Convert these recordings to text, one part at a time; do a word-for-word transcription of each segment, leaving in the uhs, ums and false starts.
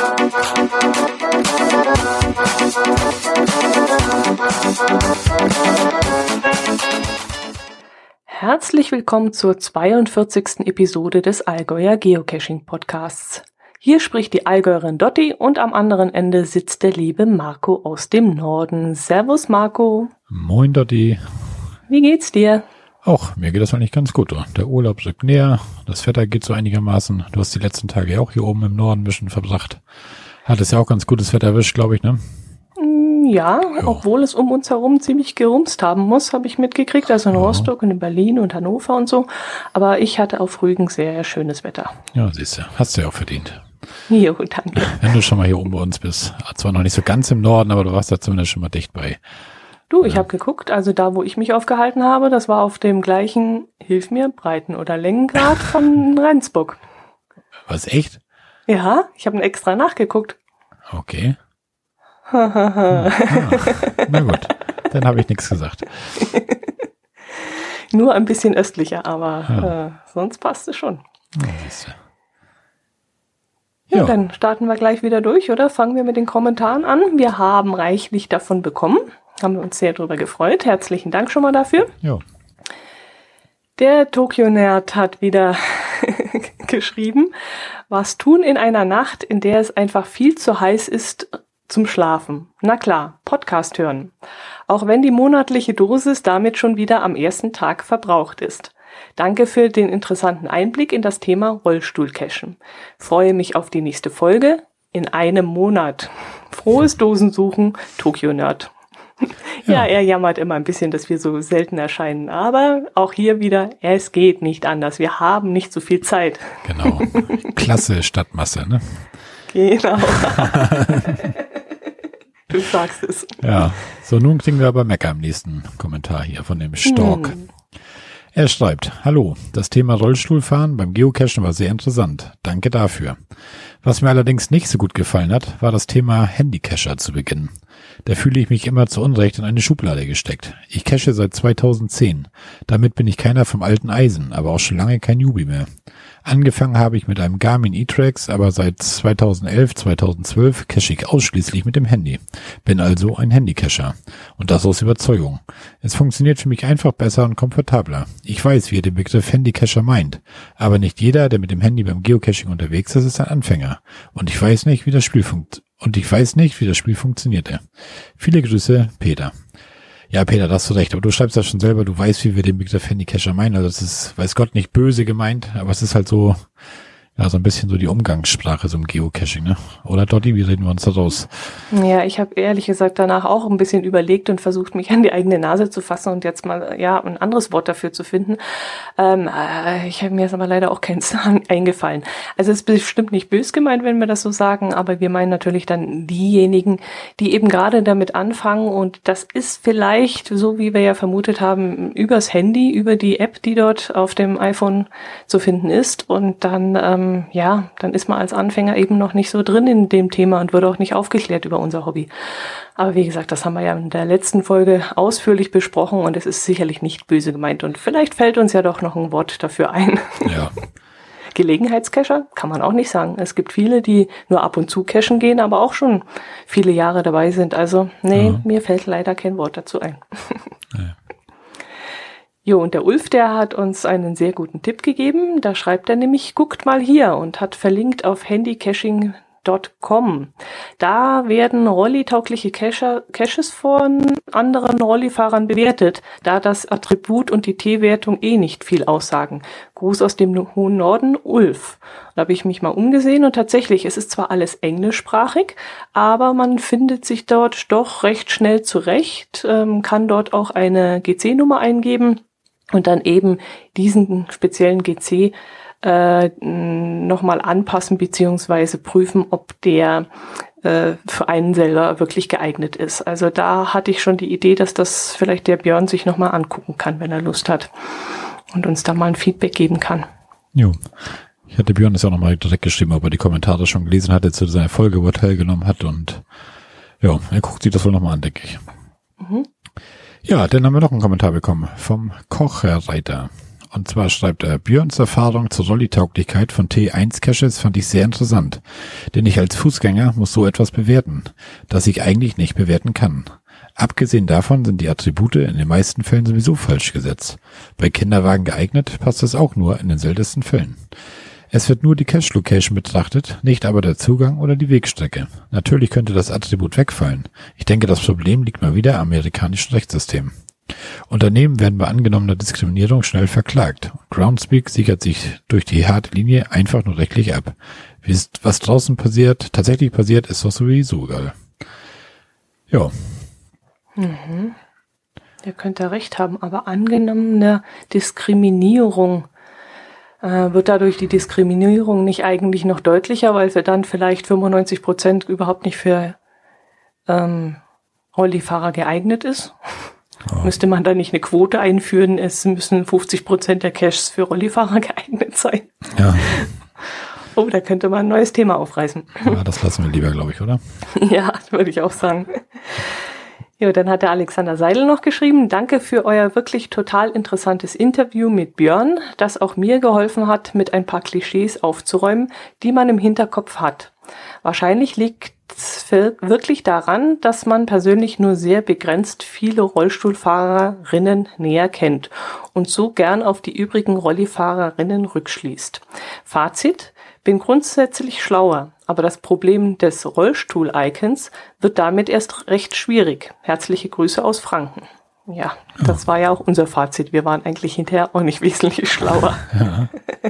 Herzlich willkommen zur zweiundvierzigsten Episode des Allgäuer Geocaching-Podcasts. Hier spricht die Allgäuerin Dotti und am anderen Ende sitzt der liebe Marco aus dem Norden. Servus Marco. Moin Dotti. Wie geht's dir? Auch, mir geht das eigentlich ganz gut. Der Urlaub rückt näher, das Wetter geht so einigermaßen. Du hast die letzten Tage ja auch hier oben im Norden ein bisschen verbracht. Hattest ja auch ganz gutes Wetter erwischt, glaube ich, ne? Ja, ja, obwohl es um uns herum ziemlich gerumst haben muss, habe ich mitgekriegt. Also in ja. Rostock und in Berlin und Hannover und so. Aber ich hatte auf Rügen sehr schönes Wetter. Ja, siehst du, hast du ja auch verdient. Jo, danke. Wenn du schon mal hier oben bei uns bist. Zwar noch nicht so ganz im Norden, aber du warst da zumindest schon mal dicht bei. Du, ich ja. habe geguckt, also da, wo ich mich aufgehalten habe, das war auf dem gleichen, hilf mir, Breiten- oder Längengrad von Rendsburg. Was, echt? Ja, ich habe extra nachgeguckt. Okay. hm, ah, na gut, dann habe ich nichts gesagt. Nur ein bisschen östlicher, aber ja. äh, sonst passt es schon. Ja, siehst du. Ja, Ja, dann starten wir gleich wieder durch, oder? Fangen wir mit den Kommentaren an. Wir haben reichlich davon bekommen. Haben wir uns sehr drüber gefreut. Herzlichen Dank schon mal dafür. ja. Der Tokio-Nerd hat wieder geschrieben, was tun in einer Nacht, in der es einfach viel zu heiß ist zum Schlafen? Na klar, Podcast hören. Auch wenn die monatliche Dosis damit schon wieder am ersten Tag verbraucht ist. Danke für den interessanten Einblick in das Thema Rollstuhlcachen. Freue mich auf die nächste Folge in einem Monat. Frohes Dosensuchen, Tokio-Nerd. Ja, Ja. er jammert immer ein bisschen, dass wir so selten erscheinen. Aber auch hier wieder, es geht nicht anders. Wir haben nicht so viel Zeit. Genau. Klasse Stadtmasse, ne? Genau. Du sagst es. Ja. So, nun kriegen wir aber Mecker im nächsten Kommentar hier von dem Stork. Hm. Er schreibt, hallo, das Thema Rollstuhlfahren beim Geocachen war sehr interessant. Danke dafür. Was mir allerdings nicht so gut gefallen hat, war das Thema Handycacher zu Beginn. Da fühle ich mich immer zu Unrecht in eine Schublade gesteckt. Ich cache seit zweitausendzehn. Damit bin ich keiner vom alten Eisen, aber auch schon lange kein Newbie mehr. Angefangen habe ich mit einem Garmin E-Trax, aber seit zweitausendelf, zweitausendzwölf cache ich ausschließlich mit dem Handy. Bin also ein Handycacher. Und das aus Überzeugung. Es funktioniert für mich einfach besser und komfortabler. Ich weiß, wie ihr den Begriff Handycacher meint. Aber nicht jeder, der mit dem Handy beim Geocaching unterwegs ist, ist ein Anfänger. Und ich weiß nicht, wie das Spiel funkt. Und ich weiß nicht, wie das Spiel funktionierte. Viele Grüße, Peter. Ja, Peter, da hast du recht, aber du schreibst ja schon selber, du weißt, wie wir den Begriff Handycacher meinen. Also das ist, weiß Gott, nicht böse gemeint, aber es ist halt so, ja, so ein bisschen so die Umgangssprache so im Geocaching, ne? Oder Dotti, wie reden wir uns da raus? Ja, ich habe ehrlich gesagt danach auch ein bisschen überlegt und versucht, mich an die eigene Nase zu fassen und jetzt mal ja ein anderes Wort dafür zu finden. Ähm, äh, ich habe mir jetzt aber leider auch keins eingefallen. Also es ist bestimmt nicht bös gemeint, wenn wir das so sagen, aber wir meinen natürlich dann diejenigen, die eben gerade damit anfangen und das ist vielleicht, so wie wir ja vermutet haben, übers Handy, über die App, die dort auf dem iPhone zu finden ist und dann ähm, ja, dann ist man als Anfänger eben noch nicht so drin in dem Thema und wird auch nicht aufgeklärt über unser Hobby. Aber wie gesagt, das haben wir ja in der letzten Folge ausführlich besprochen und es ist sicherlich nicht böse gemeint und vielleicht fällt uns ja doch noch ein Wort dafür ein. Ja. Gelegenheitscacher kann man auch nicht sagen. Es gibt viele, die nur ab und zu cachen gehen, aber auch schon viele Jahre dabei sind. Also, nee, ja. Mir fällt leider kein Wort dazu ein. Ja. Jo, und der Ulf, der hat uns einen sehr guten Tipp gegeben. Da schreibt er nämlich, guckt mal hier und hat verlinkt auf handycaching Punkt com. Da werden rollitaugliche Caches von anderen Rollifahrern bewertet, da das Attribut und die T-Wertung eh nicht viel aussagen. Gruß aus dem hohen Norden, Ulf. Da habe ich mich mal umgesehen und tatsächlich, es ist zwar alles englischsprachig, aber man findet sich dort doch recht schnell zurecht, ähm, kann dort auch eine G C-Nummer eingeben und dann eben diesen speziellen G C äh, nochmal anpassen beziehungsweise prüfen, ob der äh, für einen selber wirklich geeignet ist. Also da hatte ich schon die Idee, dass das vielleicht der Björn sich nochmal angucken kann, wenn er Lust hat und uns da mal ein Feedback geben kann. Jo. Ich hatte Björn das auch nochmal direkt geschrieben, ob er die Kommentare schon gelesen hatte zu seiner Folge, wo er teilgenommen hat und ja, er guckt sich das wohl nochmal an, denke ich. Mhm. Ja, dann haben wir noch einen Kommentar bekommen vom Kocherreiter. Und zwar schreibt er, Björns Erfahrung zur Rolli-Tauglichkeit von T eins Caches fand ich sehr interessant, denn ich als Fußgänger muss so etwas bewerten, das ich eigentlich nicht bewerten kann. Abgesehen davon sind die Attribute in den meisten Fällen sowieso falsch gesetzt. Bei Kinderwagen geeignet passt es auch nur in den seltensten Fällen. Es wird nur die Cache-Location betrachtet, nicht aber der Zugang oder die Wegstrecke. Natürlich könnte das Attribut wegfallen. Ich denke, das Problem liegt mal wieder am amerikanischen Rechtssystem. Unternehmen werden bei angenommener Diskriminierung schnell verklagt. Groundspeak sichert sich durch die harte Linie einfach nur rechtlich ab. Was draußen passiert, tatsächlich passiert, ist doch sowieso egal. Ja. Mhm. Der könnte recht haben, aber angenommene Diskriminierung, äh, wird dadurch die Diskriminierung nicht eigentlich noch deutlicher, weil sie dann vielleicht fünfundneunzig Prozent überhaupt nicht für ähm, Rollifahrer geeignet ist? Oh. Müsste man da nicht eine Quote einführen, es müssen fünfzig Prozent der Caches für Rollifahrer geeignet sein? Ja. Oh, da könnte man ein neues Thema aufreißen. Ja, das lassen wir lieber, glaube ich, oder? Ja, würde ich auch sagen. Ja, dann hat der Alexander Seidel noch geschrieben, danke für euer wirklich total interessantes Interview mit Björn, das auch mir geholfen hat, mit ein paar Klischees aufzuräumen, die man im Hinterkopf hat. Wahrscheinlich liegt es wirklich daran, dass man persönlich nur sehr begrenzt viele Rollstuhlfahrerinnen näher kennt und so gern auf die übrigen Rollifahrerinnen rückschließt. Fazit: Bin grundsätzlich schlauer, aber das Problem des Rollstuhl-Icons wird damit erst recht schwierig. Herzliche Grüße aus Franken. Ja, das war ja auch unser Fazit. Wir waren eigentlich hinterher auch nicht wesentlich schlauer. Ja,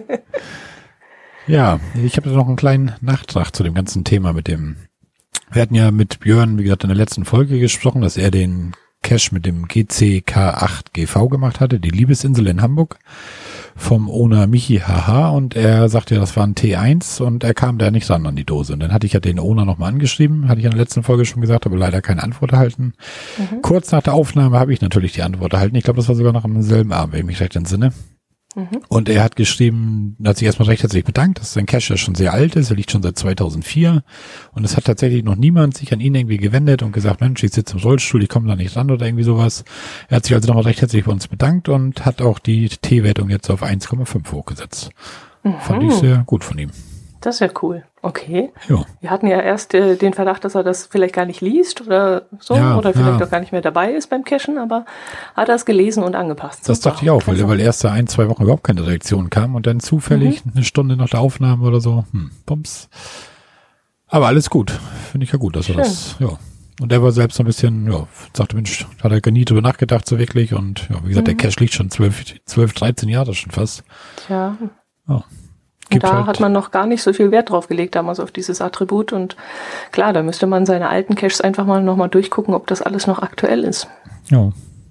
ja, ich habe noch einen kleinen Nachtrag zu dem ganzen Thema mit dem. Wir hatten ja mit Björn, wie gesagt, in der letzten Folge gesprochen, dass er den Cache mit dem G C K acht G V gemacht hatte, die Liebesinsel in Hamburg, vom Owner Michi H H, und er sagte ja, das war ein T eins und er kam da nicht ran an die Dose. Und dann hatte ich ja den Owner nochmal angeschrieben, hatte ich in der letzten Folge schon gesagt, aber leider keine Antwort erhalten. Mhm. Kurz nach der Aufnahme habe ich natürlich die Antwort erhalten. Ich glaube, das war sogar noch am selben Abend, wenn ich mich recht entsinne. Mhm. Und er hat geschrieben, hat sich erstmal recht herzlich bedankt, dass sein Cache schon sehr alt ist, er liegt schon seit zweitausendvier und es hat tatsächlich noch niemand sich an ihn irgendwie gewendet und gesagt, Mensch, ich sitze im Rollstuhl, ich komme da nicht ran oder irgendwie sowas. Er hat sich also nochmal recht herzlich bei uns bedankt und hat auch die T-Wertung jetzt auf eins Komma fünf hochgesetzt. Mhm. Fand ich sehr gut von ihm. Das ist ja cool. Okay. Ja. Wir hatten ja erst äh, den Verdacht, dass er das vielleicht gar nicht liest oder so, ja, oder vielleicht ja. auch gar nicht mehr dabei ist beim Cachen, aber hat er es gelesen und angepasst. Das Super. dachte ich auch, weil, weil erst da ein, zwei Wochen überhaupt keine Reaktion kam und dann zufällig mhm. eine Stunde nach der Aufnahme oder so, hm, bums. Aber alles gut. Finde ich ja gut, dass er das, ja. Und er war selbst so ein bisschen, ja, sagte, Mensch, hat er gar nie drüber nachgedacht so wirklich und ja, wie gesagt, mhm. der Cache liegt schon zwölf, zwölf, dreizehn Jahre schon fast. Tja. Ja. Und da halt hat man noch gar nicht so viel Wert drauf gelegt damals auf dieses Attribut und klar, da müsste man seine alten Caches einfach mal nochmal durchgucken, ob das alles noch aktuell ist. Ja.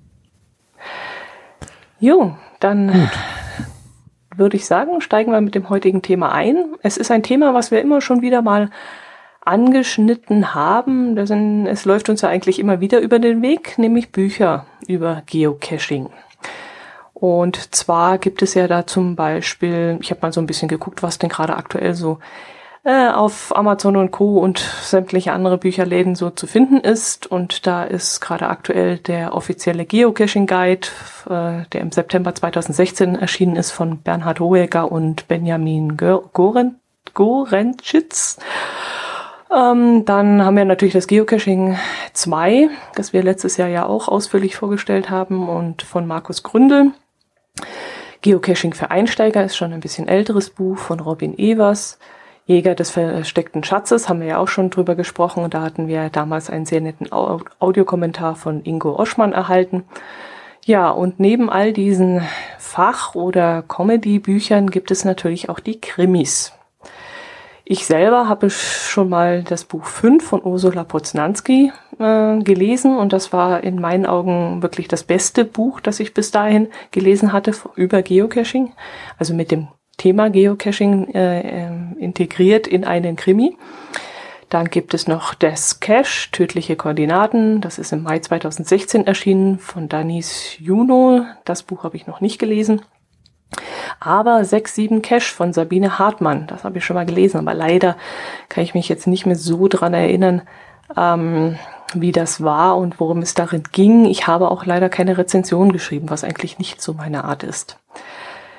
Jo, dann Gut. würde ich sagen, steigen wir mit dem heutigen Thema ein. Es ist ein Thema, was wir immer schon wieder mal angeschnitten haben. Das sind, es läuft uns ja eigentlich immer wieder über den Weg, nämlich Bücher über Geocaching. Und zwar gibt es ja da zum Beispiel, ich habe mal so ein bisschen geguckt, was denn gerade aktuell so äh, auf Amazon und Co. und sämtliche andere Bücherläden so zu finden ist. Und da ist gerade aktuell der offizielle Geocaching Guide, äh, der im September zweitausendsechzehn erschienen ist von Bernhard Hohecker und Benjamin Goren, Gorenschitz. Ähm, dann haben wir natürlich das Geocaching zwei, das wir letztes Jahr ja auch ausführlich vorgestellt haben und von Markus Gründel. Geocaching für Einsteiger ist schon ein bisschen älteres Buch von Robin Evers. Jäger des versteckten Schatzes haben wir ja auch schon drüber gesprochen und da hatten wir damals einen sehr netten Audiokommentar von Ingo Oschmann erhalten. Ja, und neben all diesen Fach- oder Comedy-Büchern gibt es natürlich auch die Krimis. Ich selber habe schon mal das Buch fünf von Ursula Poznanski äh, gelesen und das war in meinen Augen wirklich das beste Buch, das ich bis dahin gelesen hatte über Geocaching, also mit dem Thema Geocaching äh, integriert in einen Krimi. Dann gibt es noch Das Cache, tödliche Koordinaten, das ist im Mai zweitausendsechzehn erschienen von Danis Juno, das Buch habe ich noch nicht gelesen. Aber sechs sieben Cache von Sabine Hartmann, das habe ich schon mal gelesen, aber leider kann ich mich jetzt nicht mehr so dran erinnern, ähm, wie das war und worum es darin ging. Ich habe auch leider keine Rezension geschrieben, was eigentlich nicht so meine Art ist.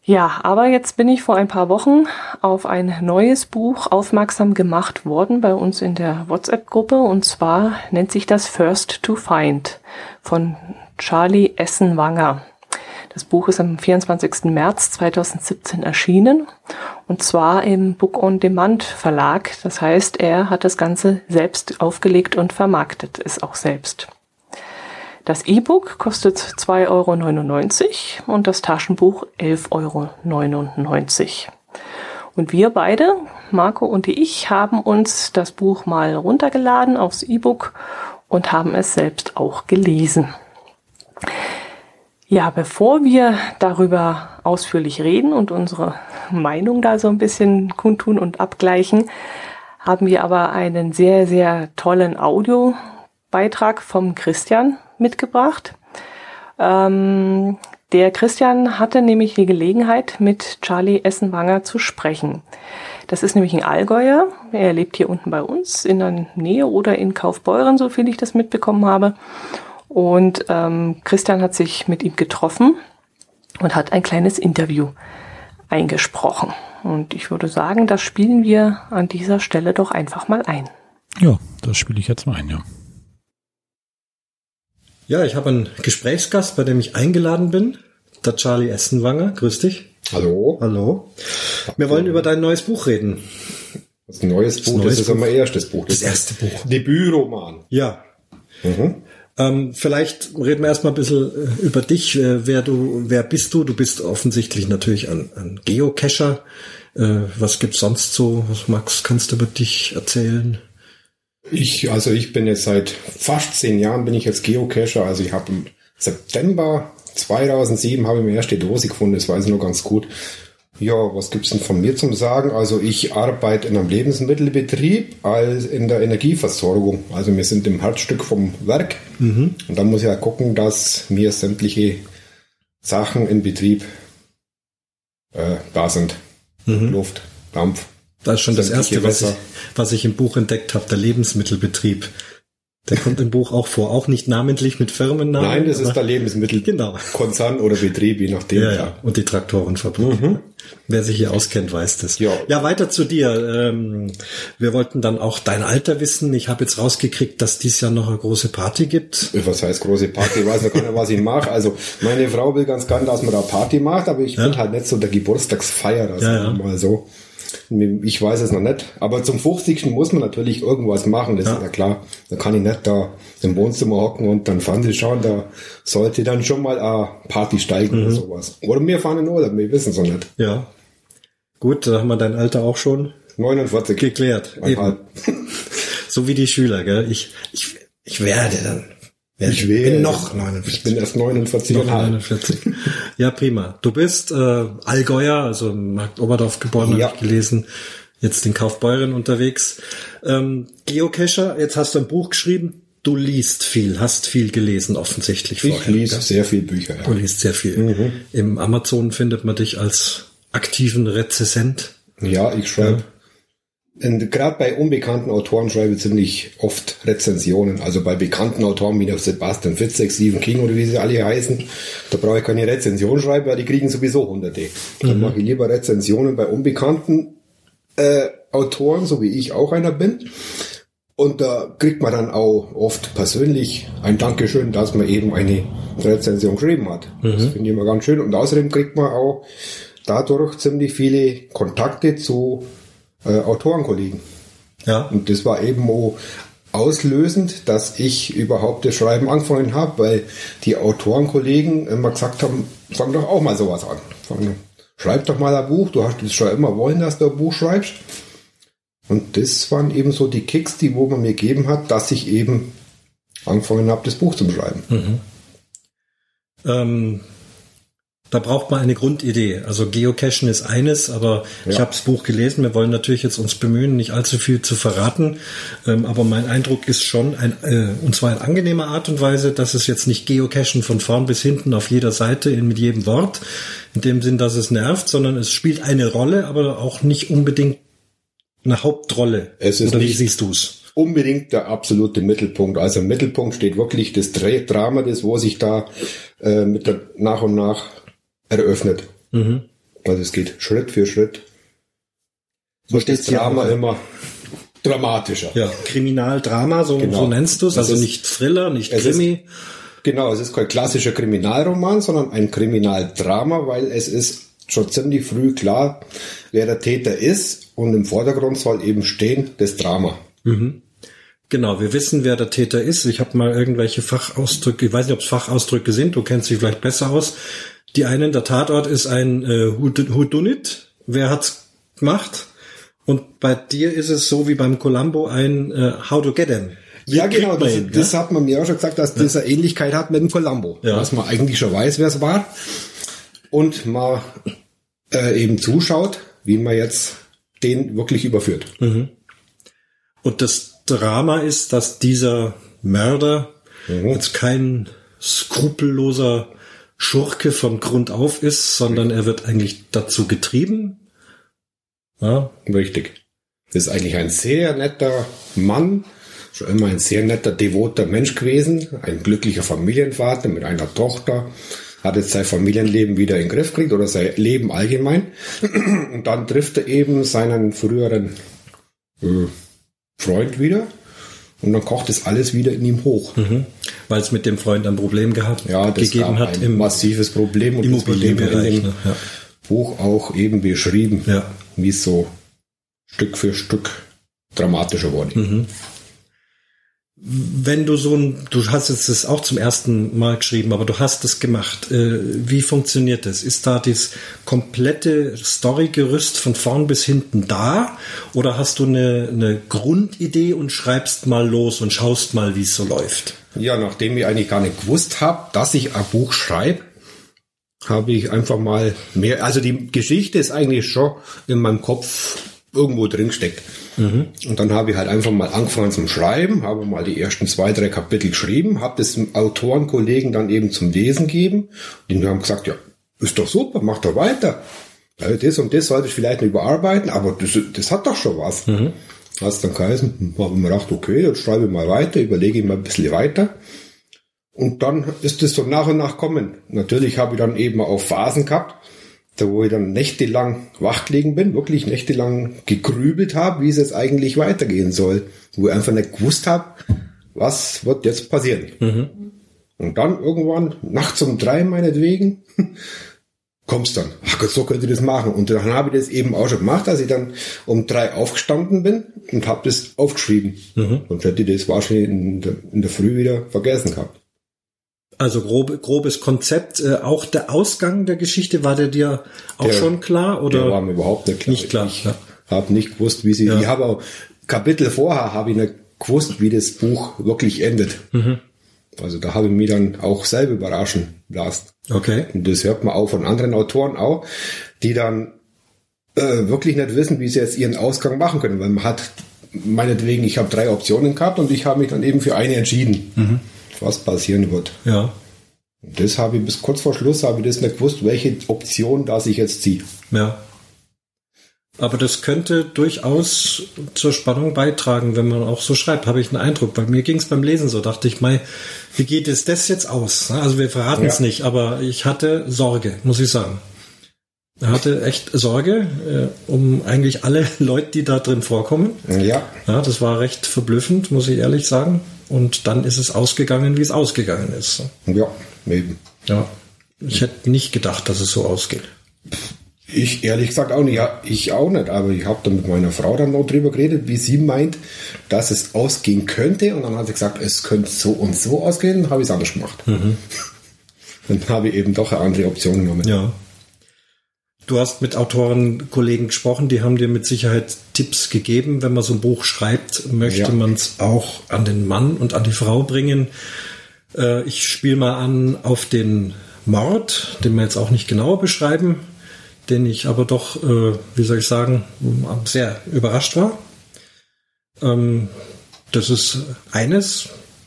Ja, aber jetzt bin ich vor ein paar Wochen auf ein neues Buch aufmerksam gemacht worden bei uns in der WhatsApp-Gruppe, und zwar nennt sich das First to Find von Charlie Essenwanger. Das Buch ist am vierundzwanzigsten März zweitausendsiebzehn erschienen, und zwar im Book on Demand Verlag. Das heißt, er hat das Ganze selbst aufgelegt und vermarktet es auch selbst. Das E-Book kostet zwei Euro neunundneunzig und das Taschenbuch elf Euro neunundneunzig. Und wir beide, Marco und ich, haben uns das Buch mal runtergeladen aufs E-Book und haben es selbst auch gelesen. Ja, bevor wir darüber ausführlich reden und unsere Meinung da so ein bisschen kundtun und abgleichen, haben wir aber einen sehr, sehr tollen Audiobeitrag vom Christian mitgebracht. Ähm, der Christian hatte nämlich die Gelegenheit, mit Charlie Essenwanger zu sprechen. Das ist nämlich ein Allgäuer. Er lebt hier unten bei uns in der Nähe oder in Kaufbeuren, so viel ich das mitbekommen habe. Und ähm, Christian hat sich mit ihm getroffen und hat ein kleines Interview eingesprochen. Und ich würde sagen, das spielen wir an dieser Stelle doch einfach mal ein. Ja, das spiele ich jetzt mal ein, ja. Ja, ich habe einen Gesprächsgast, bei dem ich eingeladen bin, der Charlie Essenwanger. Grüß dich. Hallo. Hallo. Wir wollen über dein neues Buch reden. Das ist ein neues das Buch, neues das ist Buch. mein erstes Buch. Das, das erste Buch. Debütroman. Ja. Mhm. Ähm, vielleicht reden wir erstmal ein bisschen äh, über dich. Äh, wer du, wer bist du? Du bist offensichtlich natürlich ein, ein Geocacher. Äh, was gibt's sonst so? Was Max, kannst du über dich erzählen? Ich, also ich bin jetzt seit fast zehn Jahren bin ich jetzt Geocacher. Also ich habe im September zweitausendsieben habe ich meine erste Dose gefunden. Das weiß ich noch ganz gut. Ja, was gibt's denn von mir zum Sagen? Also ich arbeite in einem Lebensmittelbetrieb als in der Energieversorgung. Also wir sind im Herzstück vom Werk. Mhm. Und da muss ich ja gucken, dass mir sämtliche Sachen im Betrieb äh, da sind. Mhm. Luft, Dampf. Das ist schon das Erste, was ich, was ich im Buch entdeckt habe, der Lebensmittelbetrieb. Der kommt im Buch auch vor, auch nicht namentlich mit Firmennamen. Nein, das ist der Lebensmittelkonzern genau. Oder Betrieb, je nachdem. Ja, ja. Und die Traktorenfabrik. Mhm. Wer sich hier auskennt, weiß das. Ja, ja, weiter zu dir. Wir wollten dann auch dein Alter wissen. Ich habe jetzt rausgekriegt, dass dies Jahr noch eine große Party gibt. Was heißt große Party? Ich weiß noch gar nicht, was ich mache. Also meine Frau will ganz gern, dass man da Party macht, aber ich ja. bin halt nicht so der Geburtstagsfeier. Also ja, ja. mal so. Ich weiß es noch nicht, aber zum fünfzigsten muss man natürlich irgendwas machen, das ja. ist ja klar. Da kann ich nicht da im Wohnzimmer hocken und dann Fernsehen schauen, da sollte dann schon mal eine Party steigen mhm. oder sowas. Oder wir fahren in Urlaub, wir wissen es noch nicht. Ja, gut, da haben wir dein Alter auch schon neunundvierzig geklärt. Eben. So wie die Schüler, gell? Ich, ich, ich werde dann... Ich bin noch neunundvierzig. Ich bin erst neunundvierzig. Noch neunundvierzig. Ja, prima. Du bist äh, Allgäuer, also in Markt Oberdorf geboren, ja. habe ich gelesen. Jetzt in Kaufbeuren unterwegs. Ähm, Geocacher, jetzt hast du ein Buch geschrieben. Du liest viel, hast viel gelesen offensichtlich ich vorher. Ich lese ja? sehr viel Bücher, ja. Du liest sehr viel. Mhm. Im Amazon findet man dich als aktiven Rezensent. Ja, ich schreibe. Ja. Gerade bei unbekannten Autoren schreibe ich ziemlich oft Rezensionen. Also bei bekannten Autoren wie Sebastian Fitzek, Stephen King oder wie sie alle heißen, da brauche ich keine Rezension schreiben, weil die kriegen sowieso Hunderte. Dann mhm. mache ich lieber Rezensionen bei unbekannten äh, Autoren, so wie ich auch einer bin. Und da kriegt man dann auch oft persönlich ein Dankeschön, dass man eben eine Rezension geschrieben hat. Mhm. Das finde ich immer ganz schön. Und außerdem kriegt man auch dadurch ziemlich viele Kontakte zu Äh, Autorenkollegen. Ja. Und das war eben auch auslösend, dass ich überhaupt das Schreiben angefangen habe, weil die Autorenkollegen immer gesagt haben, fang doch auch mal sowas an. Fang, schreib doch mal ein Buch, du hast das schon immer wollen, dass du ein Buch schreibst. Und das waren eben so die Kicks, die wo man mir gegeben hat, dass ich eben angefangen habe, das Buch zu schreiben. Mhm. Ähm Da braucht man eine Grundidee. Also Geocachen ist eines, aber ja. ich habe das Buch gelesen. Wir wollen natürlich jetzt uns bemühen, nicht allzu viel zu verraten. Ähm, aber mein Eindruck ist schon, ein, äh, und zwar in angenehmer Art und Weise, dass es jetzt nicht Geocachen von vorn bis hinten auf jeder Seite in, mit jedem Wort, in dem Sinn, dass es nervt, sondern es spielt eine Rolle, aber auch nicht unbedingt eine Hauptrolle. Es ist Oder wie nicht siehst du's? Unbedingt der absolute Mittelpunkt. Also im Mittelpunkt steht wirklich das Drama, das wo sich da äh, mit der, nach und nach eröffnet. Mhm. Also es geht Schritt für Schritt. So steht das Drama immer dramatischer. Ja, Kriminaldrama, so, genau. so nennst du es. Also ist, nicht Thriller, nicht Krimi. Ist, genau, es ist kein klassischer Kriminalroman, sondern ein Kriminaldrama, weil es ist schon ziemlich früh klar, wer der Täter ist, und im Vordergrund soll eben stehen das Drama. Mhm. Genau, wir wissen, wer der Täter ist. Ich habe mal irgendwelche Fachausdrücke, ich weiß nicht, ob es Fachausdrücke sind, du kennst dich vielleicht besser aus. Die einen, der Tatort ist ein äh, Whodunit, wer hat's gemacht? Und bei dir ist es so wie beim Columbo ein äh, How to Get Him. Wie ja, genau, das, ihn, das ja? hat man mir auch schon gesagt, dass ja. das eine Ähnlichkeit hat mit dem Columbo. Ja. Dass man eigentlich schon weiß, wer es war. Und man äh, eben zuschaut, wie man jetzt den wirklich überführt. Mhm. Und das Drama ist, dass dieser Mörder mhm. jetzt kein skrupelloser Schurke von Grund auf ist, sondern er wird eigentlich dazu getrieben. Ja, richtig. Das ist eigentlich ein sehr netter Mann, schon immer ein sehr netter, devoter Mensch gewesen, ein glücklicher Familienvater mit einer Tochter, hat jetzt sein Familienleben wieder in den Griff gekriegt oder sein Leben allgemein. Und dann trifft er eben seinen früheren äh, Freund wieder und dann kocht das alles wieder in ihm hoch. Mhm. Weil es mit dem Freund ein Problem gehabt, ja, das gegeben hat. Ein im massives Problem und das wird eben in dem ne? ja. Buch auch eben beschrieben, ja. wie es so Stück für Stück dramatischer wurde. Mhm. Wenn du so ein, du hast jetzt das auch zum ersten Mal geschrieben, aber du hast das gemacht. Wie funktioniert das? Ist da das komplette Storygerüst von vorn bis hinten da? Oder hast du eine, eine Grundidee und schreibst mal los und schaust mal, wie es so läuft? Ja, nachdem ich eigentlich gar nicht gewusst habe, dass ich ein Buch schreibe, habe ich einfach mal mehr, also die Geschichte ist eigentlich schon in meinem Kopf irgendwo drin steckt. Mhm. Und dann habe ich halt einfach mal angefangen zum Schreiben, habe mal die ersten zwei, drei Kapitel geschrieben, habe das dem Autorenkollegen dann eben zum Lesen gegeben. Und die haben gesagt, ja, ist doch super, mach doch weiter. Also das und das sollte ich vielleicht noch überarbeiten, aber das, das hat doch schon was. Mhm. Hast dann geheißen, habe ich mir gedacht, okay, jetzt schreibe ich mal weiter, überlege ich mal ein bisschen weiter. Und dann ist es so nach und nach kommen. Natürlich habe ich dann eben auch Phasen gehabt, da wo ich dann nächtelang wach gelegen bin, wirklich nächtelang gegrübelt habe, wie es jetzt eigentlich weitergehen soll. Wo ich einfach nicht gewusst habe, was wird jetzt passieren. Mhm. Und dann irgendwann, nachts um drei meinetwegen, kommst dann, ach Gott, so könnt ihr das machen. Und dann habe ich das eben auch schon gemacht, dass ich dann um drei aufgestanden bin und habe das aufgeschrieben. Mhm. Und hätte ich das wahrscheinlich in der, in der Früh wieder vergessen gehabt. Also grobe, grobes Konzept. Äh, auch der Ausgang der Geschichte, war der dir auch der, schon klar? Oder? Der war mir überhaupt nicht klar. Nicht klar. Ich ja. habe nicht gewusst, wie sie... Ja. Ich habe auch Kapitel vorher habe ich nicht gewusst, wie das Buch wirklich endet. Mhm. Also da habe ich mich dann auch selber überraschen lassen. Okay. Und das hört man auch von anderen Autoren auch, die dann äh, wirklich nicht wissen, wie sie jetzt ihren Ausgang machen können. Weil man hat, meinetwegen, ich habe drei Optionen gehabt und ich habe mich dann eben für eine entschieden. Mhm. Was passieren wird. Ja. Und das habe ich bis kurz vor Schluss habe ich das nicht gewusst, welche Option da ich jetzt ziehe. Ja. Aber das könnte durchaus zur Spannung beitragen, wenn man auch so schreibt, habe ich einen Eindruck. Bei mir ging es beim Lesen so, dachte ich, mei, wie geht es das jetzt aus? Also wir verraten es ja. nicht, aber ich hatte Sorge, muss ich sagen. Ich hatte echt Sorge äh, um eigentlich alle Leute, die da drin vorkommen. Ja. Ja, das war recht verblüffend, muss ich ehrlich sagen. Und dann ist es ausgegangen, wie es ausgegangen ist. Ja, eben. Ja. Ich hätte nicht gedacht, dass es so ausgeht. Ich ehrlich gesagt auch nicht. Ja, ich auch nicht. Aber ich habe dann mit meiner Frau dann noch drüber geredet, wie sie meint, dass es ausgehen könnte. Und dann hat sie gesagt, es könnte so und so ausgehen. Dann habe ich es anders gemacht. Mhm. Dann habe ich eben doch eine andere Option genommen. Ja. Du hast mit Autoren, Kollegen gesprochen, die haben dir mit Sicherheit Tipps gegeben. Wenn man so ein Buch schreibt, möchte ja. man es auch an den Mann und an die Frau bringen. Äh, ich spiele mal an auf den Mord, den wir jetzt auch nicht genauer beschreiben, den ich aber doch, äh, wie soll ich sagen, sehr überrascht war. Ähm, das ist eines.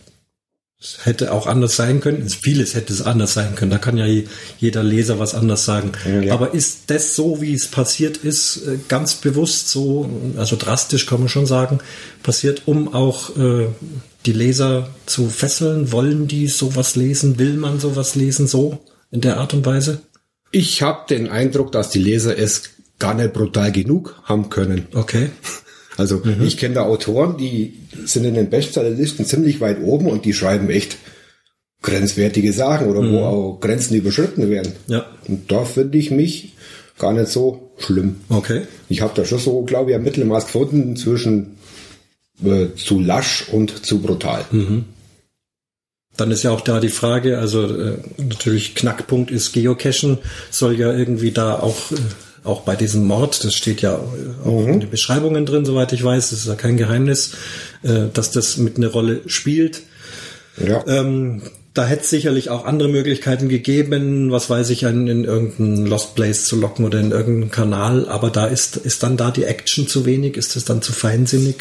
Es hätte auch anders sein können. Vieles hätte es anders sein können. Da kann ja jeder Leser was anders sagen. Ja. Aber ist das so, wie es passiert ist, ganz bewusst so, also drastisch kann man schon sagen, passiert, um auch äh, die Leser zu fesseln? Wollen die sowas lesen? Will man sowas lesen so in der Art und Weise? Ich habe den Eindruck, dass die Leser es gar nicht brutal genug haben können. Okay. Also mhm. ich kenne da Autoren, die sind in den Bestsellerlisten ziemlich weit oben und die schreiben echt grenzwertige Sachen oder mhm. wo auch Grenzen überschritten werden. Ja. Und da finde ich mich gar nicht so schlimm. Okay. Ich habe da schon so, glaube ich, ein Mittelmaß gefunden zwischen äh, zu lasch und zu brutal. Mhm. Dann ist ja auch da die Frage, also äh, natürlich Knackpunkt ist Geocachen, soll ja irgendwie da auch äh, auch bei diesem Mord, das steht ja auch mhm. in den Beschreibungen drin, soweit ich weiß, das ist ja kein Geheimnis, äh, dass das mit eine Rolle spielt. Ja. Ähm, da hätte es sicherlich auch andere Möglichkeiten gegeben, was weiß ich, einen in irgendeinen Lost Place zu locken oder in irgendeinen Kanal, aber da ist, ist dann da die Action zu wenig, ist das dann zu feinsinnig?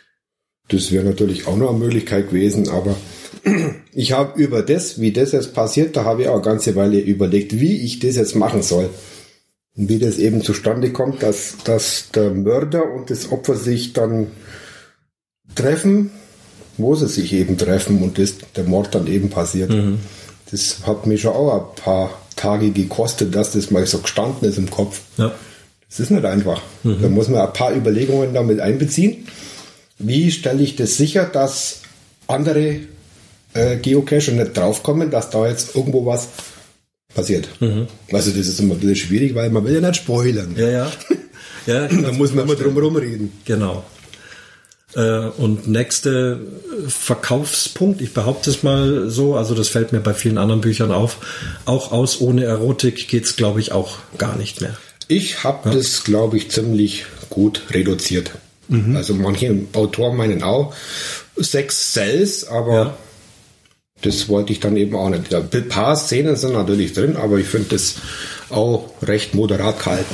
Das wäre natürlich auch noch eine Möglichkeit gewesen, aber ich habe über das, wie das jetzt passiert, da habe ich auch eine ganze Weile überlegt, wie ich das jetzt machen soll. Und wie das eben zustande kommt, dass, dass der Mörder und das Opfer sich dann treffen, wo sie sich eben treffen und das, der Mord dann eben passiert. Mhm. Das hat mich schon auch ein paar Tage gekostet, dass das mal so gestanden ist im Kopf. Ja. Das ist nicht einfach. Mhm. Da muss man ein paar Überlegungen damit einbeziehen. Wie stelle ich das sicher, dass andere äh, Geocacher nicht draufkommen, dass da jetzt irgendwo was passiert. Mhm. Also das ist immer ein bisschen schwierig, weil man will ja nicht spoilern. Ja, ja. ja da muss man immer drum herum reden. Genau. Äh, und nächste Verkaufspunkt, ich behaupte es mal so, also das fällt mir bei vielen anderen Büchern auf, auch aus ohne Erotik geht's, glaube ich, auch gar nicht mehr. Ich habe ja. das, glaube ich, ziemlich gut reduziert. Mhm. Also manche Autoren meinen auch Sex sells, aber ja. das wollte ich dann eben auch nicht. Ein paar Szenen sind natürlich drin, aber ich finde das auch recht moderat gehalten.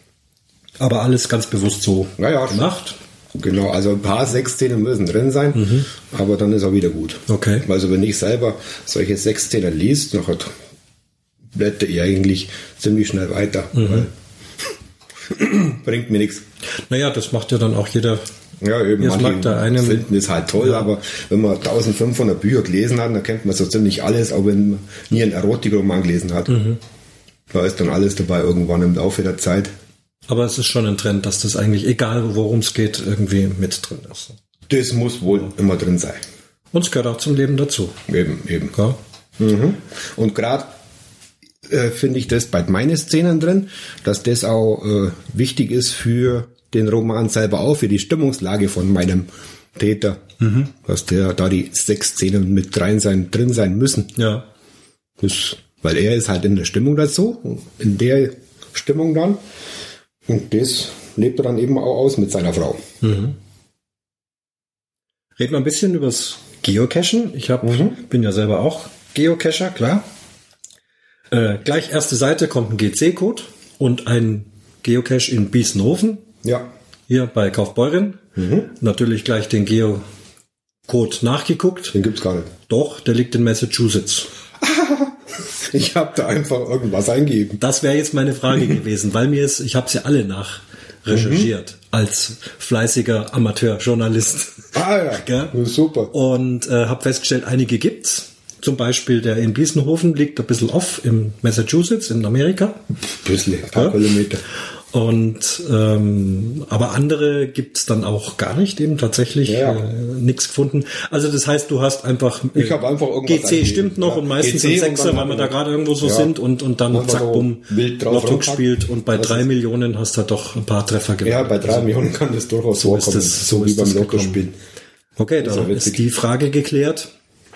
Aber alles ganz bewusst so naja, gemacht? Genau, also ein paar Sexszenen müssen drin sein, mhm. aber dann ist auch wieder gut. Okay. Also wenn ich selber solche Sexszenen liest, nachher blätter ich eigentlich ziemlich schnell weiter. Mhm. Weil bringt mir nichts. Naja, das macht ja dann auch jeder. Ja, eben, manche mag da einem finden es halt toll, ja. aber wenn man eintausendfünfhundert Bücher gelesen hat, dann kennt man so ziemlich alles, auch wenn man nie einen Erotikroman gelesen hat. Mhm. Da ist dann alles dabei irgendwann im Laufe der Zeit. Aber es ist schon ein Trend, dass das eigentlich, egal worum es geht, irgendwie mit drin ist. Das muss wohl ja. immer drin sein. Und es gehört auch zum Leben dazu. Eben, eben. Ja. Mhm. Und gerade äh, finde ich das bei meinen Szenen drin, dass das auch äh, wichtig ist für den Roman selber auch, für die Stimmungslage von meinem Täter, mhm. dass der da die sechs Szenen mit rein sein, drin sein müssen. Ja. Das, weil er ist halt in der Stimmung dazu, in der Stimmung dann. Und das lebt er dann eben auch aus mit seiner Frau. Mhm. Reden wir ein bisschen übers Geocachen. Ich hab, mhm. bin ja selber auch Geocacher, klar. Äh, gleich erste Seite kommt ein G C-Code und ein Geocache in Biessenhofen. Ja. Hier bei Kaufbeuren. Mhm. Natürlich gleich den Geo-Code nachgeguckt. Den gibt's gar nicht. Doch, der liegt in Massachusetts. Ich habe da einfach irgendwas eingegeben. Das wäre jetzt meine Frage gewesen, weil mir es, ich habe sie ja alle nachrecherchiert mhm. als fleißiger Amateurjournalist. Ah ja, ja? Super. Und äh, habe festgestellt, einige gibt's. Zum Beispiel der in Biessenhofen liegt ein bisschen off im Massachusetts in Amerika. Ein bisschen, ein paar ja. Kilometer. Und ähm, aber andere gibt's dann auch gar nicht, eben tatsächlich ja. äh, nichts gefunden. Also das heißt, du hast einfach, äh, ich habe einfach irgendwas G C eingegeben. Stimmt noch ja. und meistens sind Sechser, weil wir da gerade irgendwo so ja. sind und und dann und zack, so bumm, Lotto gespielt und bei drei Millionen hast du doch ein paar Treffer gemacht. Ja, bei drei also, Millionen kann das durchaus so vorkommen, das, so, so wie beim Lotto-Spiel. Okay, da ist, ist die Frage geklärt.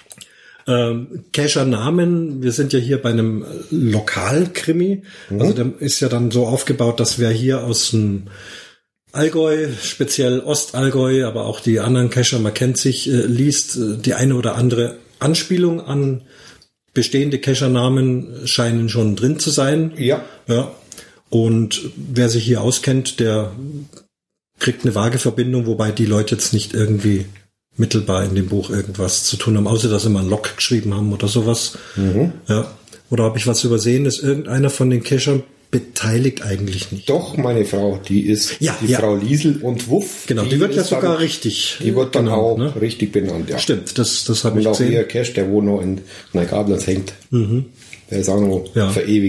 Ähm, Cacher-Namen, wir sind ja hier bei einem Lokalkrimi, mhm. also der ist ja dann so aufgebaut, dass wer hier aus dem Allgäu, speziell Ostallgäu, aber auch die anderen Cacher, man kennt sich, äh, liest, äh, die eine oder andere Anspielung an bestehende Cacher-Namen scheinen schon drin zu sein. Ja. Ja. Und wer sich hier auskennt, der kriegt eine vage Verbindung, wobei die Leute jetzt nicht irgendwie mittelbar in dem Buch irgendwas zu tun haben, außer dass sie mal einen Log geschrieben haben oder sowas. Mhm. Ja. Oder habe ich was übersehen? Ist irgendeiner von den Cachern beteiligt? Eigentlich nicht. Doch, meine Frau, die ist ja, die ja. Frau Liesel und Wuff. Genau, die, die wird ja sogar dann, richtig. Die wird dann genau, auch ne? richtig benannt, ja. Stimmt, das, das habe ich gesehen. Und gesehen. auch ihr Cache, der wo noch in Neugablers hängt. Mhm. Der ist auch noch ja. verewigt.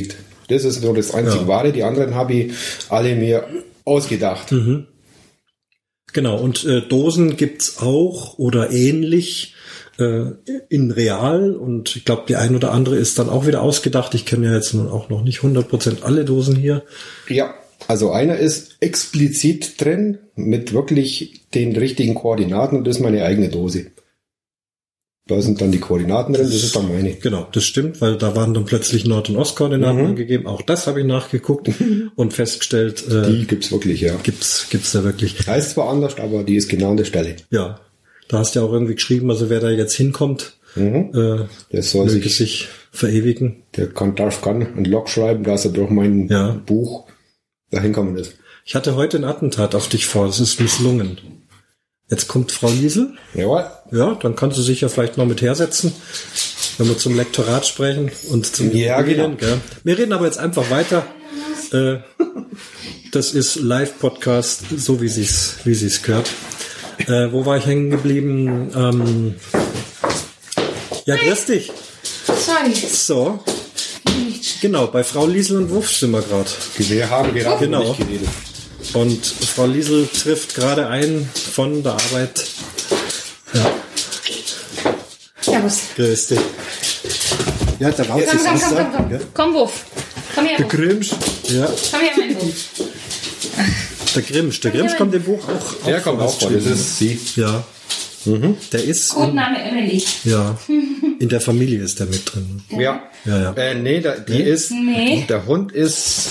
Das ist nur das einzige Ja. Wahre. Die anderen habe ich alle mir ausgedacht. Mhm. Genau, und äh, Dosen gibt's auch oder ähnlich äh, in real, und ich glaube, die ein oder andere ist dann auch wieder ausgedacht. Ich kenne ja jetzt nun auch noch nicht hundert Prozent alle Dosen hier. Ja, also einer ist explizit drin mit wirklich den richtigen Koordinaten und das ist meine eigene Dose. Da sind dann die Koordinaten drin, das ist dann meine. Genau, das stimmt, weil da waren dann plötzlich Nord- und Ostkoordinaten Mhm. angegeben. Auch das habe ich nachgeguckt und festgestellt, äh, Die gibt's wirklich, ja. gibt's gibt's da wirklich. Heißt zwar anders, aber die ist genau an der Stelle. Ja, da hast du ja auch irgendwie geschrieben, also wer da jetzt hinkommt, Mhm. äh, Das soll möge sich, sich verewigen. der kann, darf, kann einen Log schreiben, dass er durch mein Ja. Buch dahin kommen ist. Ich hatte heute ein Attentat auf dich vor, das ist misslungen. Jetzt kommt Frau Liesel. Jawohl. Ja, dann kannst du sich ja vielleicht noch mit hersetzen, wenn wir zum Lektorat sprechen und zum Ja, Immobilien, genau. gell? Wir reden aber jetzt einfach weiter. Äh, das ist Live-Podcast, so wie sie's, wie sie's gehört. Äh, wo war ich hängen geblieben? Ähm, ja, grüß dich. Sorry. So, genau, bei Frau Liesel und Wuff sind wir gerade. Wir haben gerade Genau. nicht geredet. Und Frau Liesel trifft gerade ein von der Arbeit. Ja, Servus. grüß dich. Ja, da war Komm, komm, komm, komm, komm. Ja. Komm, Wuff. Komm her, Wuff. Grimsch. Ja, Komm her, mein Wuff. der Grimsch. Der Grimsch kommt im Buch auch. Der kommt auch vor, das ist sie. Ja. Der ist. In, Codename Emily. ja. In der Familie ist der mit drin. Ja. Ja, ja. Äh, nee, da, die Nee? ist, Nee. der Hund ist,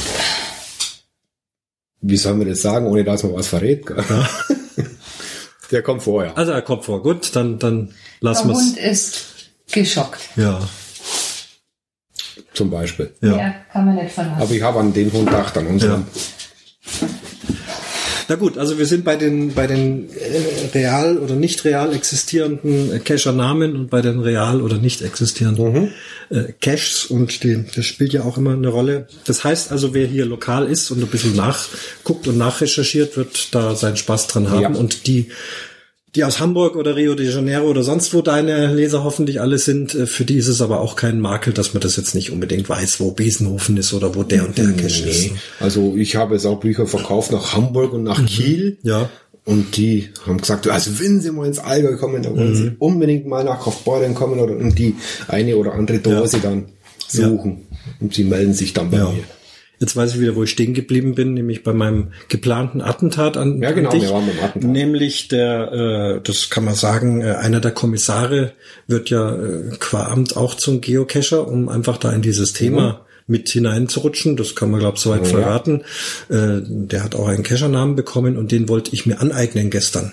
wie soll man das sagen, ohne dass man was verrät? gell? Der kommt vorher. Also er kommt vor. Gut, dann, dann Der lassen wir Hund es. ist geschockt. Ja. Zum Beispiel. Ja. Ja, kann man nicht verlassen. Aber ich habe an den Hund gedacht, an unseren. Na gut, also wir sind bei den bei den äh, real oder nicht real existierenden äh, Cacher-Namen und bei den real oder nicht existierenden äh, Caches, und die, das spielt ja auch immer eine Rolle. Das heißt also, wer hier lokal ist und ein bisschen nachguckt und nachrecherchiert, wird da seinen Spaß dran haben. Ja. Und die die aus Hamburg oder Rio de Janeiro oder sonst wo deine Leser hoffentlich alle sind, äh, für die ist es aber auch kein Makel, dass man das jetzt nicht unbedingt weiß, wo Besenhofen ist oder wo der und der Cache ist. Nee. Also ich habe jetzt auch Bücher verkauft nach Hamburg und nach Kiel. Ja. Und die haben gesagt, also wenn sie mal ins Allgäu kommen, dann wollen sie unbedingt mal nach Kaufbeuren kommen oder und die eine oder andere Dose Ja. dann suchen. Und sie melden sich dann bei Ja. mir. Jetzt weiß ich wieder, wo ich stehen geblieben bin, nämlich bei meinem geplanten Attentat an, Ja, genau, an dich. wir waren beim Attentat. Nämlich der, äh, das kann man sagen, äh, einer der Kommissare wird ja äh, qua Amt auch zum Geocacher, um einfach da in dieses Thema mit hineinzurutschen. Das kann man, glaube ich, soweit Ja. verraten. Äh, der hat auch einen Cachernamen bekommen und den wollte ich mir aneignen gestern.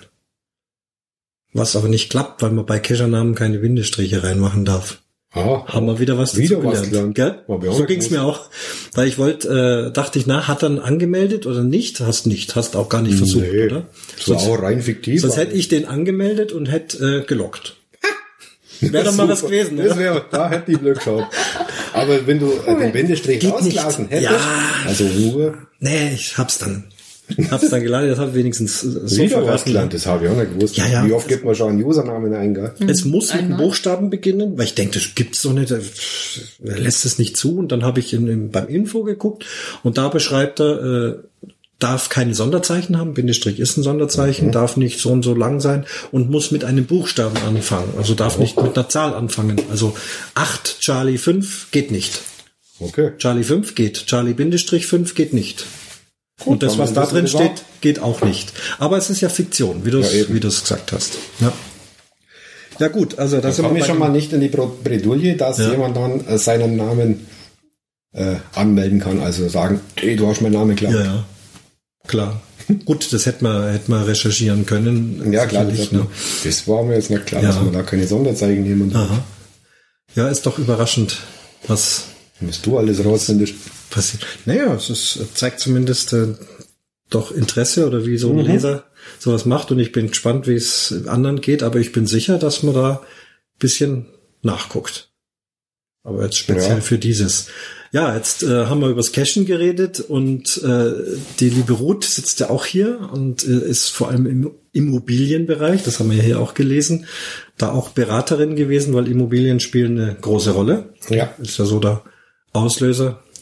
Was aber nicht klappt, weil man bei Cachernamen keine Bindestriche reinmachen darf. Ah, Haben wir wieder was dazu Wieder was gelernt. gelernt. Gell? War mir auch So nicht ging's bewusst. mir auch. Weil ich wollte, äh, dachte ich, na, hat er angemeldet oder nicht? Hast nicht, hast auch gar nicht versucht, nee, oder? das war Sonst, auch rein fiktiv. sonst hätte ich den angemeldet und hätte äh, gelockt. Wäre doch mal was Super. gewesen, Das oder? wäre, da hätte ich Glück gehabt. Aber wenn du äh, den Bindestrich Geht ausgelassen nicht. hättest, Ja. also nur Nee, ich hab's dann. Hab's dann geleitet, das hat wenigstens äh, so wieder was verraten. gelernt, das habe ich auch nicht gewusst. Ja, ja. Wie oft gibt man schon einen Usernamen ein, gell? Es muss mit einem Einmal. Buchstaben beginnen, weil ich denke, das gibt's doch nicht, er lässt es nicht zu. Und dann habe ich in, in, beim Info geguckt und da beschreibt er, äh, darf keine Sonderzeichen haben, Bindestrich ist ein Sonderzeichen, darf nicht so und so lang sein und muss mit einem Buchstaben anfangen. Also darf nicht mit einer Zahl anfangen. Also acht Charlie fünf geht nicht. Okay. Charlie fünf geht. Charlie Bindestrich fünf geht nicht. Und das, dann was da wissen drin wir steht, geht auch nicht. Aber es ist ja Fiktion, wie du es Ja, eben. wie du es gesagt hast. Ja. Ja gut, also Da das sind komme wir ich bei schon dem- mal nicht in die Bro- Bredouille, dass Ja. jemand dann äh, seinen Namen äh, anmelden kann. Also sagen, hey, du hast meinen Namen klar. Ja, ja. Klar. Gut, das hätte man, hätte man recherchieren können. Ja, klar, das, Sicherlich, hat ne? man, das war mir jetzt nicht klar, Ja. dass man da keine Sonderzeichen nehmen darf. Aha. Ja, ist doch überraschend, was Was du alles rausfindest. passiert. Naja, es ist, zeigt zumindest äh, doch Interesse oder wie so ein Leser sowas macht. Und ich bin gespannt, wie es anderen geht. Aber ich bin sicher, dass man da ein bisschen nachguckt. Aber jetzt speziell Ja. für dieses. Ja, jetzt äh, haben wir übers Cashen geredet und äh, die liebe Ruth sitzt ja auch hier und äh, ist vor allem im Immobilienbereich, das haben wir hier auch gelesen, da auch Beraterin gewesen, weil Immobilien spielen eine große Rolle. Ja. Ist ja so der Auslöser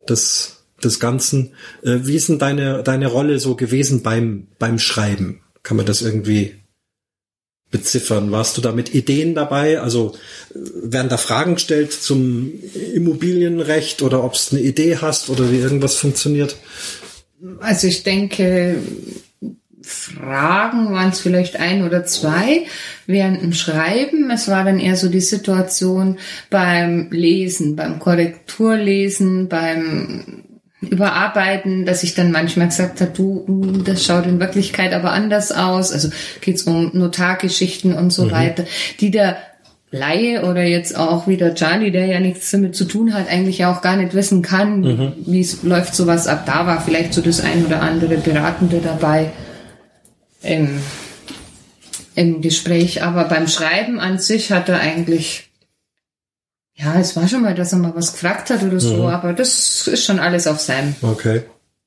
des, des Ganzen. Äh, wie ist denn deine, deine Rolle so gewesen beim, beim Schreiben? Kann man das irgendwie beziffern? Warst du da mit Ideen dabei? Also werden da Fragen gestellt zum Immobilienrecht oder ob du eine Idee hast oder wie irgendwas funktioniert? Also ich denke, Fragen waren es vielleicht ein oder zwei während dem Schreiben. Es war dann eher so die Situation beim Lesen, beim Korrekturlesen, beim Überarbeiten, dass ich dann manchmal gesagt habe, du, das schaut in Wirklichkeit aber anders aus. Also geht's um Notargeschichten und so mhm. weiter, die der Laie oder jetzt auch wieder Charlie, der ja nichts damit zu tun hat, eigentlich auch gar nicht wissen kann, mhm. wie es läuft sowas ab. Da war vielleicht so das ein oder andere Beratende dabei im, im Gespräch. Aber beim Schreiben an sich hat er eigentlich, ja, es war schon mal, dass er mal was gefragt hat oder so, mhm. aber das ist schon alles auf seinem okay.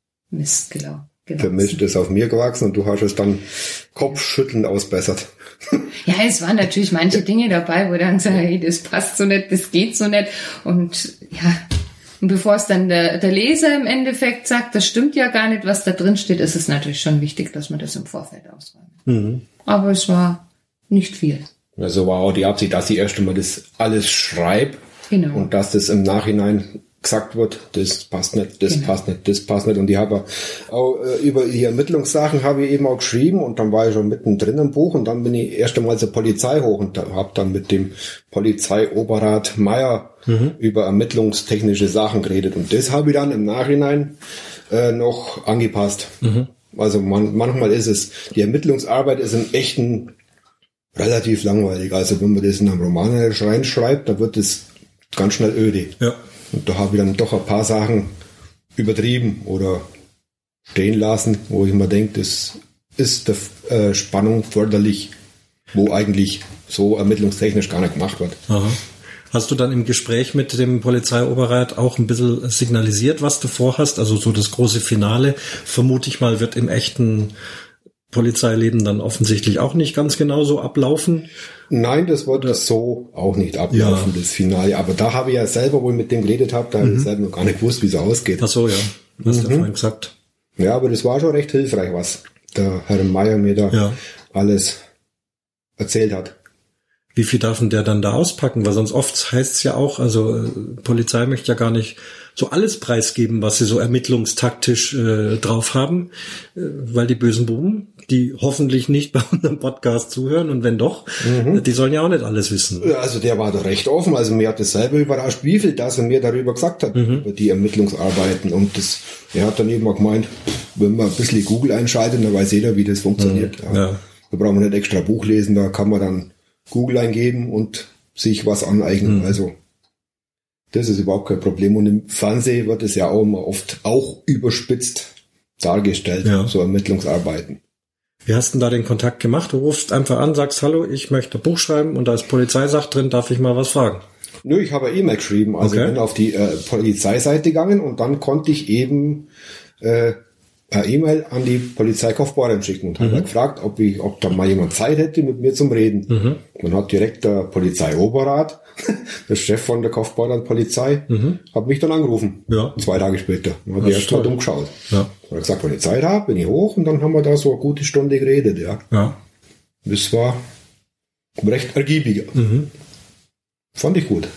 Mist gelaufen. Für mich ist das auf mir gewachsen und du hast es dann kopfschüttelnd ausbessert. Ja, es waren natürlich manche Dinge dabei, wo dann sagt, hey, das passt so nicht, das geht so nicht. Und ja, und bevor es dann der, der Leser im Endeffekt sagt, das stimmt ja gar nicht, was da drin steht, ist es natürlich schon wichtig, dass man das im Vorfeld ausräumt. Mhm. Aber es war nicht viel. Also war auch die Absicht, dass ich erst einmal das alles schreibe genau. und dass das im Nachhinein gesagt wird, das passt nicht, das genau. passt nicht, das passt nicht. Und ich habe auch äh, über die Ermittlungssachen habe ich eben auch geschrieben und dann war ich schon mittendrin im Buch und dann bin ich erst einmal zur Polizei hoch und habe dann mit dem Polizeioberrat Meier mhm. über ermittlungstechnische Sachen geredet und das habe ich dann im Nachhinein äh, noch angepasst. Mhm. Also man, manchmal ist es, die Ermittlungsarbeit ist im echten relativ langweilig. Also wenn man das in einem Roman reinschreibt, dann wird es ganz schnell öde. Ja. Und da habe ich dann doch ein paar Sachen übertrieben oder stehen lassen, wo ich mir denke, das ist der äh, Spannung förderlich, wo eigentlich so ermittlungstechnisch gar nicht gemacht wird. Aha. Hast du dann im Gespräch mit dem Polizeioberrat auch ein bisschen signalisiert, was du vorhast? Also so das große Finale, vermute ich mal, wird im echten Polizeileben dann offensichtlich auch nicht ganz genau so ablaufen? Nein, das wird das so auch nicht ablaufen, ja. das Finale. Aber da habe ich ja selber, wo ich mit dem geredet habe, da mhm. habe ich selber noch gar nicht gewusst, wie es ausgeht. Ach so, ja. Hast du mhm. vorhin gesagt. Ja, aber das war schon recht hilfreich, was der Herr Meier mir da ja. alles erzählt hat. Wie viel darf denn der dann da auspacken? Weil sonst oft heißt es ja auch, also äh, Polizei möchte ja gar nicht so alles preisgeben, was sie so ermittlungstaktisch äh, drauf haben, äh, weil die bösen Buben, die hoffentlich nicht bei unserem Podcast zuhören und wenn doch, mhm. die sollen ja auch nicht alles wissen. Also der war doch recht offen, also mir hat das selber überrascht, wie viel das er mir darüber gesagt hat, mhm. über die Ermittlungsarbeiten und das, er hat dann eben auch gemeint, wenn man ein bisschen Google einschaltet, dann weiß jeder, wie das funktioniert. Mhm. Ja. Ja. Da braucht man nicht extra Buch lesen, da kann man dann Google eingeben und sich was aneignen. Mhm. Also das ist überhaupt kein Problem. Und im Fernsehen wird es ja auch immer oft auch überspitzt dargestellt, ja. so Ermittlungsarbeiten. Wie hast du denn da den Kontakt gemacht? Du rufst einfach an, sagst, hallo, ich möchte ein Buch schreiben und da ist Polizeisache drin, darf ich mal was fragen? Nö, ich habe eine E-Mail geschrieben. Also okay. bin auf die äh, Polizeiseite gegangen und dann konnte ich eben äh, eine E-Mail an die Polizeikaufbeuren schicken und mhm. habe gefragt, ob ich, ob da mal jemand Zeit hätte, mit mir zum Reden. Mhm. Dann hat direkt der Polizeioberrat, der Chef von der Kaufbeuren Polizei, mhm. hat mich dann angerufen. Ja. Zwei Tage später. Dann habe ich erst mal umgeschaut. Ja. Und hat gesagt, wenn ich Zeit habe, bin ich hoch und dann haben wir da so eine gute Stunde geredet, ja. Ja. Das war recht ergiebiger. Mhm. Fand ich gut.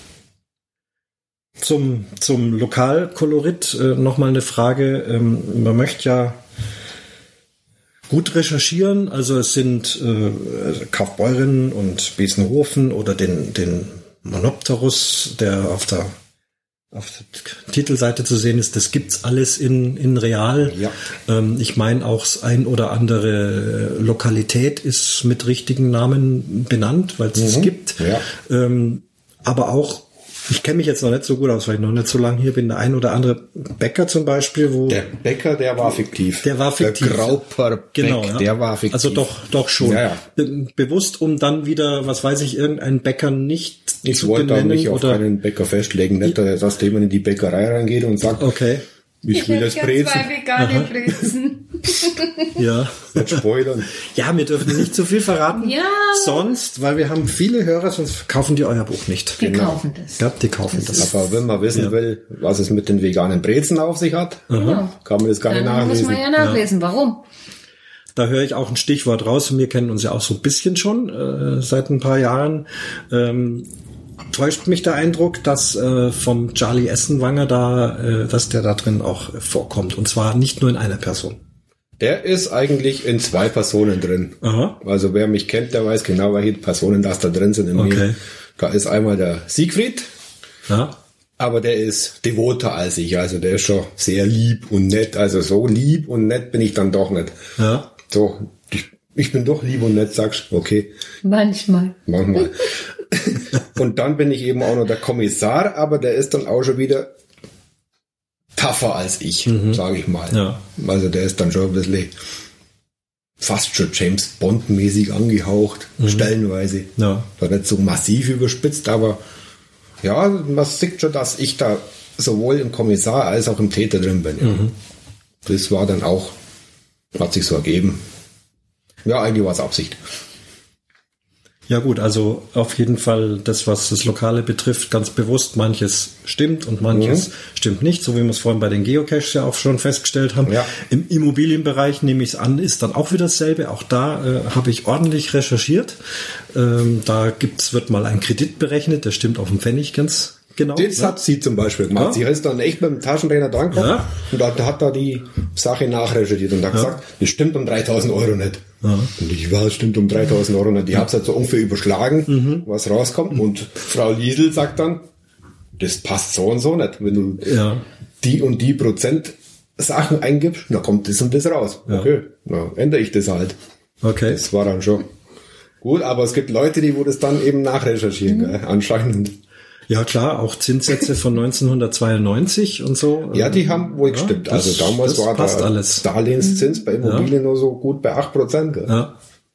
Zum, zum Lokalkolorit äh, nochmal eine Frage. Ähm, man möchte ja gut recherchieren. Also es sind äh, Kaufbeuren und Besenhofen oder den, den Monopterus, der auf der, auf der Titelseite zu sehen ist. Das gibt's alles in, in real. Ja. Ähm, ich meine auch das ein oder andere Lokalität ist mit richtigen Namen benannt, weil es mhm. es gibt. Ja. Ähm, aber auch ich kenne mich jetzt noch nicht so gut aus, weil ich noch nicht so lange hier bin. Der ein oder andere Bäcker zum Beispiel, wo... Der Bäcker, der war fiktiv. Der war fiktiv. Der Grauper genau, ja. der war fiktiv. Also doch, doch schon. Ja, ja. Be- bewusst, um dann wieder, was weiß ich, irgendeinen Bäcker nicht ich zu benennen. Ich wollte mich auf oder keinen Bäcker festlegen. Nicht, dass jemand in die Bäckerei reingeht und sagt, okay. ich, ich will das Brezen. Ich hätte zwei vegane Brezen. Ja. Mit Spoilern. Ja, wir dürfen nicht zu viel verraten. Ja. Sonst, weil wir haben viele Hörer, sonst kaufen die euer Buch nicht. Die genau. kaufen das. Ja, die kaufen das. das. Aber wenn man wissen ja. will, was es mit den veganen Brezen auf sich hat, genau. kann man das gar nicht Dann nachlesen. muss man ja nachlesen. Ja. Warum? Da höre ich auch ein Stichwort raus. Wir kennen uns ja auch so ein bisschen schon äh, seit ein paar Jahren. Ähm, täuscht mich der Eindruck, dass äh, vom Charlie Essenwanger da, äh, dass der da drin auch vorkommt. Und zwar nicht nur in einer Person. Der ist eigentlich in zwei Personen drin. Aha. Also wer mich kennt, der weiß genau, welche Personen das da drin sind in Okay. mir. Da ist einmal der Siegfried, Ja. aber der ist devoter als ich. Also der ist schon sehr lieb und nett. Also so lieb und nett bin ich dann doch nicht. Ja. So, ich, ich bin doch lieb und nett, sagst okay, Manchmal. manchmal. Und dann bin ich eben auch noch der Kommissar, aber der ist dann auch schon wieder tougher als ich, mhm. sage ich mal. Ja. Also der ist dann schon ein bisschen fast schon James Bond-mäßig angehaucht, mhm. stellenweise. Ja. War nicht so massiv überspitzt, aber ja, man sieht schon, dass ich da sowohl im Kommissar als auch im Täter drin bin. Ja. Mhm. Das war dann auch, hat sich so ergeben. Ja, eigentlich war es Absicht. Ja gut, also auf jeden Fall das, was das Lokale betrifft, ganz bewusst. Manches stimmt und manches mhm. stimmt nicht, so wie wir es vorhin bei den Geocaches ja auch schon festgestellt haben. Ja. Im Immobilienbereich, nehme ich es an, ist dann auch wieder dasselbe. Auch da äh, habe ich ordentlich recherchiert. Ähm, da gibt's, wird mal ein Kredit berechnet, der stimmt auf dem Pfennig ganz genau. Das ja. hat sie zum Beispiel gemacht. Ja. Sie ist dann echt mit dem Taschenrechner dran gekommen Ja. und da hat da die Sache nachrecherchiert und hat Ja. gesagt, das stimmt um dreitausend Euro nicht. Ja. Und ich war, es stimmt um dreitausend Euro nicht. Die hab's halt so ungefähr überschlagen, Mhm. was rauskommt. Und Frau Liesel sagt dann, das passt so und so nicht. Wenn du Ja. die und die Prozent Sachen eingibst, dann kommt das und das raus. Ja. Okay, dann ändere ich das halt. Okay. Das war dann schon gut, aber es gibt Leute, die wo das dann eben nachrecherchieren, Mhm. gell? Anscheinend. Ja klar, auch Zinssätze von neunzehnhundertzweiundneunzig und so. Ja, die haben wohl gestimmt. das- Also damals das war passt der alles. Darlehenszins bei Immobilien nur so gut bei acht Prozent. Gell? Ja.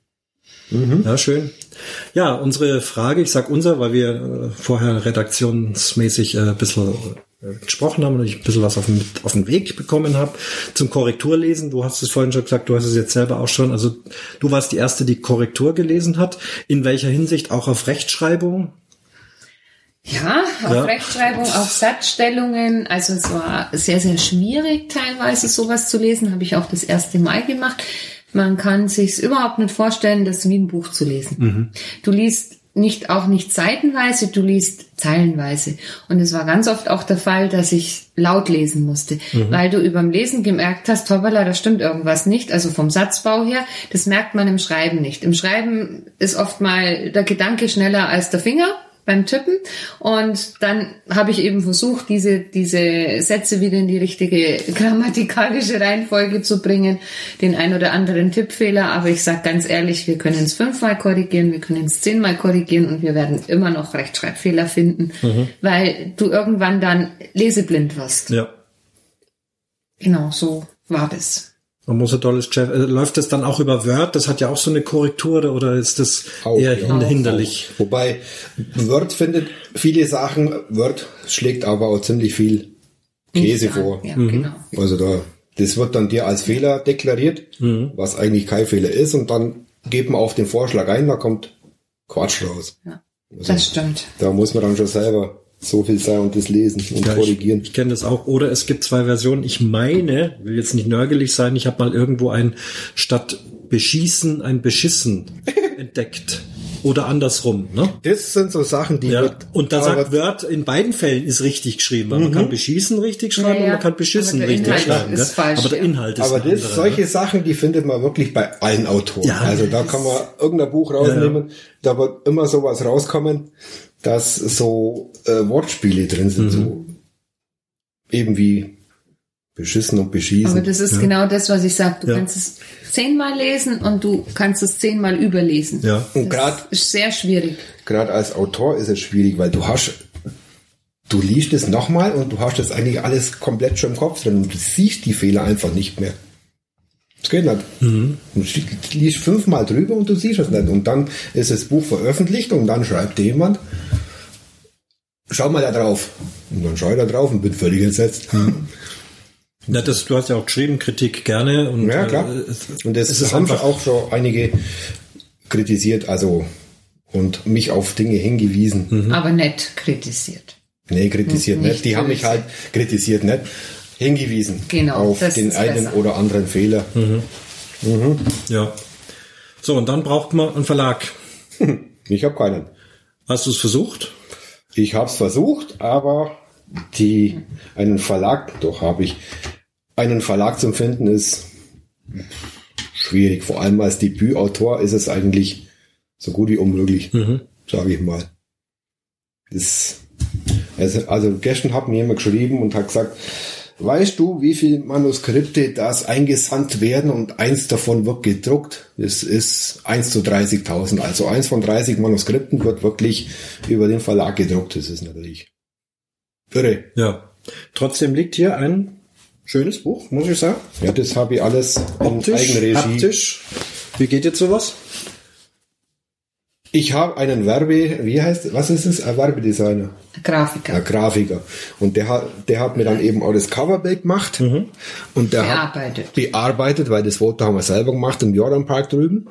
Ja, schön. Ja, unsere Frage, ich sag unser, weil wir äh, vorher redaktionsmäßig äh, ein bisschen äh, gesprochen haben und ich ein bisschen was auf den, auf den Weg bekommen habe zum Korrekturlesen. Du hast es vorhin schon gesagt, du hast es jetzt selber auch schon. Also du warst die Erste, die Korrektur gelesen hat. In welcher Hinsicht? Auch auf Rechtschreibung? Ja, auf Ja. Rechtschreibung, auf Satzstellungen. Also es war sehr, sehr schwierig, teilweise sowas zu lesen. Habe ich auch das erste Mal gemacht. Man kann sich's überhaupt nicht vorstellen, das wie ein Buch zu lesen. Mhm. Du liest nicht, auch nicht seitenweise, du liest zeilenweise. Und es war ganz oft auch der Fall, dass ich laut lesen musste, mhm. weil du überm Lesen gemerkt hast, hoppala, da stimmt irgendwas nicht. Also vom Satzbau her, das merkt man im Schreiben nicht. Im Schreiben ist oft mal der Gedanke schneller als der Finger beim Tippen, und dann habe ich eben versucht, diese diese Sätze wieder in die richtige grammatikalische Reihenfolge zu bringen, den ein oder anderen Tippfehler, aber ich sage ganz ehrlich, wir können es fünfmal korrigieren, wir können es zehnmal korrigieren und wir werden immer noch Rechtschreibfehler finden, mhm. weil du irgendwann dann leseblind wirst. Ja. Genau, so war das. Man muss ein tolles Chef. Äh, läuft das dann auch über Word? Das hat ja auch so eine Korrektur, oder ist das Auch, eher ja, hinderlich? Auch. Wobei Word findet viele Sachen, Word schlägt aber auch ziemlich viel Käse vor. Ja, mhm. genau. Also da, das wird dann dir als Fehler deklariert, mhm. was eigentlich kein Fehler ist, und dann geht man auf den Vorschlag ein, da kommt Quatsch raus. Ja, also, das stimmt. Da muss man dann schon selber so viel sein und das lesen und ja, korrigieren. Ich, ich kenne das auch. Oder es gibt zwei Versionen. Ich meine, will jetzt nicht nörgelig sein, ich habe mal irgendwo ein statt beschießen ein beschissen entdeckt. Oder andersrum. Ne? Das sind so Sachen, die... Ja. Wird, und da sagt Word, in beiden Fällen ist richtig geschrieben. Mhm. Man kann beschießen richtig schreiben, ja, ja. und man kann beschissen richtig Inhalt schreiben. ist falsch, aber der Inhalt ja. ist Aber das, andere, solche ne? Sachen, die findet man wirklich bei allen Autoren. Ja, also da kann man irgendein Buch rausnehmen, ja, ja. da wird immer sowas rauskommen, dass so äh, Wortspiele drin sind, mhm. so eben wie beschissen und beschießen. Aber das ist ja. genau das, was ich sage. Du ja. kannst es zehnmal lesen und du kannst es zehnmal überlesen. Ja. Und gerade ist sehr schwierig. Gerade als Autor ist es schwierig, weil du hast, du liest es nochmal und du hast das eigentlich alles komplett schon im Kopf drin und du siehst die Fehler einfach nicht mehr. Das geht nicht. Mhm. Du liest fünfmal drüber und du siehst es nicht. Und dann ist das Buch veröffentlicht und dann schreibt jemand, schau mal da drauf. Und dann schaue ich da drauf und bin völlig entsetzt. Mhm. Ja, das, du hast ja auch geschrieben, Kritik gerne. Und, ja, klar. Äh, und das ist haben auch schon einige kritisiert, also und mich auf Dinge hingewiesen. Mhm. Aber nicht kritisiert. Nee, kritisiert nicht. nicht. Die haben mich halt kritisiert nicht. Hingewiesen genau, auf den einen besser. Oder anderen Fehler. Mhm. Mhm. Ja. So, und dann braucht man einen Verlag. Ich habe keinen. Hast du es versucht? Ich habe es versucht, aber die einen Verlag, doch habe ich, einen Verlag zu finden ist schwierig. Vor allem als Debütautor ist es eigentlich so gut wie unmöglich, mhm. sage ich mal. Das, also, also gestern hat mir jemand geschrieben und hat gesagt, weißt du, wie viele Manuskripte das eingesandt werden und eins davon wird gedruckt? Das ist eins zu dreißigtausend. Also eins von dreißig Manuskripten wird wirklich über den Verlag gedruckt. Das ist natürlich irre. Ja. Trotzdem liegt hier ein schönes Buch, muss ich sagen. Ja, das habe ich alles in Eigenregie. Haptisch. Wie geht jetzt sowas? Ich habe einen Werbe, wie heißt, was ist es? Ein Werbedesigner. Grafiker. Ein Grafiker. Und der hat, der hat mir dann eben auch das Coverbild gemacht. Mhm. Und der bearbeitet. hat bearbeitet, weil das Foto haben wir selber gemacht im Jordanpark drüben.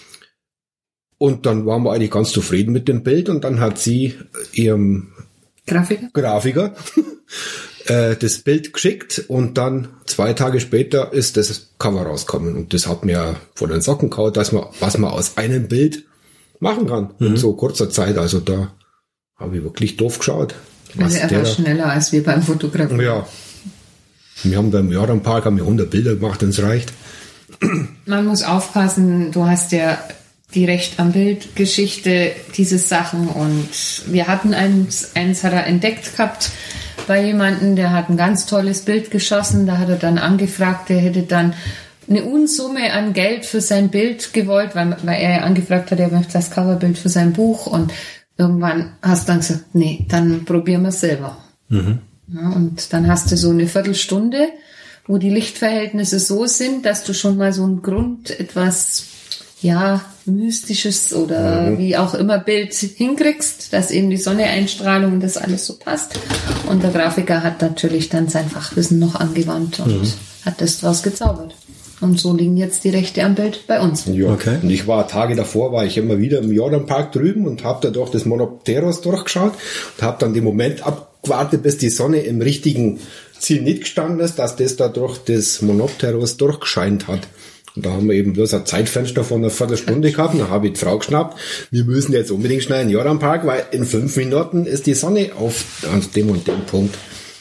Und dann waren wir eigentlich ganz zufrieden mit dem Bild. Und dann hat sie ihrem Grafiker, Grafiker äh, das Bild geschickt. Und dann zwei Tage später ist das Cover rausgekommen. Und das hat mir von den Socken gehauen, dass man, was man aus einem Bild machen kann mhm. in so kurzer Zeit. Also da habe ich wirklich doof geschaut. Also er war schneller als wir beim Fotografieren. Ja. Wir haben beim Jordanpark haben wir hundert Bilder gemacht und es reicht. Man muss aufpassen, du hast ja die Recht am Bild Geschichte, diese Sachen, und wir hatten eins, eins hat er entdeckt gehabt bei jemandem, der hat ein ganz tolles Bild geschossen, da hat er dann angefragt, der hätte dann eine Unsumme an Geld für sein Bild gewollt, weil, weil er ja angefragt hat, er möchte das Coverbild für sein Buch, und irgendwann hast du dann gesagt, nee, dann probieren wir es selber. Mhm. Ja, und dann hast du so eine Viertelstunde, wo die Lichtverhältnisse so sind, dass du schon mal so ein Grund, etwas, ja, mystisches oder mhm. wie auch immer Bild hinkriegst, dass eben die Sonneeinstrahlung und das alles so passt. Und der Grafiker hat natürlich dann sein Fachwissen noch angewandt und mhm. hat das draus gezaubert. Und so liegen jetzt die Rechte am Bild bei uns. Ja, okay. Und ich war Tage davor, war ich immer wieder im Jordanpark drüben und habe da durch das Monopteros durchgeschaut und habe dann den Moment abgewartet, bis die Sonne im richtigen Ziel nicht gestanden ist, dass das da durch das Monopteros durchgescheint hat. Und da haben wir eben bloß ein Zeitfenster von einer Viertelstunde gehabt. Und da habe ich die Frau geschnappt, wir müssen jetzt unbedingt schnell in den Jordanpark, weil in fünf Minuten ist die Sonne auf, auf dem und dem Punkt.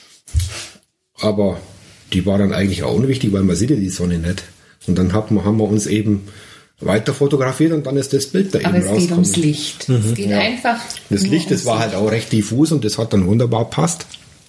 Aber die war dann eigentlich auch unwichtig, weil man sieht ja die Sonne nicht. Und dann haben wir, haben wir uns eben weiter fotografiert und dann ist das Bild da Aber eben rausgekommen. Aber es geht ums Licht. Mhm. Es geht ja. einfach Das Licht, das war halt auch recht diffus und das hat dann wunderbar passt.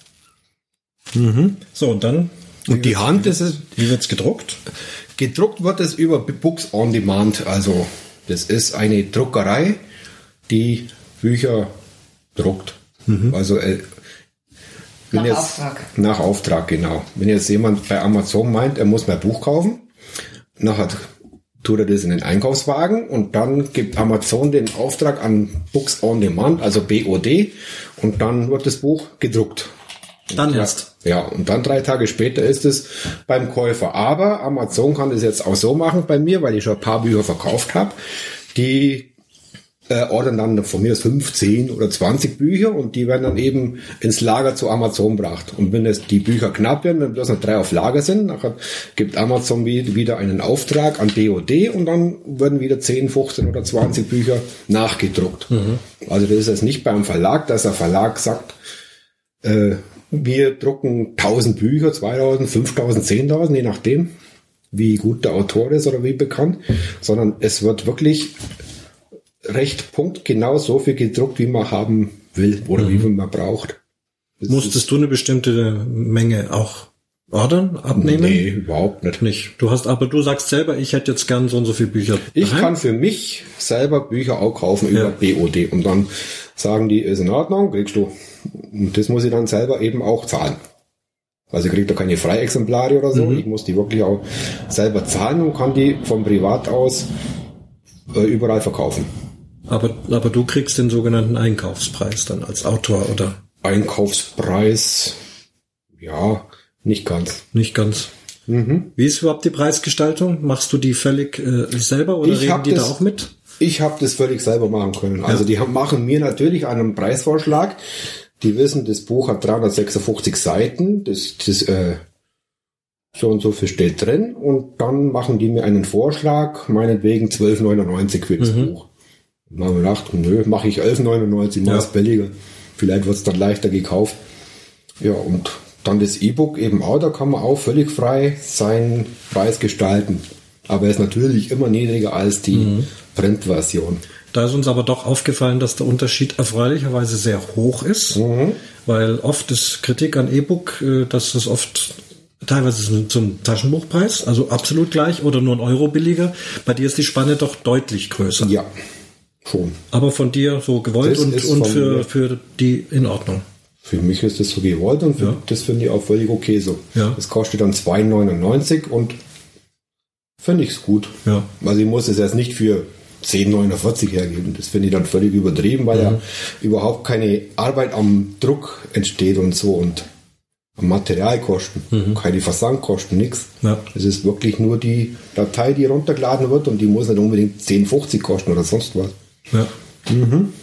Mhm. So, und dann? Und die Hand, das ist... Wie wird's gedruckt? Gedruckt wird es über Books on Demand. Also, das ist eine Druckerei, die Bücher druckt. Mhm. Also, äh, Wenn nach jetzt, Auftrag. Nach Auftrag, genau. Wenn jetzt jemand bei Amazon meint, er muss mein Buch kaufen, nachher tut er das in den Einkaufswagen und dann gibt Amazon den Auftrag an Books on Demand, also B O D, und dann wird das Buch gedruckt. Dann erst. Ja, und dann drei Tage später ist es beim Käufer. Aber Amazon kann das jetzt auch so machen bei mir, weil ich schon ein paar Bücher verkauft habe. Die Äh, ordern dann von mir fünfzehn oder zwanzig Bücher und die werden dann eben ins Lager zu Amazon gebracht. Und wenn es die Bücher knapp werden, wenn bloß noch drei auf Lager sind, dann gibt Amazon wieder einen Auftrag an B O D und dann werden wieder zehn, fünfzehn oder zwanzig Bücher nachgedruckt. Mhm. Also das ist jetzt nicht beim Verlag, dass der Verlag sagt, äh, wir drucken tausend Bücher, zweitausend, fünftausend, zehntausend, je nachdem, wie gut der Autor ist oder wie bekannt, sondern es wird wirklich recht punktgenau so viel gedruckt, wie man haben will oder mhm. wie viel man braucht. Das Musstest du eine bestimmte Menge auch ordern, abnehmen? Nee, überhaupt nicht. nicht. Du hast, aber du sagst selber, ich hätte jetzt gern so und so viele Bücher. Ich daheim. kann für mich selber Bücher auch kaufen über ja. B O D und dann sagen die, ist in Ordnung, kriegst du. Und das muss ich dann selber eben auch zahlen. Also ich kriege da keine Freiexemplare oder so. Mhm. Ich muss die wirklich auch selber zahlen und kann die vom Privat aus äh, überall verkaufen. Aber, aber du kriegst den sogenannten Einkaufspreis dann als Autor, oder? Einkaufspreis, ja, Nicht ganz. Nicht ganz. Mhm. Wie ist überhaupt die Preisgestaltung? Machst du die völlig äh, selber oder Ich reden hab die das- da auch mit? Ich habe das völlig selber machen können. Also die haben, machen mir natürlich einen Preisvorschlag. Die wissen, das Buch hat dreihundertsechsundfünfzig Seiten. Das, das äh, so und so viel steht drin. Und dann machen die mir einen Vorschlag, meinetwegen zwölf neunundneunzig für das Mhm. Buch. Und dann haben wir gedacht, nö, mache ich elf neunundneunzig, mach Ja. es billiger. Vielleicht wird es dann leichter gekauft. Ja, und dann das E-Book eben auch, da kann man auch völlig frei seinen Preis gestalten. Aber er ist natürlich immer niedriger als die Mhm. Printversion. Da ist uns aber doch aufgefallen, dass der Unterschied erfreulicherweise sehr hoch ist, Mhm. weil oft ist Kritik an E-Book, äh, dass es oft teilweise zum Taschenbuchpreis, also absolut gleich oder nur ein Euro billiger. Bei dir ist die Spanne doch deutlich größer. Ja, schon. Aber von dir so gewollt Das und, ist und von für, mir. für die in Ordnung. Für mich ist das so gewollt und für, Ja. das finde ich auch völlig okay so. Ja. Das kostet dann zwei neunundneunzig und finde ich es gut. Ja. Also ich muss es erst nicht für zehn neunundvierzig hergeben. Das finde ich dann völlig übertrieben, weil Mhm. ja überhaupt keine Arbeit am Druck entsteht und so und am Materialkosten, Mhm. keine Versandkosten, nichts. Ja. Es ist wirklich nur die Datei, die runtergeladen wird und die muss nicht unbedingt zehn fünfzig kosten oder sonst was. Ja. Mhm.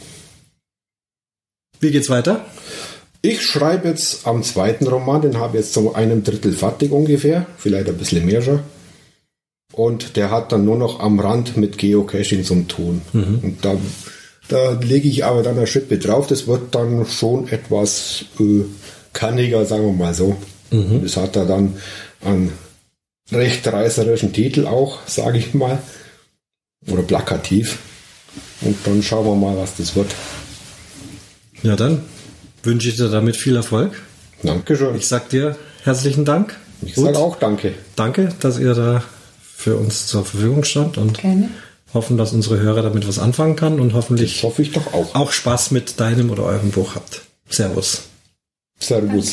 Wie geht's weiter? Ich schreibe jetzt am zweiten Roman, den habe ich jetzt zu einem Drittel fertig ungefähr, vielleicht ein bisschen mehr schon. Und der hat dann nur noch am Rand mit Geocaching zum tun. Mhm. Und da, da lege ich aber dann eine Schippe drauf, das wird dann schon etwas äh, kanniger, sagen wir mal so. Mhm. Und das hat da dann einen recht reißerischen Titel auch, sage ich mal. Oder plakativ. Und dann schauen wir mal, was das wird. Ja, dann wünsche ich dir damit viel Erfolg. Dankeschön. Ich sag dir herzlichen Dank. Ich Gut. sage auch danke. Danke, dass ihr da für uns zur Verfügung stand und Gerne. hoffen, dass unsere Hörer damit was anfangen kann und Das hoffentlich hoffe ich doch auch. auch Spaß mit deinem oder eurem Buch habt. Servus. Servus.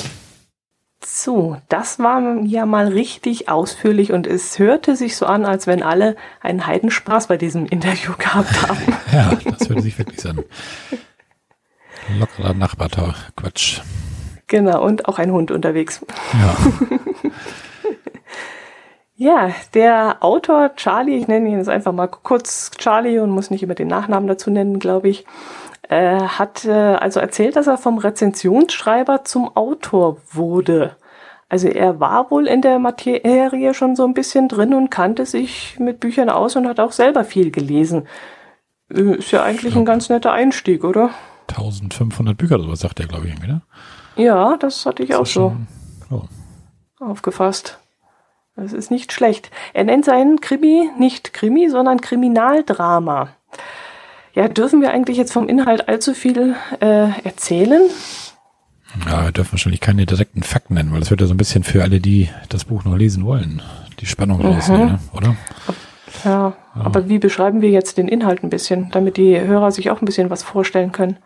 So, das war ja mal richtig ausführlich und es hörte sich so an, als wenn alle einen Heidenspaß bei diesem Interview gehabt haben. Ja, das hört sich wirklich so an. Lockerer Nachbartau. Quatsch. Genau, und auch ein Hund unterwegs. Ja. Ja, der Autor Charlie, ich nenne ihn jetzt einfach mal kurz Charlie und muss nicht immer den Nachnamen dazu nennen, glaube ich, äh, hat äh, also erzählt, dass er vom Rezensionsschreiber zum Autor wurde. Also er war wohl in der Materie schon so ein bisschen drin und kannte sich mit Büchern aus und hat auch selber viel gelesen. Äh, Ist ja eigentlich ein ganz netter Einstieg, oder? eintausendfünfhundert Bücher, sowas sagt er, glaube ich, irgendwie, ne? Ja, das hatte ich Das auch ist so schon- Oh. aufgefasst. Das ist nicht schlecht. Er nennt seinen Krimi nicht Krimi, sondern Kriminaldrama. Ja, dürfen wir eigentlich jetzt vom Inhalt allzu viel äh, erzählen? Ja, wir dürfen wahrscheinlich keine direkten Fakten nennen, weil das wird ja so ein bisschen für alle, die das Buch noch lesen wollen, die Spannung rausnehmen, ne? Oder? Ja, aber wie beschreiben wir jetzt den Inhalt ein bisschen, damit die Hörer sich auch ein bisschen was vorstellen können?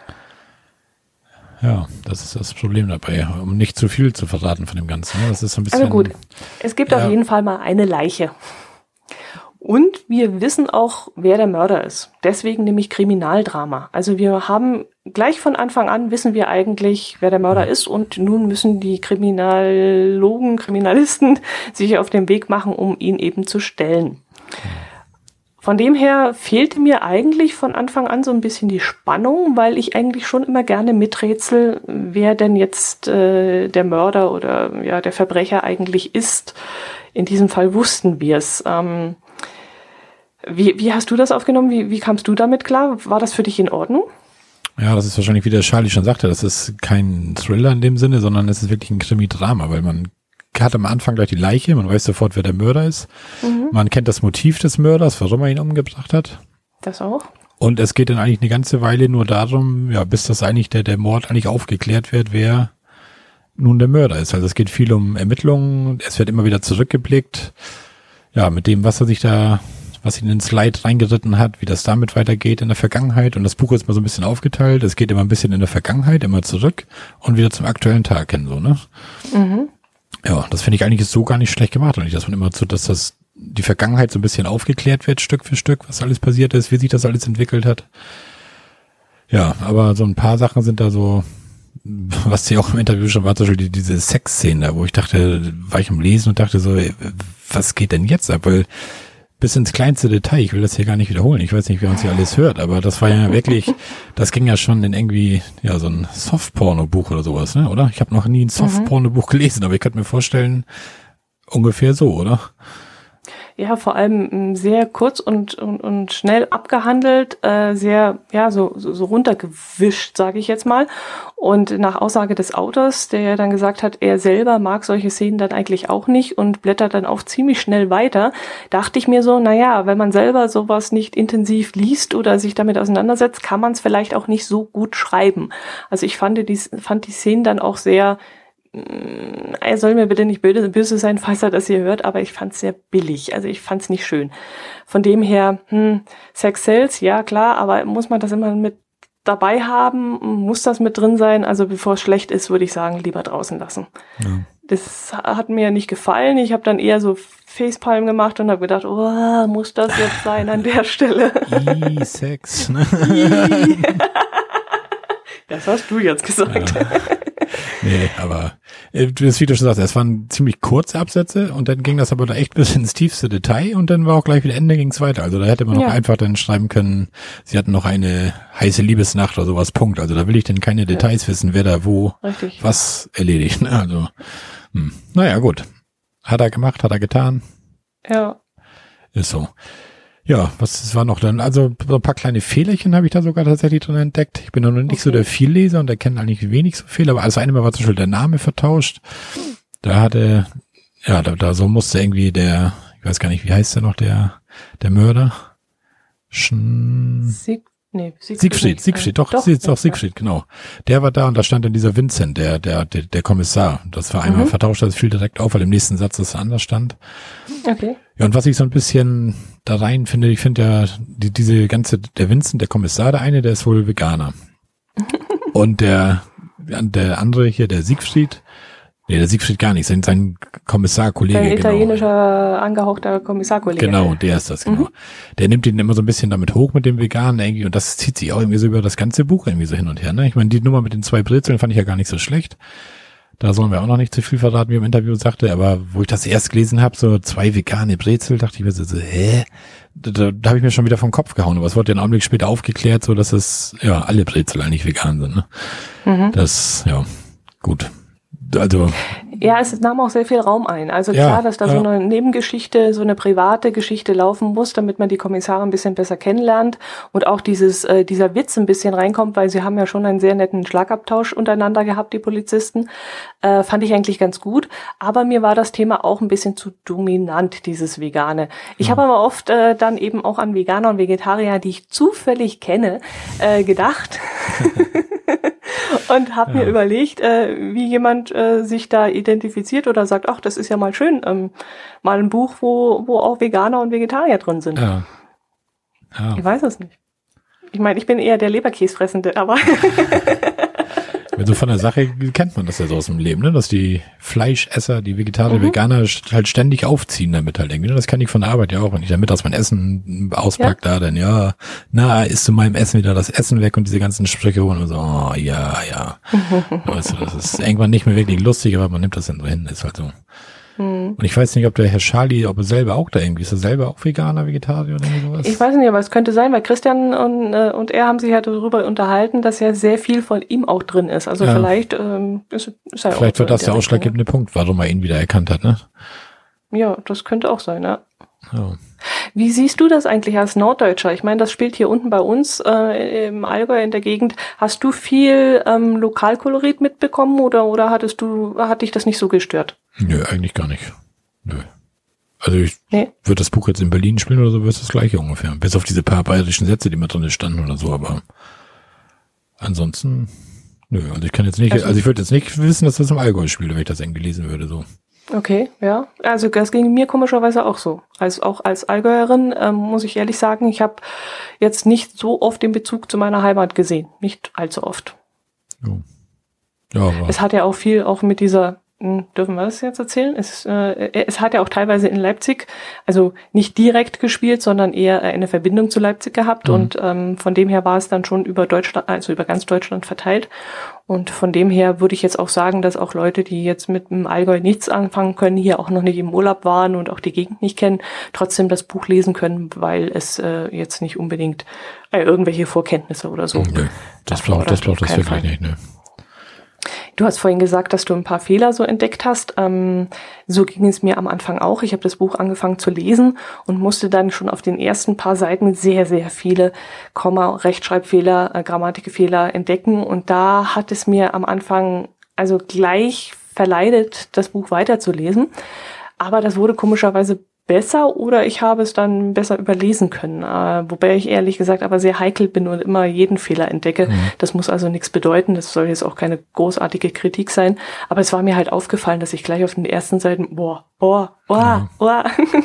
Ja, das ist das Problem dabei, um nicht zu viel zu verraten von dem Ganzen. Ne? Das ist so ein bisschen. Also gut, es gibt ja. auf jeden Fall mal eine Leiche. Und wir wissen auch, wer der Mörder ist. Deswegen nämlich Kriminaldrama. Also wir haben gleich von Anfang an wissen wir eigentlich, wer der Mörder ist. Und nun müssen die Kriminalogen, Kriminalisten sich auf den Weg machen, um ihn eben zu stellen. Von dem her fehlte mir eigentlich von Anfang an so ein bisschen die Spannung, weil ich eigentlich schon immer gerne miträtsel, wer denn jetzt äh, der Mörder oder ja der Verbrecher eigentlich ist. In diesem Fall wussten wir es. Ähm, wie, wie hast du das aufgenommen? Wie, wie kamst du damit klar? War das für dich in Ordnung? Ja, das ist wahrscheinlich, wie der Charlie schon sagte, das ist kein Thriller in dem Sinne, sondern es ist wirklich ein Krimi-Drama, weil man hat am Anfang gleich die Leiche, man weiß sofort, wer der Mörder ist. Mhm. Man kennt das Motiv des Mörders, warum er ihn umgebracht hat. Das auch. Und es geht dann eigentlich eine ganze Weile nur darum, ja, bis das eigentlich der, der Mord eigentlich aufgeklärt wird, wer nun der Mörder ist. Also es geht viel um Ermittlungen, es wird immer wieder zurückgeblickt, ja, mit dem, was er sich da, was ihn ins Leid reingeritten hat, wie das damit weitergeht in der Vergangenheit. Und das Buch ist mal so ein bisschen aufgeteilt, es geht immer ein bisschen in der Vergangenheit, immer zurück und wieder zum aktuellen Tag hin, so, ne? Mhm. Ja, das finde ich eigentlich so gar nicht schlecht gemacht, dass man immer so, dass das die Vergangenheit so ein bisschen aufgeklärt wird, Stück für Stück, was alles passiert ist, wie sich das alles entwickelt hat. Ja, aber so ein paar Sachen sind da so, was sie auch im Interview schon war, zum Beispiel die, diese Sexszene da, wo ich dachte, war ich am Lesen und dachte so, ey, was geht denn jetzt ab? Weil bis ins kleinste Detail, ich will das hier gar nicht wiederholen, ich weiß nicht, wer uns hier alles hört, aber das war ja wirklich, das ging ja schon in irgendwie, ja, so ein Softporno-Buch oder sowas, ne, oder? Ich habe noch nie ein Softporno-Buch gelesen, aber ich könnte mir vorstellen, ungefähr so, oder? Ja, vor allem sehr kurz und, und, und schnell abgehandelt, äh, sehr, ja, so, so, so runtergewischt, sage ich jetzt mal. Und nach Aussage des Autors, der dann gesagt hat, er selber mag solche Szenen dann eigentlich auch nicht und blättert dann auch ziemlich schnell weiter, dachte ich mir so, naja, wenn man selber sowas nicht intensiv liest oder sich damit auseinandersetzt, kann man es vielleicht auch nicht so gut schreiben. Also ich fand die, fand die Szenen dann auch sehr, er soll mir bitte nicht böse, böse sein, falls er das hier hört, aber ich fand es sehr billig. Also ich fand es nicht schön. Von dem her, hm, Sex sells, ja klar, aber muss man das immer mit dabei haben? Muss das mit drin sein? Also bevor es schlecht ist, würde ich sagen, lieber draußen lassen. Ja. Das hat mir nicht gefallen. Ich habe dann eher so Facepalm gemacht und habe gedacht, oh, muss das jetzt sein an der Stelle? I, Sex. Ne? Das hast du jetzt gesagt. Ja. Nee, aber das, wie du schon sagst, es waren ziemlich kurze Absätze und dann ging das aber da echt bis ins tiefste Detail und dann war auch gleich wieder Ende, ging es weiter. Also da hätte man noch ja. einfach dann schreiben können, sie hatten noch eine heiße Liebesnacht oder sowas, Punkt. Also da will ich denn keine Details ja. wissen, wer da wo Richtig. was erledigt. Also, hm. naja, gut. Hat er gemacht, hat er getan. Ja. Ist so. Ja, was war noch dann? Also so ein paar kleine Fehlerchen habe ich da sogar tatsächlich drin entdeckt. Ich bin noch nicht okay. so der Vielleser und erkenne eigentlich wenig so viel, aber also einmal war zum Beispiel der Name vertauscht. Da hatte, ja, da, da so musste irgendwie der, ich weiß gar nicht, wie heißt der noch, der, der Mörder? Schen Sieg, nee, Siegfried, Siegfried, Siegfried, doch, doch, ist doch Siegfried, genau. Der war da und da stand dann dieser Vincent, der, der, der, der Kommissar. Das war einmal mhm. vertauscht, das fiel direkt auf, weil im nächsten Satz das anders stand. Okay. Ja, und was ich so ein bisschen da rein finde, ich finde ja, die, diese ganze, der Vincent, der Kommissar, der eine, der ist wohl Veganer. Und der, der andere hier, der Siegfried, nee, der Siegfried gar nicht, sein, sein Kommissarkollege. Ein italienischer, genau. angehauchter Kommissarkollege. Genau, der ist das, genau. Mhm. Der nimmt ihn immer so ein bisschen damit hoch mit dem Veganen irgendwie und das zieht sich auch irgendwie so über das ganze Buch irgendwie so hin und her, ne? Ich meine, die Nummer mit den zwei Brezeln fand ich ja gar nicht so schlecht. Da sollen wir auch noch nicht zu viel verraten, wie er im Interview sagte, aber wo ich das erst gelesen habe, so zwei vegane Brezel, dachte ich mir so, so hä? Da, da, da habe ich mir schon wieder vom Kopf gehauen, aber es wurde ja einen Augenblick später aufgeklärt, so dass es, ja, alle Brezel eigentlich vegan sind, ne? Mhm. Das, ja, gut. Also ja, es nahm auch sehr viel Raum ein. Also ja, klar, dass da ja. so eine Nebengeschichte, so eine private Geschichte laufen muss, damit man die Kommissare ein bisschen besser kennenlernt und auch dieses äh, dieser Witz ein bisschen reinkommt, weil sie haben ja schon einen sehr netten Schlagabtausch untereinander gehabt, die Polizisten. Äh, fand ich eigentlich ganz gut. Aber mir war das Thema auch ein bisschen zu dominant, dieses Vegane. Ich ja. habe aber oft äh, dann eben auch an Veganer und Vegetarier, die ich zufällig kenne, äh, gedacht. Und habe ja. mir überlegt, äh, wie jemand äh, sich da identifiziert oder sagt, ach, das ist ja mal schön, ähm, mal ein Buch, wo wo auch Veganer und Vegetarier drin sind. Ja. Ja. Ich weiß es nicht. Ich meine, ich bin eher der Leberkäsfressende, aber so von der Sache kennt man das ja so aus dem Leben, ne? Dass die Fleischesser, die Vegetarier, mhm. Veganer halt ständig aufziehen damit halt irgendwie. Das kann ich von der Arbeit ja auch, wenn ich damit aus mein Essen auspacke, ja. da dann, ja, na, isst zu meinem Essen wieder das Essen weg und diese ganzen Sprüche und so, oh, ja, ja. Weißt du, das ist irgendwann nicht mehr wirklich lustig, aber man nimmt das dann so hin, ist halt so. Und ich weiß nicht, ob der Herr Charlie, ob er selber auch da irgendwie, ist er selber auch Veganer, Vegetarier oder irgendwie sowas? Ich weiß nicht, aber es könnte sein, weil Christian und, äh, und er haben sich ja darüber unterhalten, dass ja sehr viel von ihm auch drin ist. Also ja. vielleicht ähm, ist, ist er Vielleicht auch wird das der ausschlaggebende ja. Punkt, warum er ihn wieder erkannt hat, ne? Ja, das könnte auch sein, ja. Ja. Wie siehst du das eigentlich als Norddeutscher? Ich meine, das spielt hier unten bei uns äh, im Allgäu in der Gegend. Hast du viel ähm, Lokalkolorit mitbekommen oder oder hattest du hat dich das nicht so gestört? Nö, eigentlich gar nicht. Nö. Also ich nee. würde das Buch jetzt in Berlin spielen oder so, wäre es das gleiche ungefähr. Bis auf diese paar bayerischen Sätze, die mal drin standen oder so, aber ansonsten, nö. Also ich kann jetzt nicht, also, also ich würde jetzt nicht wissen, dass das im Allgäu spielt, wenn ich das irgendwie lesen würde, so. Okay, ja. Also das ging mir komischerweise auch so. Also auch als Allgäuerin ähm, muss ich ehrlich sagen, ich habe jetzt nicht so oft den Bezug zu meiner Heimat gesehen. Nicht allzu oft. Ja. Ja, aber es hat ja auch viel auch mit dieser dürfen wir das jetzt erzählen? Es, äh, es hat ja auch teilweise in Leipzig, also nicht direkt gespielt, sondern eher eine Verbindung zu Leipzig gehabt mhm. und ähm, von dem her war es dann schon über Deutschland, also über ganz Deutschland verteilt und von dem her würde ich jetzt auch sagen, dass auch Leute, die jetzt mit dem Allgäu nichts anfangen können, hier auch noch nicht im Urlaub waren und auch die Gegend nicht kennen, trotzdem das Buch lesen können, weil es äh, jetzt nicht unbedingt äh, irgendwelche Vorkenntnisse oder so. Nee, das braucht das, braucht das wirklich Fall. nicht, ne. Du hast vorhin gesagt, dass du ein paar Fehler so entdeckt hast. Ähm, so ging es mir am Anfang auch. Ich habe das Buch angefangen zu lesen und musste dann schon auf den ersten paar Seiten sehr, sehr viele Komma-, Rechtschreibfehler, äh, Grammatikfehler entdecken. Und da hat es mir am Anfang also gleich verleidet, das Buch weiterzulesen. Aber das wurde komischerweise besser oder ich habe es dann besser überlesen können. Äh, wobei ich ehrlich gesagt aber sehr heikel bin und immer jeden Fehler entdecke. Mhm. Das muss also nichts bedeuten. Das soll jetzt auch keine großartige Kritik sein. Aber es war mir halt aufgefallen, dass ich gleich auf den ersten Seiten, boah, boah, boah, mhm. boah.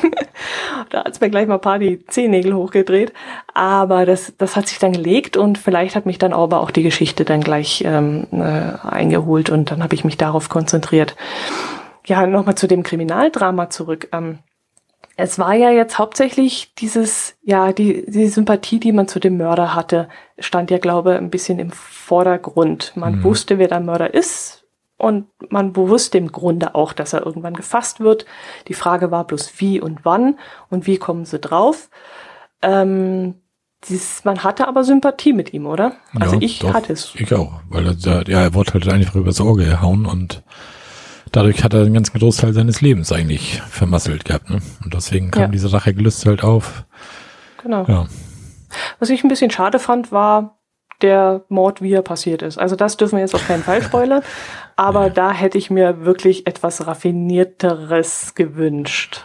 Da hat's mir gleich mal ein paar die Zehennägel hochgedreht. Aber das, das hat sich dann gelegt und vielleicht hat mich dann aber auch die Geschichte dann gleich ähm, äh, eingeholt und dann habe ich mich darauf konzentriert. Ja, nochmal zu dem Kriminaldrama zurück. Ähm, Es war ja jetzt hauptsächlich dieses, ja, die, die Sympathie, die man zu dem Mörder hatte, stand ja, glaube ich, ein bisschen im Vordergrund. Man mhm. wusste, wer der Mörder ist und man wusste im Grunde auch, dass er irgendwann gefasst wird. Die Frage war bloß wie und wann und wie kommen sie drauf. Ähm, dieses, man hatte aber Sympathie mit ihm, oder? Also ja, ich doch, hatte es. Ich auch, weil er, ja, er wurde halt einfach übers Ohr gehauen und dadurch hat er den ganzen Großteil seines Lebens eigentlich vermasselt gehabt, ne? Und deswegen kam ja. diese Rachegelüste halt auf. Genau. Ja. Was ich ein bisschen schade fand, war der Mord, wie er passiert ist. Also das dürfen wir jetzt auf keinen Fall spoilern. Aber ja. da hätte ich mir wirklich etwas Raffinierteres gewünscht,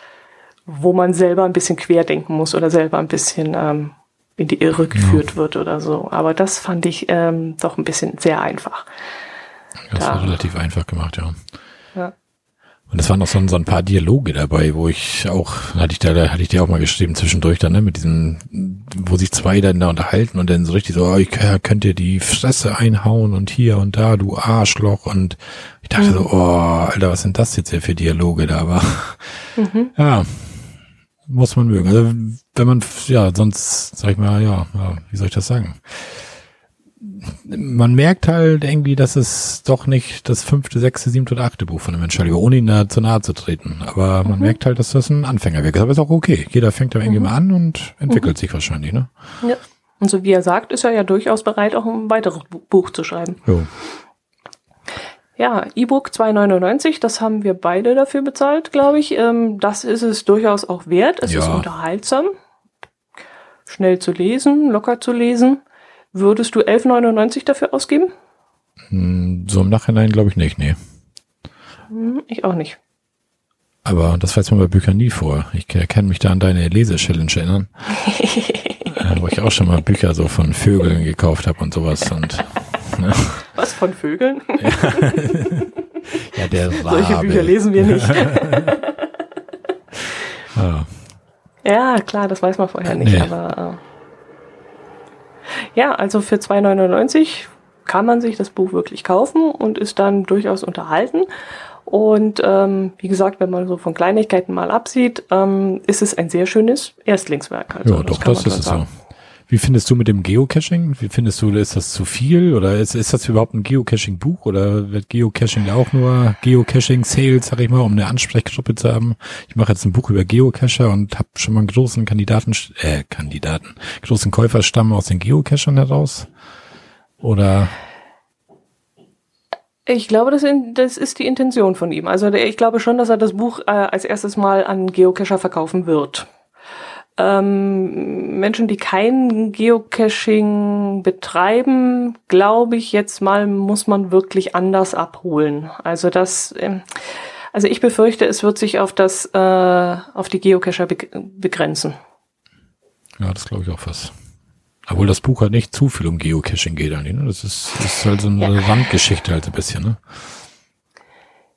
wo man selber ein bisschen querdenken muss oder selber ein bisschen ähm, in die Irre geführt ja. wird oder so. Aber das fand ich ähm, doch ein bisschen sehr einfach. Das da. war relativ einfach gemacht, ja. Ja. Und es waren noch so, so ein paar Dialoge dabei, wo ich auch, hatte ich da, da hatte ich dir auch mal geschrieben zwischendurch dann, ne, mit diesem, wo sich zwei dann da unterhalten und dann so richtig so, oh, ich könnt dir die Fresse einhauen und hier und da, du Arschloch und ich dachte mhm. so, oh, Alter, was sind das jetzt hier für Dialoge da, aber mhm. ja, muss man mögen. Also wenn man, ja, sonst, sag ich mal, ja, ja, wie soll ich das sagen? Man merkt halt irgendwie, dass es doch nicht das fünfte, sechste, siebte oder achte Buch von dem Entschuldiger, ohne ihn da zu nahe zu treten. Aber man mhm. merkt halt, dass das ein Anfängerwerk ist. Aber ist auch okay. Jeder fängt da irgendwie mhm. mal an und entwickelt mhm. sich wahrscheinlich, ne? Ja. Und so wie er sagt, ist er ja durchaus bereit, auch ein weiteres Buch zu schreiben. Jo. Ja, E-Book zwei neunundneunzig, das haben wir beide dafür bezahlt, glaube ich. Das ist es durchaus auch wert. Es ja. ist unterhaltsam, schnell zu lesen, locker zu lesen. Würdest du elf neunundneunzig dafür ausgeben? So im Nachhinein glaube ich nicht, nee. Ich auch nicht. Aber das weiß man bei Büchern nie vor. Ich kann mich da an deine Lese-Challenge erinnern. Wo ich auch schon mal Bücher so von Vögeln gekauft habe und sowas. Und, ne? Was, von Vögeln? Ja, ja der Rabe. Solche Bücher lesen wir nicht. Ja. Ja, klar, das weiß man vorher nicht, nee. aber... Ja, also für zwei neunundneunzig kann man sich das Buch wirklich kaufen und ist dann durchaus unterhalten. Und ähm, wie gesagt, wenn man so von Kleinigkeiten mal absieht, ähm, ist es ein sehr schönes Erstlingswerk. Also, ja, doch, das, das ist es so. Wie findest du mit dem Geocaching? Wie findest du, ist das zu viel oder ist, ist das überhaupt ein Geocaching-Buch oder wird Geocaching auch nur Geocaching-Sales, sag ich mal, um eine Ansprechgruppe zu haben? Ich mache jetzt ein Buch über Geocacher und habe schon mal einen großen Kandidaten, äh, Kandidaten, großen Käuferstamm aus den Geocachern heraus. Oder? Ich glaube, das, in, das ist die Intention von ihm. Also ich glaube schon, dass er das Buch äh, als erstes Mal an Geocacher verkaufen wird. Ähm, Menschen, die kein Geocaching betreiben, glaube ich, jetzt mal muss man wirklich anders abholen. Also das, ähm, also ich befürchte, es wird sich auf das, äh, auf die Geocacher be- begrenzen. Ja, das glaube ich auch fast. Obwohl das Buch halt nicht zu viel um Geocaching geht, eigentlich, ne? Das ist, ist halt so eine ja. Randgeschichte halt ein bisschen, ne?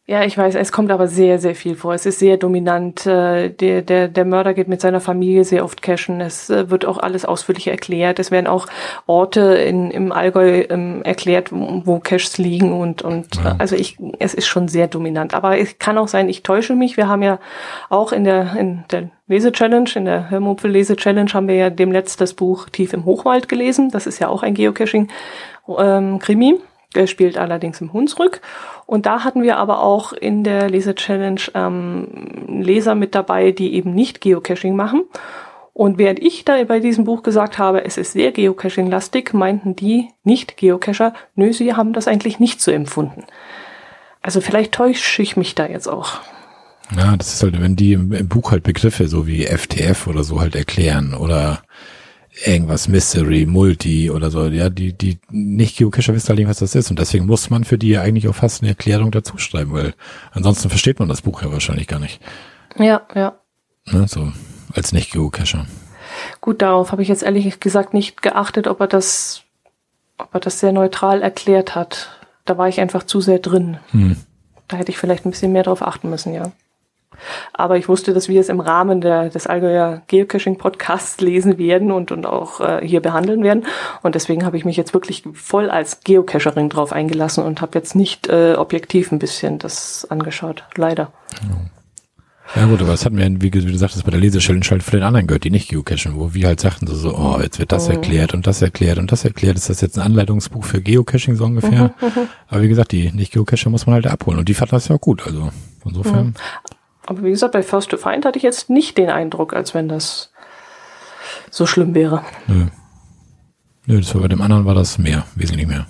Ja, ich weiß, es kommt aber sehr, sehr viel vor. Es ist sehr dominant. Der, der, der Mörder geht mit seiner Familie sehr oft cashen. Es wird auch alles ausführlich erklärt. Es werden auch Orte in, im Allgäu ähm, erklärt, wo Caches liegen und, und ja. also ich, es ist schon sehr dominant. Aber es kann auch sein, ich täusche mich. Wir haben ja auch in der, in der Lese-Challenge, in der Hörmupfel-Lese-Challenge haben wir ja demnächst das Buch Tief im Hochwald gelesen. Das ist ja auch ein Geocaching-Krimi. Ähm, Der spielt allerdings im Hunsrück. Und da hatten wir aber auch in der Lese-Challenge ähm, Leser mit dabei, die eben nicht Geocaching machen. Und während ich da bei diesem Buch gesagt habe, es ist sehr Geocaching-lastig, meinten die Nicht-Geocacher, nö, sie haben das eigentlich nicht so empfunden. Also vielleicht täusche ich mich da jetzt auch. Ja, das ist halt, wenn die im, im Buch halt Begriffe so wie F T F oder so halt erklären oder irgendwas Mystery, Multi oder so, ja, die, die Nicht-Geocacher wissen halt nicht, was das ist und deswegen muss man für die ja eigentlich auch fast eine Erklärung dazu schreiben, weil ansonsten versteht man das Buch ja wahrscheinlich gar nicht. Ja, ja. Ne, so, als Nicht-Geocacher. Gut, darauf habe ich jetzt ehrlich gesagt nicht geachtet, ob er das, ob er das sehr neutral erklärt hat. Da war ich einfach zu sehr drin. Hm. Da hätte ich vielleicht ein bisschen mehr drauf achten müssen, ja. Aber ich wusste, dass wir es im Rahmen der, des Allgäuer Geocaching-Podcasts lesen werden und, und auch äh, hier behandeln werden. Und deswegen habe ich mich jetzt wirklich voll als Geocacherin drauf eingelassen und habe jetzt nicht äh, objektiv ein bisschen das angeschaut. Leider. Ja gut, aber das hatten wir, wie gesagt, das bei der Lese-Challenge halt für den anderen gehört, die nicht geocachen, wo wir halt sagten so, so, oh, jetzt wird das erklärt und das erklärt und das erklärt. Ist das jetzt ein Anleitungsbuch für Geocaching so ungefähr? Aber wie gesagt, die Nicht-Geocacher muss man halt abholen und die fanden das ja auch gut. Also insofern... Mhm. Aber wie gesagt, bei First to Find hatte ich jetzt nicht den Eindruck, als wenn das so schlimm wäre. Nö. Nö, das war bei dem anderen war das mehr, wesentlich mehr.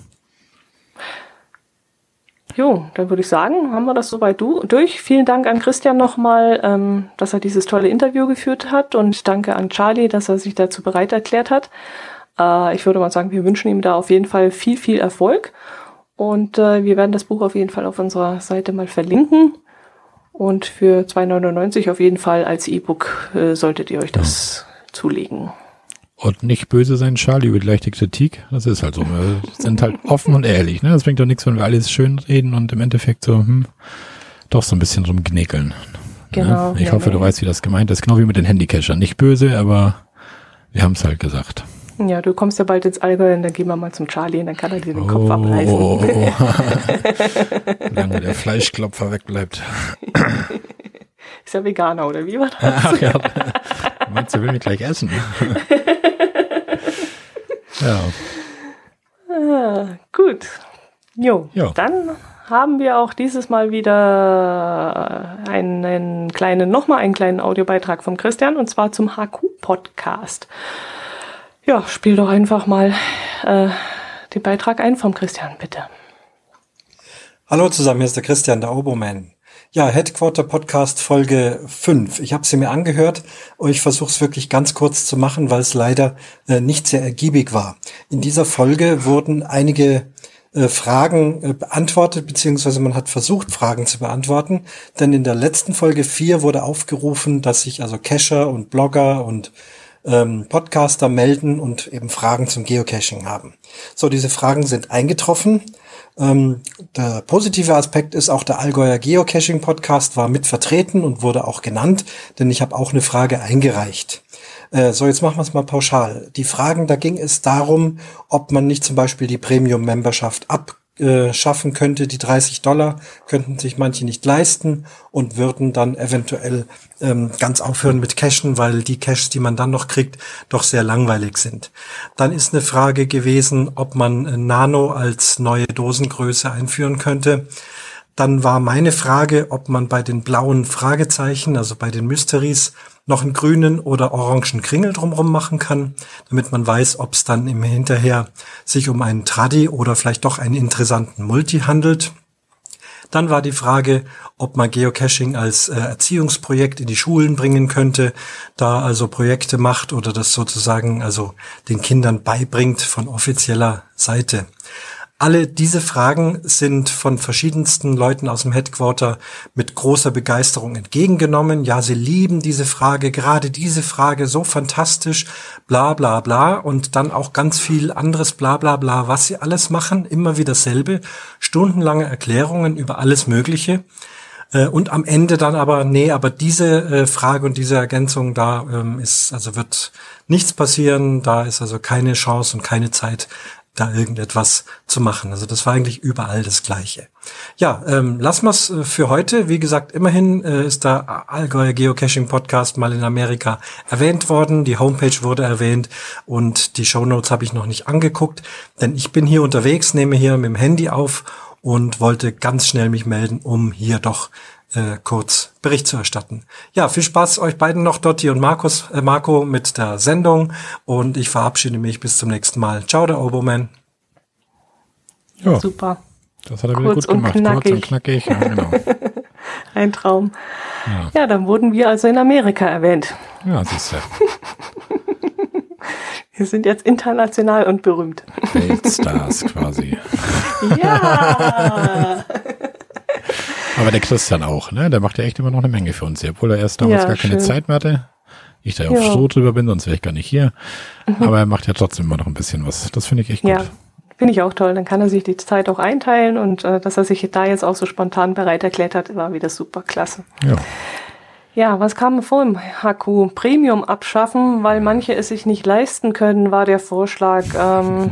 Jo, dann würde ich sagen, haben wir das soweit du durch. Vielen Dank an Christian nochmal, ähm, dass er dieses tolle Interview geführt hat und danke an Charlie, dass er sich dazu bereit erklärt hat. Äh, ich würde mal sagen, wir wünschen ihm da auf jeden Fall viel, viel Erfolg und äh, wir werden das Buch auf jeden Fall auf unserer Seite mal verlinken. Und für zwei neunundneunzig auf jeden Fall als E-Book äh, solltet ihr euch das ja. zulegen. Und nicht böse sein, Charlie, über die leichte Kritik. Das ist halt so. Wir sind halt offen und ehrlich. Ne? Das bringt doch nichts, wenn wir alles schön reden und im Endeffekt so hm, doch so ein bisschen rumgnäkeln. Genau. Ne? Ich ja, hoffe, ja. du weißt, wie das gemeint ist. Genau wie mit den Handycachern. Nicht böse, aber wir haben es halt gesagt. Ja, du kommst ja bald ins Allgäu und dann gehen wir mal zum Charlie und dann kann er dir den oh, Kopf abreißen. Oh, oh, oh. Solange der Fleischklopfer wegbleibt. Ist ja Veganer, oder wie war das? Ach ja. Meinst du, will mich gleich essen? Ja. Ah, gut. Jo, jo, dann haben wir auch dieses Mal wieder einen kleinen, nochmal einen kleinen Audiobeitrag vom Christian und zwar zum H Q-Podcast. Ja, spiel doch einfach mal äh, den Beitrag ein vom Christian, bitte. Hallo zusammen, hier ist der Christian, der Oboman. Ja, Headquarter Podcast Folge fünf. Ich habe sie mir angehört und ich versuche es wirklich ganz kurz zu machen, weil es leider äh, nicht sehr ergiebig war. In dieser Folge wurden einige äh, Fragen äh, beantwortet, beziehungsweise man hat versucht, Fragen zu beantworten. Denn in der letzten Folge vier wurde aufgerufen, dass sich also Cacher und Blogger und ähm, Podcaster melden und eben Fragen zum Geocaching haben. So, diese Fragen sind eingetroffen. Ähm, der positive Aspekt ist auch, der Allgäuer Geocaching Podcast war mit vertreten und wurde auch genannt, denn ich habe auch eine Frage eingereicht. Äh, so, jetzt machen wir es mal pauschal. Die Fragen, da ging es darum, ob man nicht zum Beispiel die Premium-Memberschaft abschaffen könnte. Die dreißig Dollar könnten sich manche nicht leisten und würden dann eventuell ähm, ganz aufhören mit Cachen, weil die Caches, die man dann noch kriegt, doch sehr langweilig sind. Dann ist eine Frage gewesen, ob man Nano als neue Dosengröße einführen könnte. Dann war meine Frage, ob man bei den blauen Fragezeichen, also bei den Mysteries, noch einen grünen oder orangen Kringel drumherum machen kann, damit man weiß, ob es dann im Hinterher sich um einen Traddy oder vielleicht doch einen interessanten Multi handelt. Dann war die Frage, ob man Geocaching als äh, Erziehungsprojekt in die Schulen bringen könnte, da also Projekte macht oder das sozusagen also den Kindern beibringt von offizieller Seite. Alle diese Fragen sind von verschiedensten Leuten aus dem Headquarter mit großer Begeisterung entgegengenommen. Ja, sie lieben diese Frage, gerade diese Frage, so fantastisch, bla bla bla. Und dann auch ganz viel anderes bla bla bla, was sie alles machen. Immer wieder dasselbe, stundenlange Erklärungen über alles Mögliche. Und am Ende dann aber, nee, aber diese Frage und diese Ergänzung, da ist, also wird nichts passieren, da ist also keine Chance und keine Zeit, da irgendetwas zu machen. Also das war eigentlich überall das Gleiche. Ja, ähm, lassen wir es äh, für heute. Wie gesagt, immerhin äh, ist der Allgäuer Geocaching Podcast mal in Amerika erwähnt worden. Die Homepage wurde erwähnt und die Shownotes habe ich noch nicht angeguckt, denn ich bin hier unterwegs, nehme hier mit dem Handy auf und wollte ganz schnell mich melden, um hier doch äh, kurz Bericht zu erstatten. Ja, viel Spaß euch beiden noch, Dotti und Markus, äh, Marco, mit der Sendung und ich verabschiede mich bis zum nächsten Mal. Ciao, der Oboman. Ja, super. Das hat er wieder gut gemacht. Kurz und knackig. Ja, genau. Ein Traum. Ja. Ja, dann wurden wir also in Amerika erwähnt. Ja, siehst du. Wir sind jetzt international und berühmt. Weltstars quasi. Ja! Aber der Christian auch, ne? Der macht ja echt immer noch eine Menge für uns hier, obwohl er erst damals Ja, gar keine schön. Zeit mehr hatte. Ich da ja auf Ja. Stroh drüber bin, sonst wäre ich gar nicht hier. Aber er macht ja trotzdem immer noch ein bisschen was. Das finde ich echt gut. Ja, finde ich auch toll. Dann kann er sich die Zeit auch einteilen und äh, dass er sich da jetzt auch so spontan bereit erklärt hat, war wieder super klasse. Ja. Ja, was kam vor im Haku? Premium abschaffen, weil manche es sich nicht leisten können, war der Vorschlag. Ähm,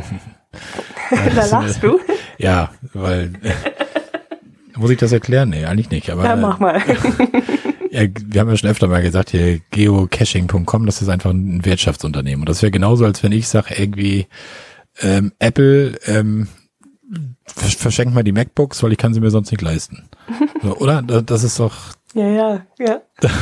da lachst du. Ja, weil muss ich das erklären? Nee, eigentlich nicht. Aber Ja, mach mal. ja, wir haben ja schon öfter mal gesagt, hier geocaching punkt com, das ist einfach ein Wirtschaftsunternehmen. Und das wäre genauso, als wenn ich sage, irgendwie ähm, Apple ähm, vers- verschenkt mal die MacBooks, weil ich kann sie mir sonst nicht leisten. So, oder? Das ist doch, Ja, ja, ja.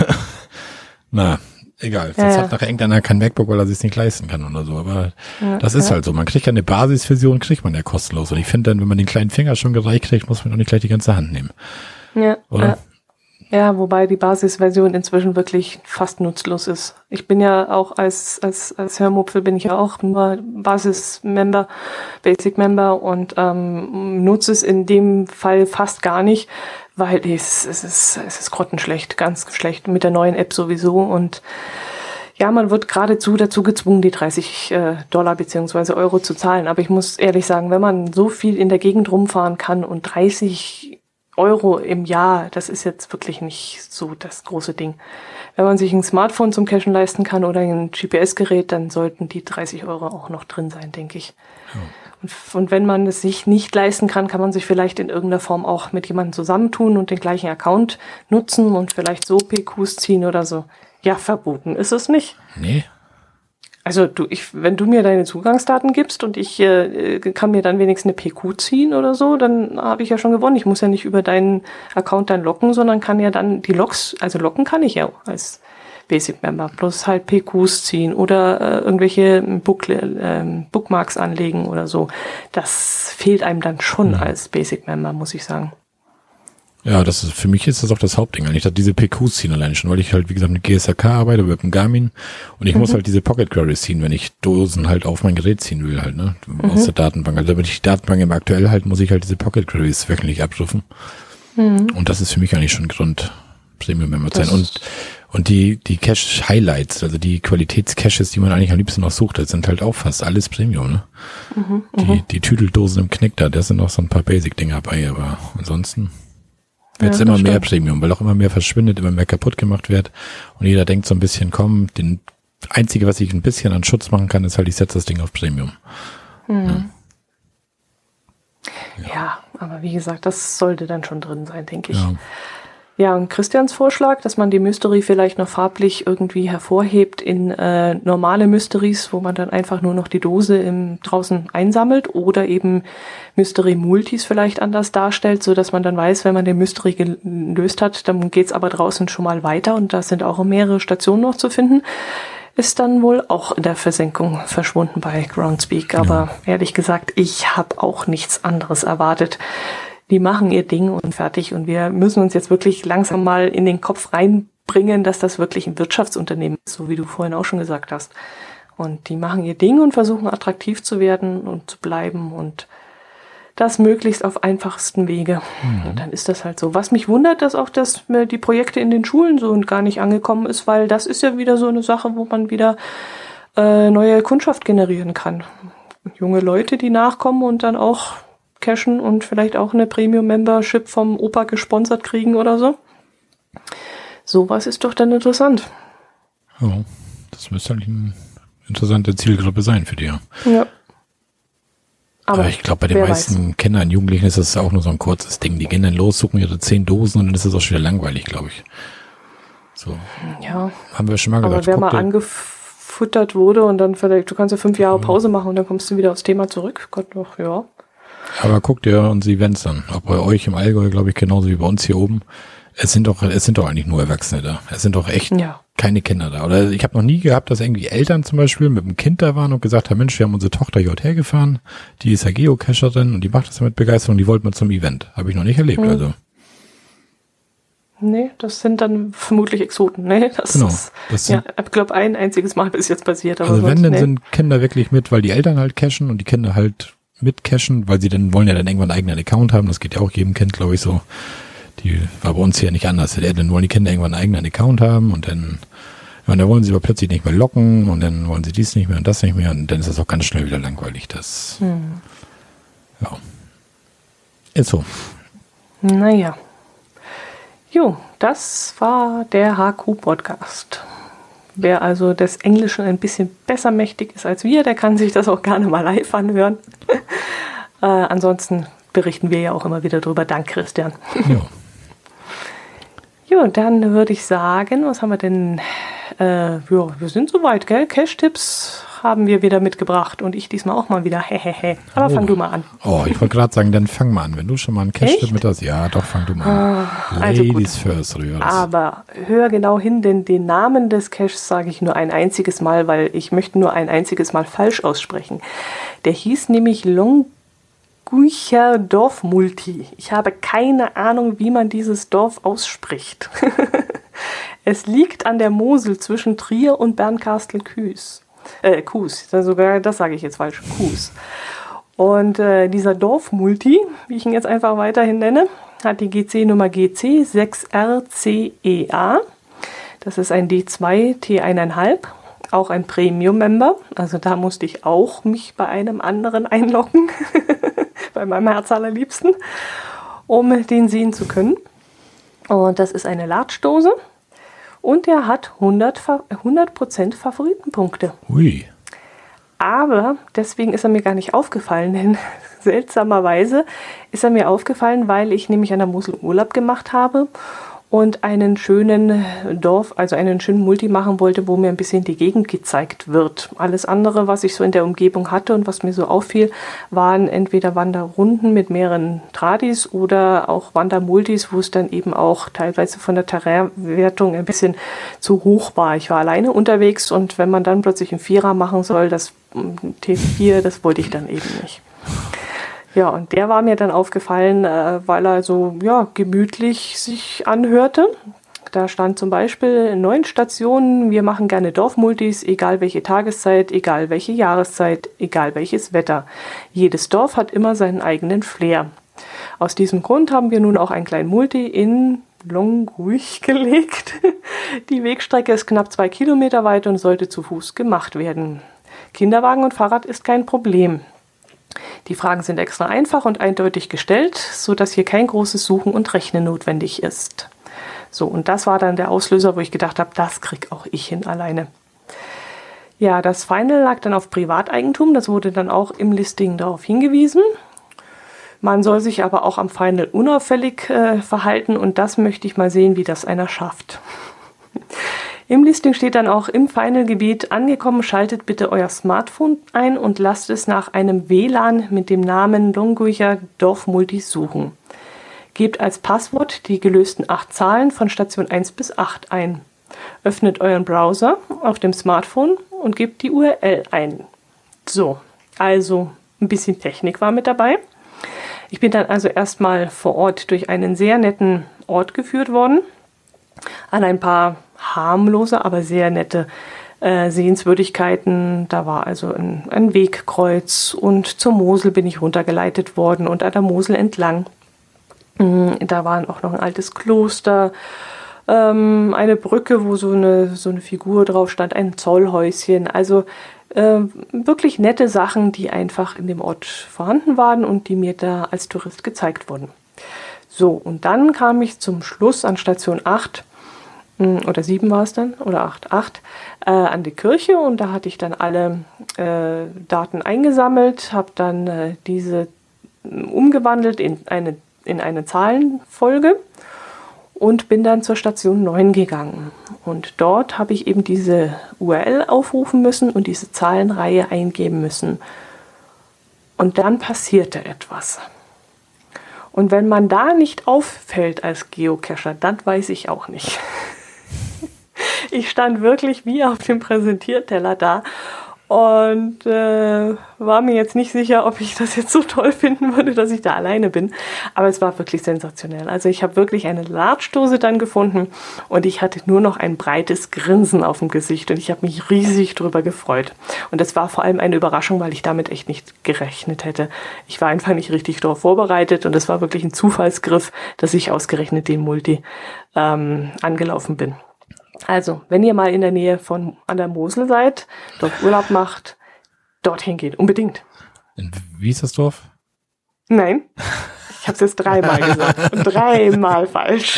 na, egal. Ja, Sonst ja. hat nachher irgendeiner kein MacBook, weil er sich nicht leisten kann oder so. Aber Ja, das ist ja. halt so. Man kriegt ja eine Basisversion, kriegt man ja kostenlos. Und ich finde dann, wenn man den kleinen Finger schon gereicht kriegt, muss man auch nicht gleich die ganze Hand nehmen. Ja, Oder? ja. Ja, wobei die Basisversion inzwischen wirklich fast nutzlos ist. Ich bin ja auch als als als Hörmupfel bin ich ja auch nur Basis-Member, Basic-Member und ähm, nutze es in dem Fall fast gar nicht, weil es, es ist es ist grottenschlecht, ganz schlecht mit der neuen App sowieso und ja, man wird geradezu dazu gezwungen, die dreißig äh, Dollar beziehungsweise Euro zu zahlen. Aber ich muss ehrlich sagen, wenn man so viel in der Gegend rumfahren kann und dreißig Euro im Jahr, das ist jetzt wirklich nicht so das große Ding. Wenn man sich ein Smartphone zum Cashen leisten kann oder ein G P S-Gerät, dann sollten die dreißig Euro auch noch drin sein, denke ich. Ja. Und, und wenn man es sich nicht leisten kann, kann man sich vielleicht in irgendeiner Form auch mit jemandem zusammentun und den gleichen Account nutzen und vielleicht so P Qs ziehen oder so. Ja, verboten ist es nicht. Nee. Also du, ich, wenn du mir deine Zugangsdaten gibst und ich äh, kann mir dann wenigstens eine P Q ziehen oder so, dann habe ich ja schon gewonnen. Ich muss ja nicht über deinen Account dann locken, sondern kann ja dann die Logs, also locken kann ich ja als Basic-Member, bloß halt P Qs ziehen oder äh, irgendwelche Book, äh, Bookmarks anlegen oder so. Das fehlt einem dann schon Mhm. als Basic-Member, muss ich sagen. Ja, das ist, für mich ist das auch das Hauptding eigentlich, dass diese P Qs ziehen allein schon, weil ich halt, wie gesagt, mit G S H K arbeite, mit dem Garmin und ich Mhm. muss halt diese Pocket Queries ziehen, wenn ich Dosen halt auf mein Gerät ziehen will halt, ne, aus der Datenbank. Also damit ich die Datenbank immer aktuell halten, muss ich halt diese Pocket Queries wöchentlich abrufen. Mhm. Und das ist für mich eigentlich schon ein Grund, Premium-Member zu Das- sein. Und, und die, die Cache-Highlights, also die Qualitätscaches, die man eigentlich am liebsten noch sucht, das sind halt auch fast alles Premium, ne. Mhm. Die, die Tüdeldosen im Knick da, da sind noch so ein paar Basic-Dinger bei, aber ansonsten wird es Ja, immer das mehr stimmt. Premium, weil auch immer mehr verschwindet, immer mehr kaputt gemacht wird und jeder denkt so ein bisschen, komm, den Einzige, was ich ein bisschen an Schutz machen kann, ist halt, ich setze das Ding auf Premium. Mhm. Ja, aber wie gesagt, das sollte dann schon drin sein, denke ich. Ja. Ja, und Christians Vorschlag, dass man die Mystery vielleicht noch farblich irgendwie hervorhebt in äh, normale Mysteries, wo man dann einfach nur noch die Dose im, draußen einsammelt oder eben Mystery Multis vielleicht anders darstellt, so dass man dann weiß, wenn man den Mystery gelöst hat, dann geht's aber draußen schon mal weiter und da sind auch mehrere Stationen noch zu finden, ist dann wohl auch in der Versenkung verschwunden bei Groundspeak. Aber ehrlich gesagt, ich habe auch nichts anderes erwartet. Die machen ihr Ding und fertig. Und wir müssen uns jetzt wirklich langsam mal in den Kopf reinbringen, dass das wirklich ein Wirtschaftsunternehmen ist, so wie du vorhin auch schon gesagt hast. Und die machen ihr Ding und versuchen attraktiv zu werden und zu bleiben. Und das möglichst auf einfachsten Wege. Mhm. Und dann ist das halt so. Was mich wundert, dass auch das, die Projekte in den Schulen so und gar nicht angekommen ist, weil das ist ja wieder so eine Sache, wo man wieder äh, neue Kundschaft generieren kann. Junge Leute, die nachkommen und dann auch cashen und vielleicht auch eine Premium-Membership vom Opa gesponsert kriegen oder so. Sowas ist doch dann interessant. Ja, das müsste eigentlich eine interessante Zielgruppe sein für dich. Ja. Aber, Aber ich glaube, bei den meisten weiß. Kindern und Jugendlichen ist das auch nur so ein kurzes Ding. Die gehen dann los, suchen ihre zehn Dosen und dann ist das auch schon wieder langweilig, glaube ich. So. Ja. Haben wir schon mal gesagt. Aber wer mal angefuttert wurde und dann vielleicht, du kannst ja fünf Jahre Pause machen und dann kommst du wieder aufs Thema zurück. Gott doch, ja. Aber guckt ihr uns die Events an. Auch bei euch im Allgäu, glaube ich, genauso wie bei uns hier oben. Es sind doch, es sind doch eigentlich nur Erwachsene da. Es sind doch echt ja. keine Kinder da. Oder ich habe noch nie gehabt, dass irgendwie Eltern zum Beispiel mit einem Kind da waren und gesagt haben, Mensch, wir haben unsere Tochter hier hergefahren, die ist ja Geocacherin und die macht das mit Begeisterung, die wollten wir zum Event. Habe ich noch nicht erlebt, mhm. also. Nee, das sind dann vermutlich Exoten. Nee, das genau, ist, das ja, ich glaube, ein einziges Mal bis jetzt passiert. Aber also wenn, sonst, dann nee. sind Kinder wirklich mit, weil die Eltern halt cashen und die Kinder halt mit cashen, weil sie dann wollen ja dann irgendwann einen eigenen Account haben. Das geht ja auch jedem Kind, glaube ich, so. Die war bei uns hier nicht anders. Dann wollen die Kinder irgendwann einen eigenen Account haben und dann, ja, dann wollen sie aber plötzlich nicht mehr locken und dann wollen sie dies nicht mehr und das nicht mehr und dann ist das auch ganz schnell wieder langweilig. Das, hm. ja. Ist so. Naja. Jo, das war der H Q-Podcast. Wer also des Englischen ein bisschen besser mächtig ist als wir, der kann sich das auch gerne mal live anhören. äh, ansonsten berichten wir ja auch immer wieder drüber. Dank, Christian. Ja. Jo, dann würde ich sagen, was haben wir denn? Äh, ja, wir sind soweit, gell? Cache-Tipps haben wir wieder mitgebracht und ich diesmal auch mal wieder. Hehehe. Aber oh. fang du mal an. Oh, ich wollte gerade sagen, dann fang mal an. Wenn du schon mal einen Cache-Tipp mit hast, ja, doch, fang du mal an. Ah, also Ladies first, oder aber hör genau hin, denn den Namen des Caches sage ich nur ein einziges Mal, weil ich möchte nur ein einziges Mal falsch aussprechen. Der hieß nämlich Longuicher Dorfmulti. Ich habe keine Ahnung, wie man dieses Dorf ausspricht. Es liegt an der Mosel zwischen Trier und Bernkastel-Kues. Äh, Kues, sogar das sage ich jetzt falsch, Kues. Und äh, dieser Dorfmulti, wie ich ihn jetzt einfach weiterhin nenne, hat die G C-Nummer G C sechs R C E A. Das ist ein D zwei T eins Komma fünf, auch ein Premium-Member. Also da musste ich auch mich bei einem anderen einloggen, bei meinem Herz allerliebsten, um den sehen zu können. Und das ist eine Latschdose. Und er hat hundert Prozent Favoritenpunkte. Ui. Aber deswegen ist er mir gar nicht aufgefallen, denn seltsamerweise ist er mir aufgefallen, weil ich nämlich an der Mosel Urlaub gemacht habe und einen schönen Dorf, also einen schönen Multi machen wollte, wo mir ein bisschen die Gegend gezeigt wird. Alles andere, was ich so in der Umgebung hatte und was mir so auffiel, waren entweder Wanderrunden mit mehreren Tradis oder auch Wandermultis, wo es dann eben auch teilweise von der Terrainwertung ein bisschen zu hoch war. Ich war alleine unterwegs und wenn man dann plötzlich einen Vierer machen soll, das T vier, das wollte ich dann eben nicht. Ja, und der war mir dann aufgefallen, äh, weil er so ja, gemütlich sich anhörte. Da stand zum Beispiel neun Stationen, wir machen gerne Dorfmultis, egal welche Tageszeit, egal welche Jahreszeit, egal welches Wetter. Jedes Dorf hat immer seinen eigenen Flair. Aus diesem Grund haben wir nun auch einen kleinen Multi in Longuich gelegt. Die Wegstrecke ist knapp zwei Kilometer weit und sollte zu Fuß gemacht werden. Kinderwagen und Fahrrad ist kein Problem. Die Fragen sind extra einfach und eindeutig gestellt, sodass hier kein großes Suchen und Rechnen notwendig ist. So, und das war dann der Auslöser, wo ich gedacht habe, das krieg auch ich hin alleine. Ja, das Final lag dann auf Privateigentum, das wurde dann auch im Listing darauf hingewiesen. Man soll sich aber auch am Final unauffällig äh, verhalten und das möchte ich mal sehen, wie das einer schafft. Im Listing steht dann auch, im Final-Gebiet angekommen, schaltet bitte euer Smartphone ein und lasst es nach einem W L A N mit dem Namen Longuicher Dorfmulti suchen. Gebt als Passwort die gelösten acht Zahlen von Station eins bis acht ein. Öffnet euren Browser auf dem Smartphone und gebt die U R L ein. So, also ein bisschen Technik war mit dabei. Ich bin dann also erstmal vor Ort durch einen sehr netten Ort geführt worden, an ein paar harmlose, aber sehr nette äh, Sehenswürdigkeiten. Da war also ein, ein Wegkreuz und zur Mosel bin ich runtergeleitet worden und an der Mosel entlang. Da war auch noch ein altes Kloster, ähm, eine Brücke, wo so eine, so eine Figur drauf stand, ein Zollhäuschen. Also äh, wirklich nette Sachen, die einfach in dem Ort vorhanden waren und die mir da als Tourist gezeigt wurden. So, und dann kam ich zum Schluss an Station acht, oder sieben war es dann, oder acht, acht, äh, an die Kirche und da hatte ich dann alle äh, Daten eingesammelt, habe dann äh, diese umgewandelt in eine, in eine Zahlenfolge und bin dann zur Station neun gegangen. Und dort habe ich eben diese U R L aufrufen müssen und diese Zahlenreihe eingeben müssen. Und dann passierte etwas. Und wenn man da nicht auffällt als Geocacher, dann weiß ich auch nicht. Ich stand wirklich wie auf dem Präsentierteller da und äh, war mir jetzt nicht sicher, ob ich das jetzt so toll finden würde, dass ich da alleine bin. Aber es war wirklich sensationell. Also ich habe wirklich eine Large-Dose dann gefunden und ich hatte nur noch ein breites Grinsen auf dem Gesicht und ich habe mich riesig drüber gefreut. Und das war vor allem eine Überraschung, weil ich damit echt nicht gerechnet hätte. Ich war einfach nicht richtig darauf vorbereitet und es war wirklich ein Zufallsgriff, dass ich ausgerechnet den Multi ähm, angelaufen bin. Also, wenn ihr mal in der Nähe von an der Mosel seid, dort Urlaub macht, dorthin geht, unbedingt. Wie ist das Dorf? Nein, ich habe es jetzt dreimal gesagt und dreimal falsch.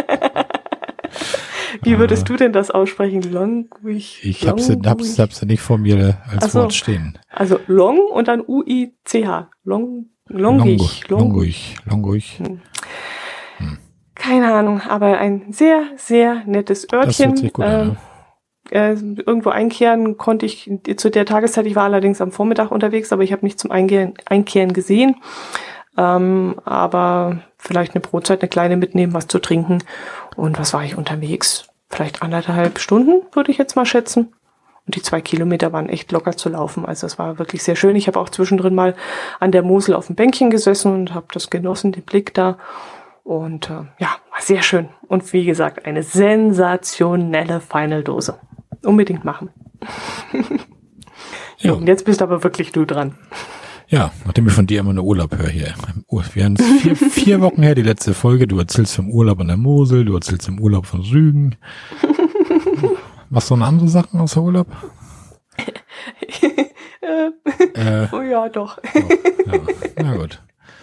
Wie würdest ah. du denn das aussprechen? Longwich? Ich hab's, hab's, hab's nicht vor mir als so, Wort stehen. Also Long und dann U I C H. Long, Longwich. Longwich. Longwich. Hm. Hm. Keine Ahnung, aber ein sehr, sehr nettes Örtchen. Das hört sich gut an, äh, äh, irgendwo einkehren konnte ich zu der Tageszeit. Ich war allerdings am Vormittag unterwegs, aber ich habe nicht zum Einkehren, Einkehren gesehen. Ähm, aber vielleicht eine Brotzeit, eine kleine mitnehmen, was zu trinken. Und was war ich unterwegs? Vielleicht anderthalb Stunden, würde ich jetzt mal schätzen. Und die zwei Kilometer waren echt locker zu laufen. Also es war wirklich sehr schön. Ich habe auch zwischendrin mal an der Mosel auf dem Bänkchen gesessen und habe das genossen, den Blick da. Und äh, ja, war sehr schön. Und wie gesagt, eine sensationelle Final-Dose. Unbedingt machen. Ja. Und jetzt bist aber wirklich du dran. Ja, nachdem ich von dir immer eine Urlaub höre hier. Wir haben vier, vier Wochen her, die letzte Folge. Du erzählst vom Urlaub an der Mosel, du erzählst vom Urlaub von Rügen. Machst du noch andere Sachen außer Urlaub? äh, oh ja, doch. Oh, ja. Na gut.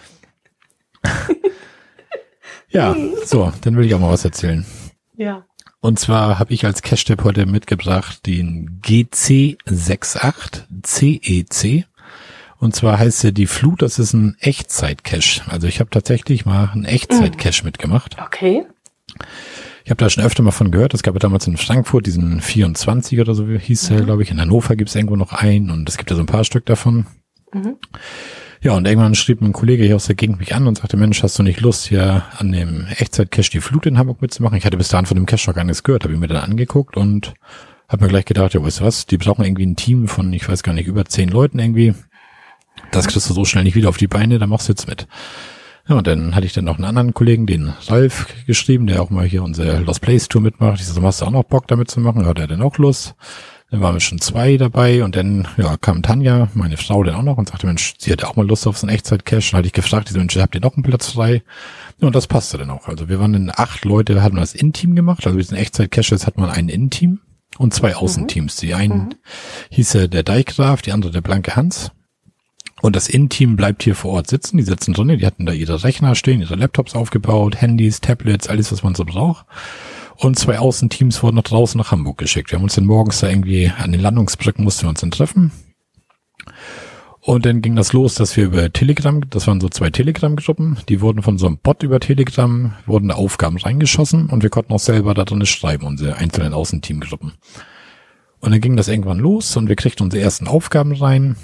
Ja, so, dann will ich auch mal was erzählen. Ja. Und zwar habe ich als Cache-Tipp heute mitgebracht den G C acht C E C. Und zwar heißt der die Flut, das ist ein Echtzeit-Cache. Also ich habe tatsächlich mal einen Echtzeit-Cache mm. mitgemacht. Okay. Ich habe da schon öfter mal von gehört. Es gab ja damals in Frankfurt diesen vierundzwanzig oder so hieß der, mhm. glaube ich. In Hannover gibt es irgendwo noch einen und es gibt ja so ein paar Stück davon. Mhm. Ja, und irgendwann schrieb ein Kollege hier aus der Gegend mich an und sagte, Mensch, hast du nicht Lust, hier an dem Echtzeit-Cache die Flut in Hamburg mitzumachen? Ich hatte bis dahin von dem Cache noch gar nichts gehört, habe ich mir dann angeguckt und habe mir gleich gedacht, ja, weißt du was, die brauchen irgendwie ein Team von, ich weiß gar nicht, über zehn Leuten irgendwie. Das kriegst du so schnell nicht wieder auf die Beine, da machst du jetzt mit. Ja, und dann hatte ich dann noch einen anderen Kollegen, den Ralf, geschrieben, der auch mal hier unsere Lost Place Tour mitmacht. Ich so, hast du auch noch Bock damit zu machen? Hat er denn auch Lust? Dann waren wir schon zwei dabei und dann ja kam Tanja, meine Frau, dann auch noch und sagte, Mensch, sie hatte auch mal Lust auf so einen Echtzeit-Cache. Dann hatte ich gefragt, diese Mensch, habt ihr noch einen Platz frei? Ja, und das passte dann auch. Also wir waren dann acht Leute, hatten wir das In-Team gemacht. Also diesen Echtzeit-Caches hat man ein In-Team und zwei Außenteams. Die einen mhm. hieß äh, der Deichgraf, die andere der Blanke Hans. Und das In-Team bleibt hier vor Ort sitzen. Die sitzen drin, die hatten da ihre Rechner stehen, ihre Laptops aufgebaut, Handys, Tablets, alles, was man so braucht. Und zwei Außenteams wurden nach draußen nach Hamburg geschickt. Wir haben uns dann morgens da irgendwie an den Landungsbrücken mussten wir uns dann treffen. Und dann ging das los, dass wir über Telegram, das waren so zwei Telegram-Gruppen, die wurden von so einem Bot über Telegram, wurden da Aufgaben reingeschossen und wir konnten auch selber da drin schreiben, unsere einzelnen Außenteamgruppen. Und dann ging das irgendwann los und wir kriegten unsere ersten Aufgaben rein.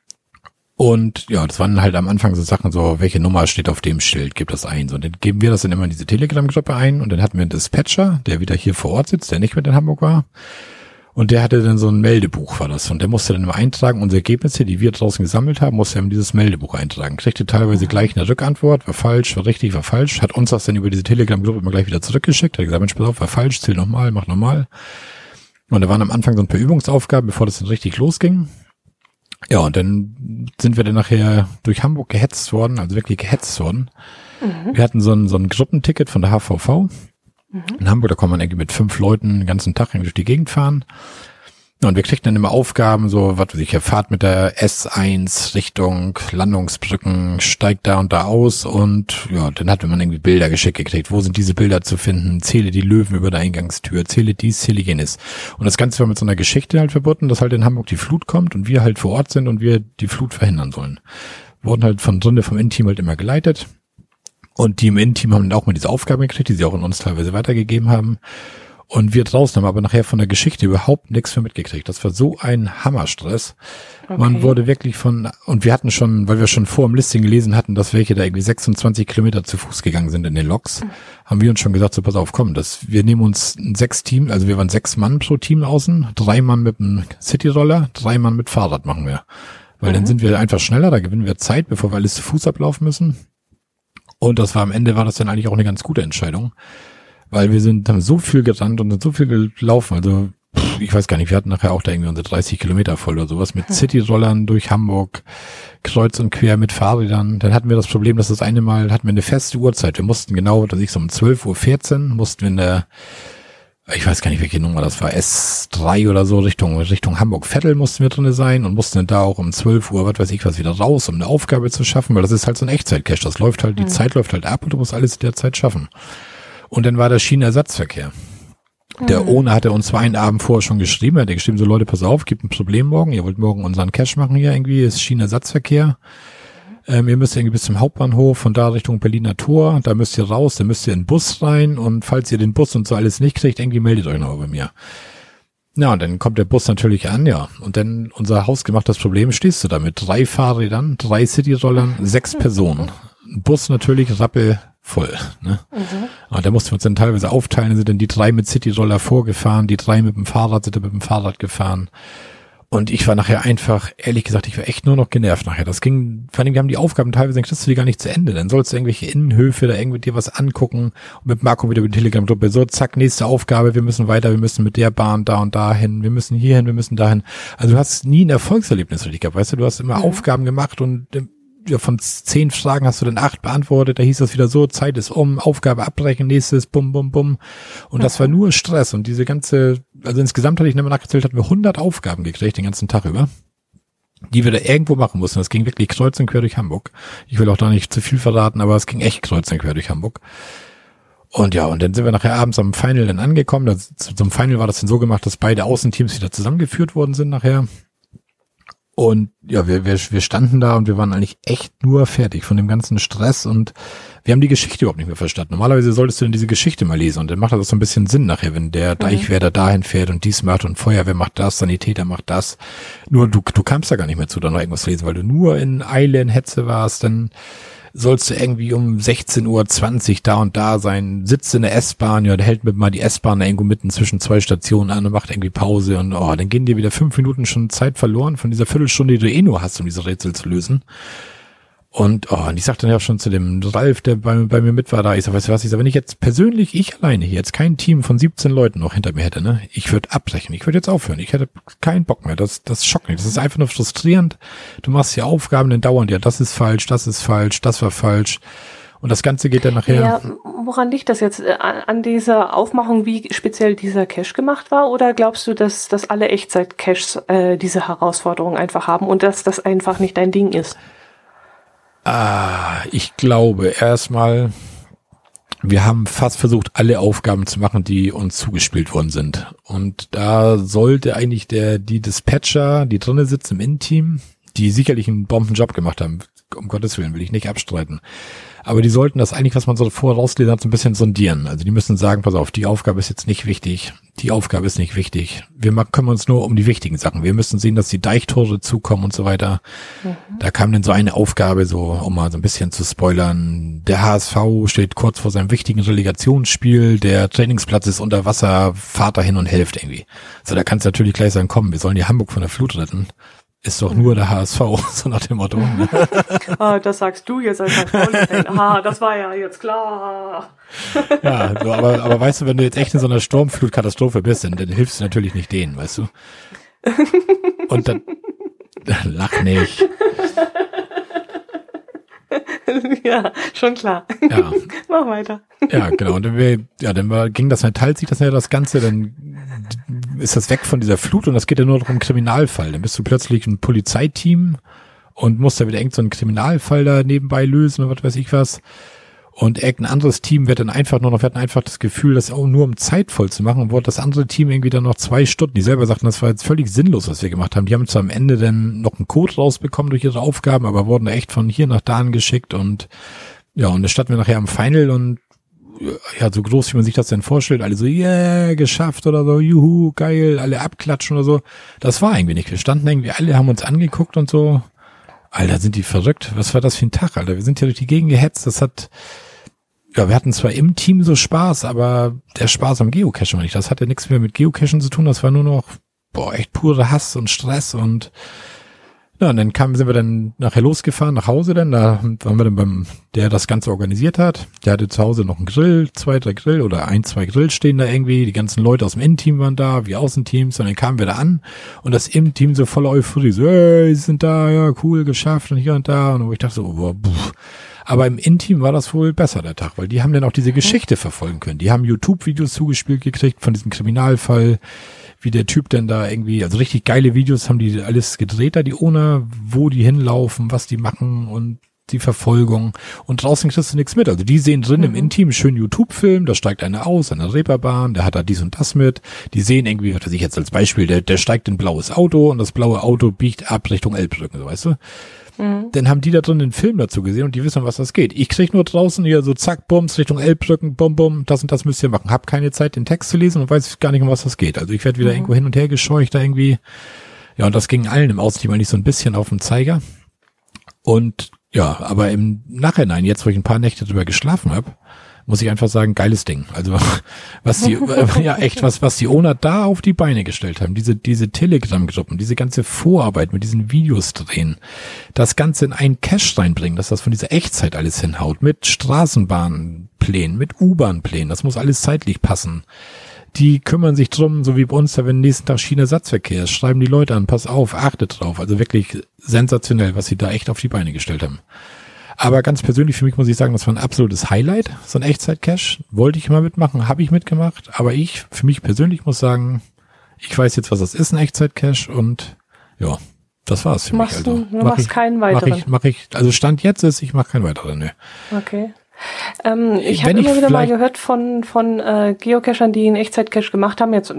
Und ja, das waren halt am Anfang so Sachen, so welche Nummer steht auf dem Schild, gib das ein. So, und dann geben wir das dann immer in diese Telegram-Gruppe ein und dann hatten wir einen Dispatcher, der wieder hier vor Ort sitzt, der nicht mit in Hamburg war. Und der hatte dann so ein Meldebuch, war das. Und der musste dann immer eintragen, unsere Ergebnisse, die wir draußen gesammelt haben, musste er in dieses Meldebuch eintragen. Kriegte teilweise gleich eine Rückantwort, war falsch, war richtig, war falsch. Hat uns das dann über diese Telegram-Gruppe immer gleich wieder zurückgeschickt. Hat gesagt, Mensch, pass auf, war falsch, zähl nochmal, mach nochmal. Und da waren am Anfang so ein paar Übungsaufgaben, bevor das dann richtig losging. Ja, und dann sind wir dann nachher durch Hamburg gehetzt worden, also wirklich gehetzt worden. Mhm. Wir hatten so ein, so ein Gruppenticket von der H V V. Mhm. In Hamburg, da kann man irgendwie mit fünf Leuten den ganzen Tag durch die Gegend fahren. Und wir kriegten dann immer Aufgaben, so, was weiß ich, fahrt mit der S eins Richtung Landungsbrücken, steigt da und da aus und ja, dann hatte man irgendwie Bilder geschickt gekriegt. Wo sind diese Bilder zu finden? Zähle die Löwen über der Eingangstür, zähle dies, zähle jenes. Und das Ganze war mit so einer Geschichte halt verbunden, dass halt in Hamburg die Flut kommt und wir halt vor Ort sind und wir die Flut verhindern sollen. Wurden halt von drinnen vom Innenteam halt immer geleitet. Und die im Innenteam haben dann auch mal diese Aufgaben gekriegt, die sie auch an uns teilweise weitergegeben haben. Und wir draußen haben aber nachher von der Geschichte überhaupt nichts mehr mitgekriegt. Das war so ein Hammerstress. Okay. Man wurde wirklich von, und wir hatten schon, weil wir schon vor dem Listing gelesen hatten, dass welche da irgendwie sechsundzwanzig Kilometer zu Fuß gegangen sind in den Loks, mhm. haben wir uns schon gesagt, so pass auf, komm, das, wir nehmen uns ein sechs Team, also wir waren sechs Mann pro Team außen, drei Mann mit einem Cityroller, drei Mann mit Fahrrad machen wir. Weil mhm. dann sind wir einfach schneller, da gewinnen wir Zeit, bevor wir alles zu Fuß ablaufen müssen. Und das war am Ende, war das dann eigentlich auch eine ganz gute Entscheidung. Weil wir sind, haben so viel gerannt und sind so viel gelaufen, also pff, ich weiß gar nicht, wir hatten nachher auch da irgendwie unsere dreißig Kilometer voll oder sowas mit Cityrollern durch Hamburg, kreuz und quer mit Fahrrädern. Dann hatten wir das Problem, dass das eine Mal, hatten wir eine feste Uhrzeit, wir mussten genau, dass ich so um zwölf Uhr vierzehn mussten wir in der, ich weiß gar nicht, welche Nummer das war, S drei oder so, Richtung Richtung Hamburg-Vettel mussten wir drinne sein und mussten dann da auch um zwölf Uhr, was weiß ich was, wieder raus, um eine Aufgabe zu schaffen, weil das ist halt so ein Echtzeit-Cache, das läuft halt, die mhm. Zeit läuft halt ab und du musst alles in der Zeit schaffen. Und dann war der Schienenersatzverkehr. Der mhm. Owner hatte uns zwar einen Abend vorher schon geschrieben, er hat geschrieben, so Leute, pass auf, gibt ein Problem morgen, ihr wollt morgen unseren Cache machen hier irgendwie, ist Schienenersatzverkehr. Ähm, ihr müsst irgendwie bis zum Hauptbahnhof, von da Richtung Berliner Tor, da müsst ihr raus, da müsst ihr in den Bus rein und falls ihr den Bus und so alles nicht kriegt, irgendwie meldet euch noch bei mir. Ja, und dann kommt der Bus natürlich an, ja. Und dann unser hausgemachtes Problem, stehst du da mit drei Fahrrädern, drei Cityrollern, sechs Personen. Ein Bus natürlich rappelvoll, ne? Mhm. Und da mussten wir uns dann teilweise aufteilen, sind dann die drei mit Cityroller vorgefahren, die drei mit dem Fahrrad sind dann mit dem Fahrrad gefahren. Und ich war nachher einfach, ehrlich gesagt, ich war echt nur noch genervt nachher. Das ging, vor allem, wir haben die Aufgaben teilweise, dann kriegst du die gar nicht zu Ende. Dann sollst du irgendwelche Innenhöfe da irgendwie dir was angucken und mit Marco wieder über die Telegram-Gruppe, so zack, nächste Aufgabe, wir müssen weiter, wir müssen mit der Bahn da und dahin, wir müssen hierhin, wir müssen dahin. Also du hast nie ein Erfolgserlebnis richtig gehabt, weißt du, du hast immer mhm. Aufgaben gemacht und ja, von zehn Fragen hast du dann acht beantwortet, da hieß das wieder so, Zeit ist um, Aufgabe abbrechen, nächstes, bum, bum, bum. Und das war nur Stress und diese ganze, also insgesamt hatte ich nicht mehr nachgezählt, hatten wir hundert Aufgaben gekriegt den ganzen Tag über, die wir da irgendwo machen mussten. Das ging wirklich kreuz und quer durch Hamburg. Ich will auch da nicht zu viel verraten, aber es ging echt kreuz und quer durch Hamburg. Und ja, und dann sind wir nachher abends am Final dann angekommen. Das, zum Final war das dann so gemacht, dass beide Außenteams wieder zusammengeführt worden sind nachher. Und ja, wir, wir, wir standen da und wir waren eigentlich echt nur fertig von dem ganzen Stress und wir haben die Geschichte überhaupt nicht mehr verstanden. Normalerweise solltest du dann diese Geschichte mal lesen und dann macht das so ein bisschen Sinn nachher, wenn der mhm. Deichwärter dahin fährt und dies macht und Feuerwehr macht das, Sanitäter macht das. Nur du, du kamst da gar nicht mehr zu, da noch irgendwas lesen, weil du nur in Eile, in Hetze warst, dann sollst du irgendwie um sechzehn Uhr zwanzig da und da sein, sitzt in der S-Bahn, ja, da hält mit mal die S-Bahn irgendwo mitten zwischen zwei Stationen an und macht irgendwie Pause und oh, dann gehen dir wieder fünf Minuten schon Zeit verloren von dieser Viertelstunde, die du eh nur hast, um diese Rätsel zu lösen. Und oh, und ich sagte dann ja auch schon zu dem Ralf, der bei, bei mir mit war da, ich sag, weißt du was, ich sag, wenn ich jetzt persönlich, ich alleine hier jetzt kein Team von siebzehn Leuten noch hinter mir hätte, ne, ich würde abbrechen, ich würde jetzt aufhören, ich hätte keinen Bock mehr, das, das schockt mich, das ist einfach nur frustrierend, du machst hier Aufgaben, dann dauernd, ja, das ist falsch, das ist falsch, das war falsch. Und das Ganze geht dann nachher. Ja, woran liegt das jetzt? An, an dieser Aufmachung, wie speziell dieser Cache gemacht war? Oder glaubst du, dass, dass alle Echtzeit-Caches äh, diese Herausforderung einfach haben und dass das einfach nicht dein Ding ist? Ah, ich glaube erstmal, wir haben fast versucht, alle Aufgaben zu machen, die uns zugespielt worden sind. Und da sollte eigentlich der, die Dispatcher, die drinnen sitzen im Innenteam, die sicherlich einen Bombenjob gemacht haben, um Gottes Willen, will ich nicht abstreiten. Aber die sollten das eigentlich, was man so vorher rauslesen hat, so ein bisschen sondieren. Also die müssen sagen, pass auf, die Aufgabe ist jetzt nicht wichtig, die Aufgabe ist nicht wichtig. Wir kümmern uns nur um die wichtigen Sachen. Wir müssen sehen, dass die Deichtore zukommen und so weiter. Mhm. Da kam dann so eine Aufgabe, so um mal so ein bisschen zu spoilern. Der H S V steht kurz vor seinem wichtigen Relegationsspiel, der Trainingsplatz ist unter Wasser, fahrt da hin und helft irgendwie. So, da kannst du natürlich gleich sagen, komm, wir sollen die Hamburg von der Flut retten. ist doch nur der H S V, so nach dem Motto. Ne? Ah, das sagst du jetzt als Pauli-Fan. Ah, das war ja jetzt klar. Ja, so, aber, aber weißt du, wenn du jetzt echt in so einer Sturmflutkatastrophe bist, dann, dann hilfst du natürlich nicht denen, weißt du? Und dann, dann lach nicht. Ja, schon klar. Ja. Mach weiter. Ja, genau. Und dann, wir, ja, dann war, ging das, dann teilt sich das ja das Ganze, dann ist das weg von dieser Flut und das geht ja nur noch um Kriminalfall. Dann bist du plötzlich ein Polizeiteam und musst da wieder irgend so einen Kriminalfall da nebenbei lösen oder was weiß ich was. Und irgendein anderes Team wird dann einfach nur noch, wir hatten einfach das Gefühl, das auch nur um Zeit voll zu machen, wurde das andere Team irgendwie dann noch zwei Stunden, die selber sagten, das war jetzt völlig sinnlos, was wir gemacht haben. Die haben zwar am Ende dann noch einen Code rausbekommen durch ihre Aufgaben, aber wurden da echt von hier nach da geschickt und ja, und da standen wir nachher am Final und ja, so groß, wie man sich das denn vorstellt, alle so, yeah, geschafft oder so, juhu, geil, alle abklatschen oder so. Das war irgendwie nicht. Wir standen irgendwie, alle haben uns angeguckt und so, Alter, sind die verrückt. Was war das für ein Tag, Alter? Wir sind hier durch die Gegend gehetzt, das hat, ja, wir hatten zwar im Team so Spaß, aber der Spaß am Geocachen war nicht. Das hatte nichts mehr mit Geocachen zu tun, das war nur noch, boah, echt pure Hass und Stress und ja, und dann kamen, sind wir dann nachher losgefahren, nach Hause dann, da waren wir dann beim, der das Ganze organisiert hat, der hatte zu Hause noch einen Grill, zwei, drei Grill oder ein, zwei Grill stehen da irgendwie, die ganzen Leute aus dem Innenteam waren da, wie Außenteams, und dann kamen wir da an und das Innenteam so voller Euphorie, so, hey, sie sind da, ja, cool, geschafft und hier und da, und wo ich dachte so, boah, pff. Aber im Innenteam war das wohl besser, der Tag, weil die haben dann auch diese Geschichte verfolgen können, die haben YouTube-Videos zugespielt gekriegt von diesem Kriminalfall, wie der Typ denn da irgendwie, also richtig geile Videos haben die alles gedreht da, die Owner, wo die hinlaufen, was die machen und die Verfolgung. Und draußen kriegst du nichts mit. Also die sehen drin mhm. im Intim schönen YouTube-Film, da steigt einer aus an der Reeperbahn, der hat da dies und das mit. Die sehen irgendwie, was weiß ich jetzt als Beispiel, der, der steigt in ein blaues Auto und das blaue Auto biegt ab Richtung Elbbrücken, so weißt du. Mhm. Dann haben die da drin den Film dazu gesehen und die wissen, was das geht. Ich krieg nur draußen hier so zack, bums, Richtung Elbbrücken, bum, bum, das und das müsst ihr machen. Hab keine Zeit, den Text zu lesen und weiß gar nicht, um was das geht. Also ich werde wieder mhm. irgendwo hin und her gescheucht da irgendwie. Ja, und das ging allen im Außenteam eigentlich so ein bisschen auf den Zeiger. Und ja, aber im Nachhinein, jetzt wo ich ein paar Nächte drüber geschlafen habe, muss ich einfach sagen, geiles Ding. Also was die, ja echt, was was die Owner da auf die Beine gestellt haben, diese diese Telegram-Gruppen, diese ganze Vorarbeit mit diesen Videos drehen, das Ganze in einen Cache reinbringen, dass das von dieser Echtzeit alles hinhaut, mit Straßenbahnplänen, mit U-Bahn-Plänen, das muss alles zeitlich passen. Die kümmern sich drum, so wie bei uns, da wenn nächsten Tag Schienenersatzverkehr ist, schreiben die Leute an, pass auf, achtet drauf. Also wirklich sensationell, was sie da echt auf die Beine gestellt haben. Aber ganz persönlich für mich muss ich sagen, das war ein absolutes Highlight, so ein Echtzeit-Cache. Wollte ich mal mitmachen, habe ich mitgemacht, aber ich, für mich persönlich muss sagen, ich weiß jetzt, was das ist, ein Echtzeit-Cache, und ja, das war's für machst mich. Also, du, du machst ich, keinen weiteren? Mach ich, mach ich, also Stand jetzt ist, ich mache keinen weiteren, ne. Okay. Ähm, ich habe immer wieder mal gehört von von äh, Geocachern, die einen Echtzeit-Cache gemacht haben, jetzt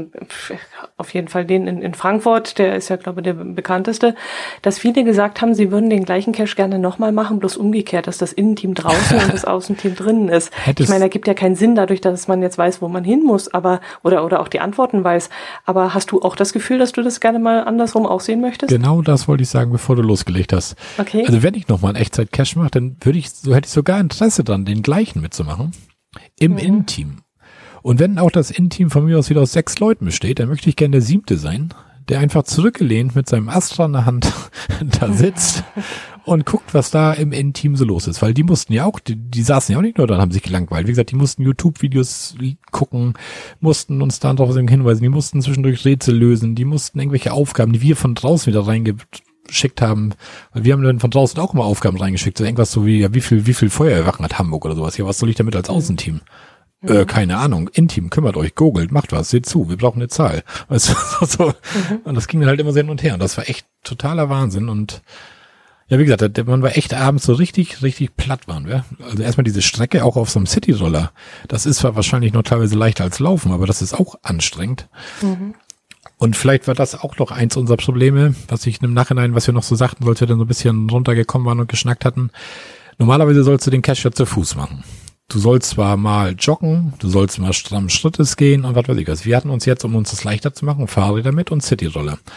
auf jeden Fall den in, in Frankfurt, der ist ja, glaube ich, der bekannteste, dass viele gesagt haben, sie würden den gleichen Cache gerne nochmal machen, bloß umgekehrt, dass das Innenteam draußen und das Außenteam drinnen ist. Hättest ich meine, da gibt ja keinen Sinn dadurch, dass man jetzt weiß, wo man hin muss, aber oder oder auch die Antworten weiß. Aber hast du auch das Gefühl, dass du das gerne mal andersrum auch sehen möchtest? Genau das wollte ich sagen, bevor du losgelegt hast. Okay. Also wenn ich nochmal einen Echtzeit-Cache mache, dann würde ich, so hätte ich sogar Interesse dran, den gleichen mitzumachen. Im mhm. Innenteam. Und wenn auch das Innenteam von mir aus wieder aus sechs Leuten besteht, dann möchte ich gerne der siebte sein, der einfach zurückgelehnt mit seinem Astra in der Hand da sitzt und guckt, was da im Innenteam so los ist. Weil die mussten ja auch, die, die saßen ja auch nicht nur da und haben sich gelangweilt. Wie gesagt, die mussten YouTube-Videos gucken, mussten uns dann darauf hinweisen, die mussten zwischendurch Rätsel lösen, die mussten irgendwelche Aufgaben, die wir von draußen wieder reingeschickt haben, weil wir haben dann von draußen auch immer Aufgaben reingeschickt, so irgendwas so wie, ja, wie viel, wie viel Feuerwachen hat Hamburg oder sowas. Ja, was soll ich damit als Außenteam? Mhm. Äh, keine Ahnung. Intim, kümmert euch, googelt, macht was, seht zu, wir brauchen eine Zahl. Weißt du, so. Mhm. Und das ging dann halt immer so hin und her. Und das war echt totaler Wahnsinn. Und ja, wie gesagt, man war echt abends so richtig, richtig platt waren wir. Also erstmal diese Strecke auch auf so einem City-Roller. Das ist zwar wahrscheinlich noch teilweise leichter als Laufen, aber das ist auch anstrengend. Mhm. Und vielleicht war das auch noch eins unserer Probleme, was ich im Nachhinein, was wir noch so sagten, als wir dann so ein bisschen runtergekommen waren und geschnackt hatten. Normalerweise sollst du den Cache ja zu Fuß machen. Du sollst zwar mal joggen, du sollst mal stramm Schrittes gehen und was weiß ich was. Wir hatten uns jetzt, um uns das leichter zu machen, Fahrräder mit und Cityroller.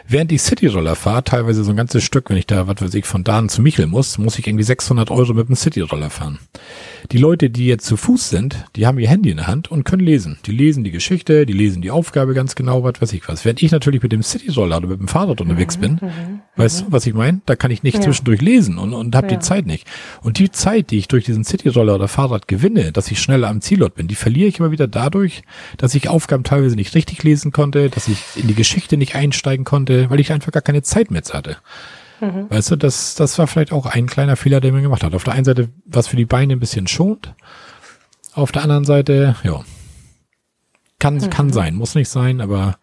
Während ich Cityroller fahre, teilweise so ein ganzes Stück, wenn ich da, was weiß ich, von Dahn zu Michel muss, muss ich irgendwie sechshundert Euro mit dem Cityroller fahren. Die Leute, die jetzt zu Fuß sind, die haben ihr Handy in der Hand und können lesen. Die lesen die Geschichte, die lesen die Aufgabe ganz genau, was weiß ich was. Während ich natürlich mit dem Cityroller oder mit dem Fahrrad unterwegs mhm, bin, mhm, weißt du, was ich meine? Da kann ich nicht ja. zwischendurch lesen und, und habe ja. die Zeit nicht. Und die Zeit, die ich durch diesen Cityroller oder Fahrrad gewinne, dass ich schneller am Zielort bin, die verliere ich immer wieder dadurch, dass ich Aufgaben teilweise nicht richtig lesen konnte, dass ich in die Geschichte nicht einsteigen konnte, weil ich einfach gar keine Zeit mehr hatte. Mhm. Weißt du, das, das war vielleicht auch ein kleiner Fehler, den man gemacht hat. Auf der einen Seite, was für die Beine ein bisschen schont. Auf der anderen Seite, ja, kann, mhm. kann sein, muss nicht sein, aber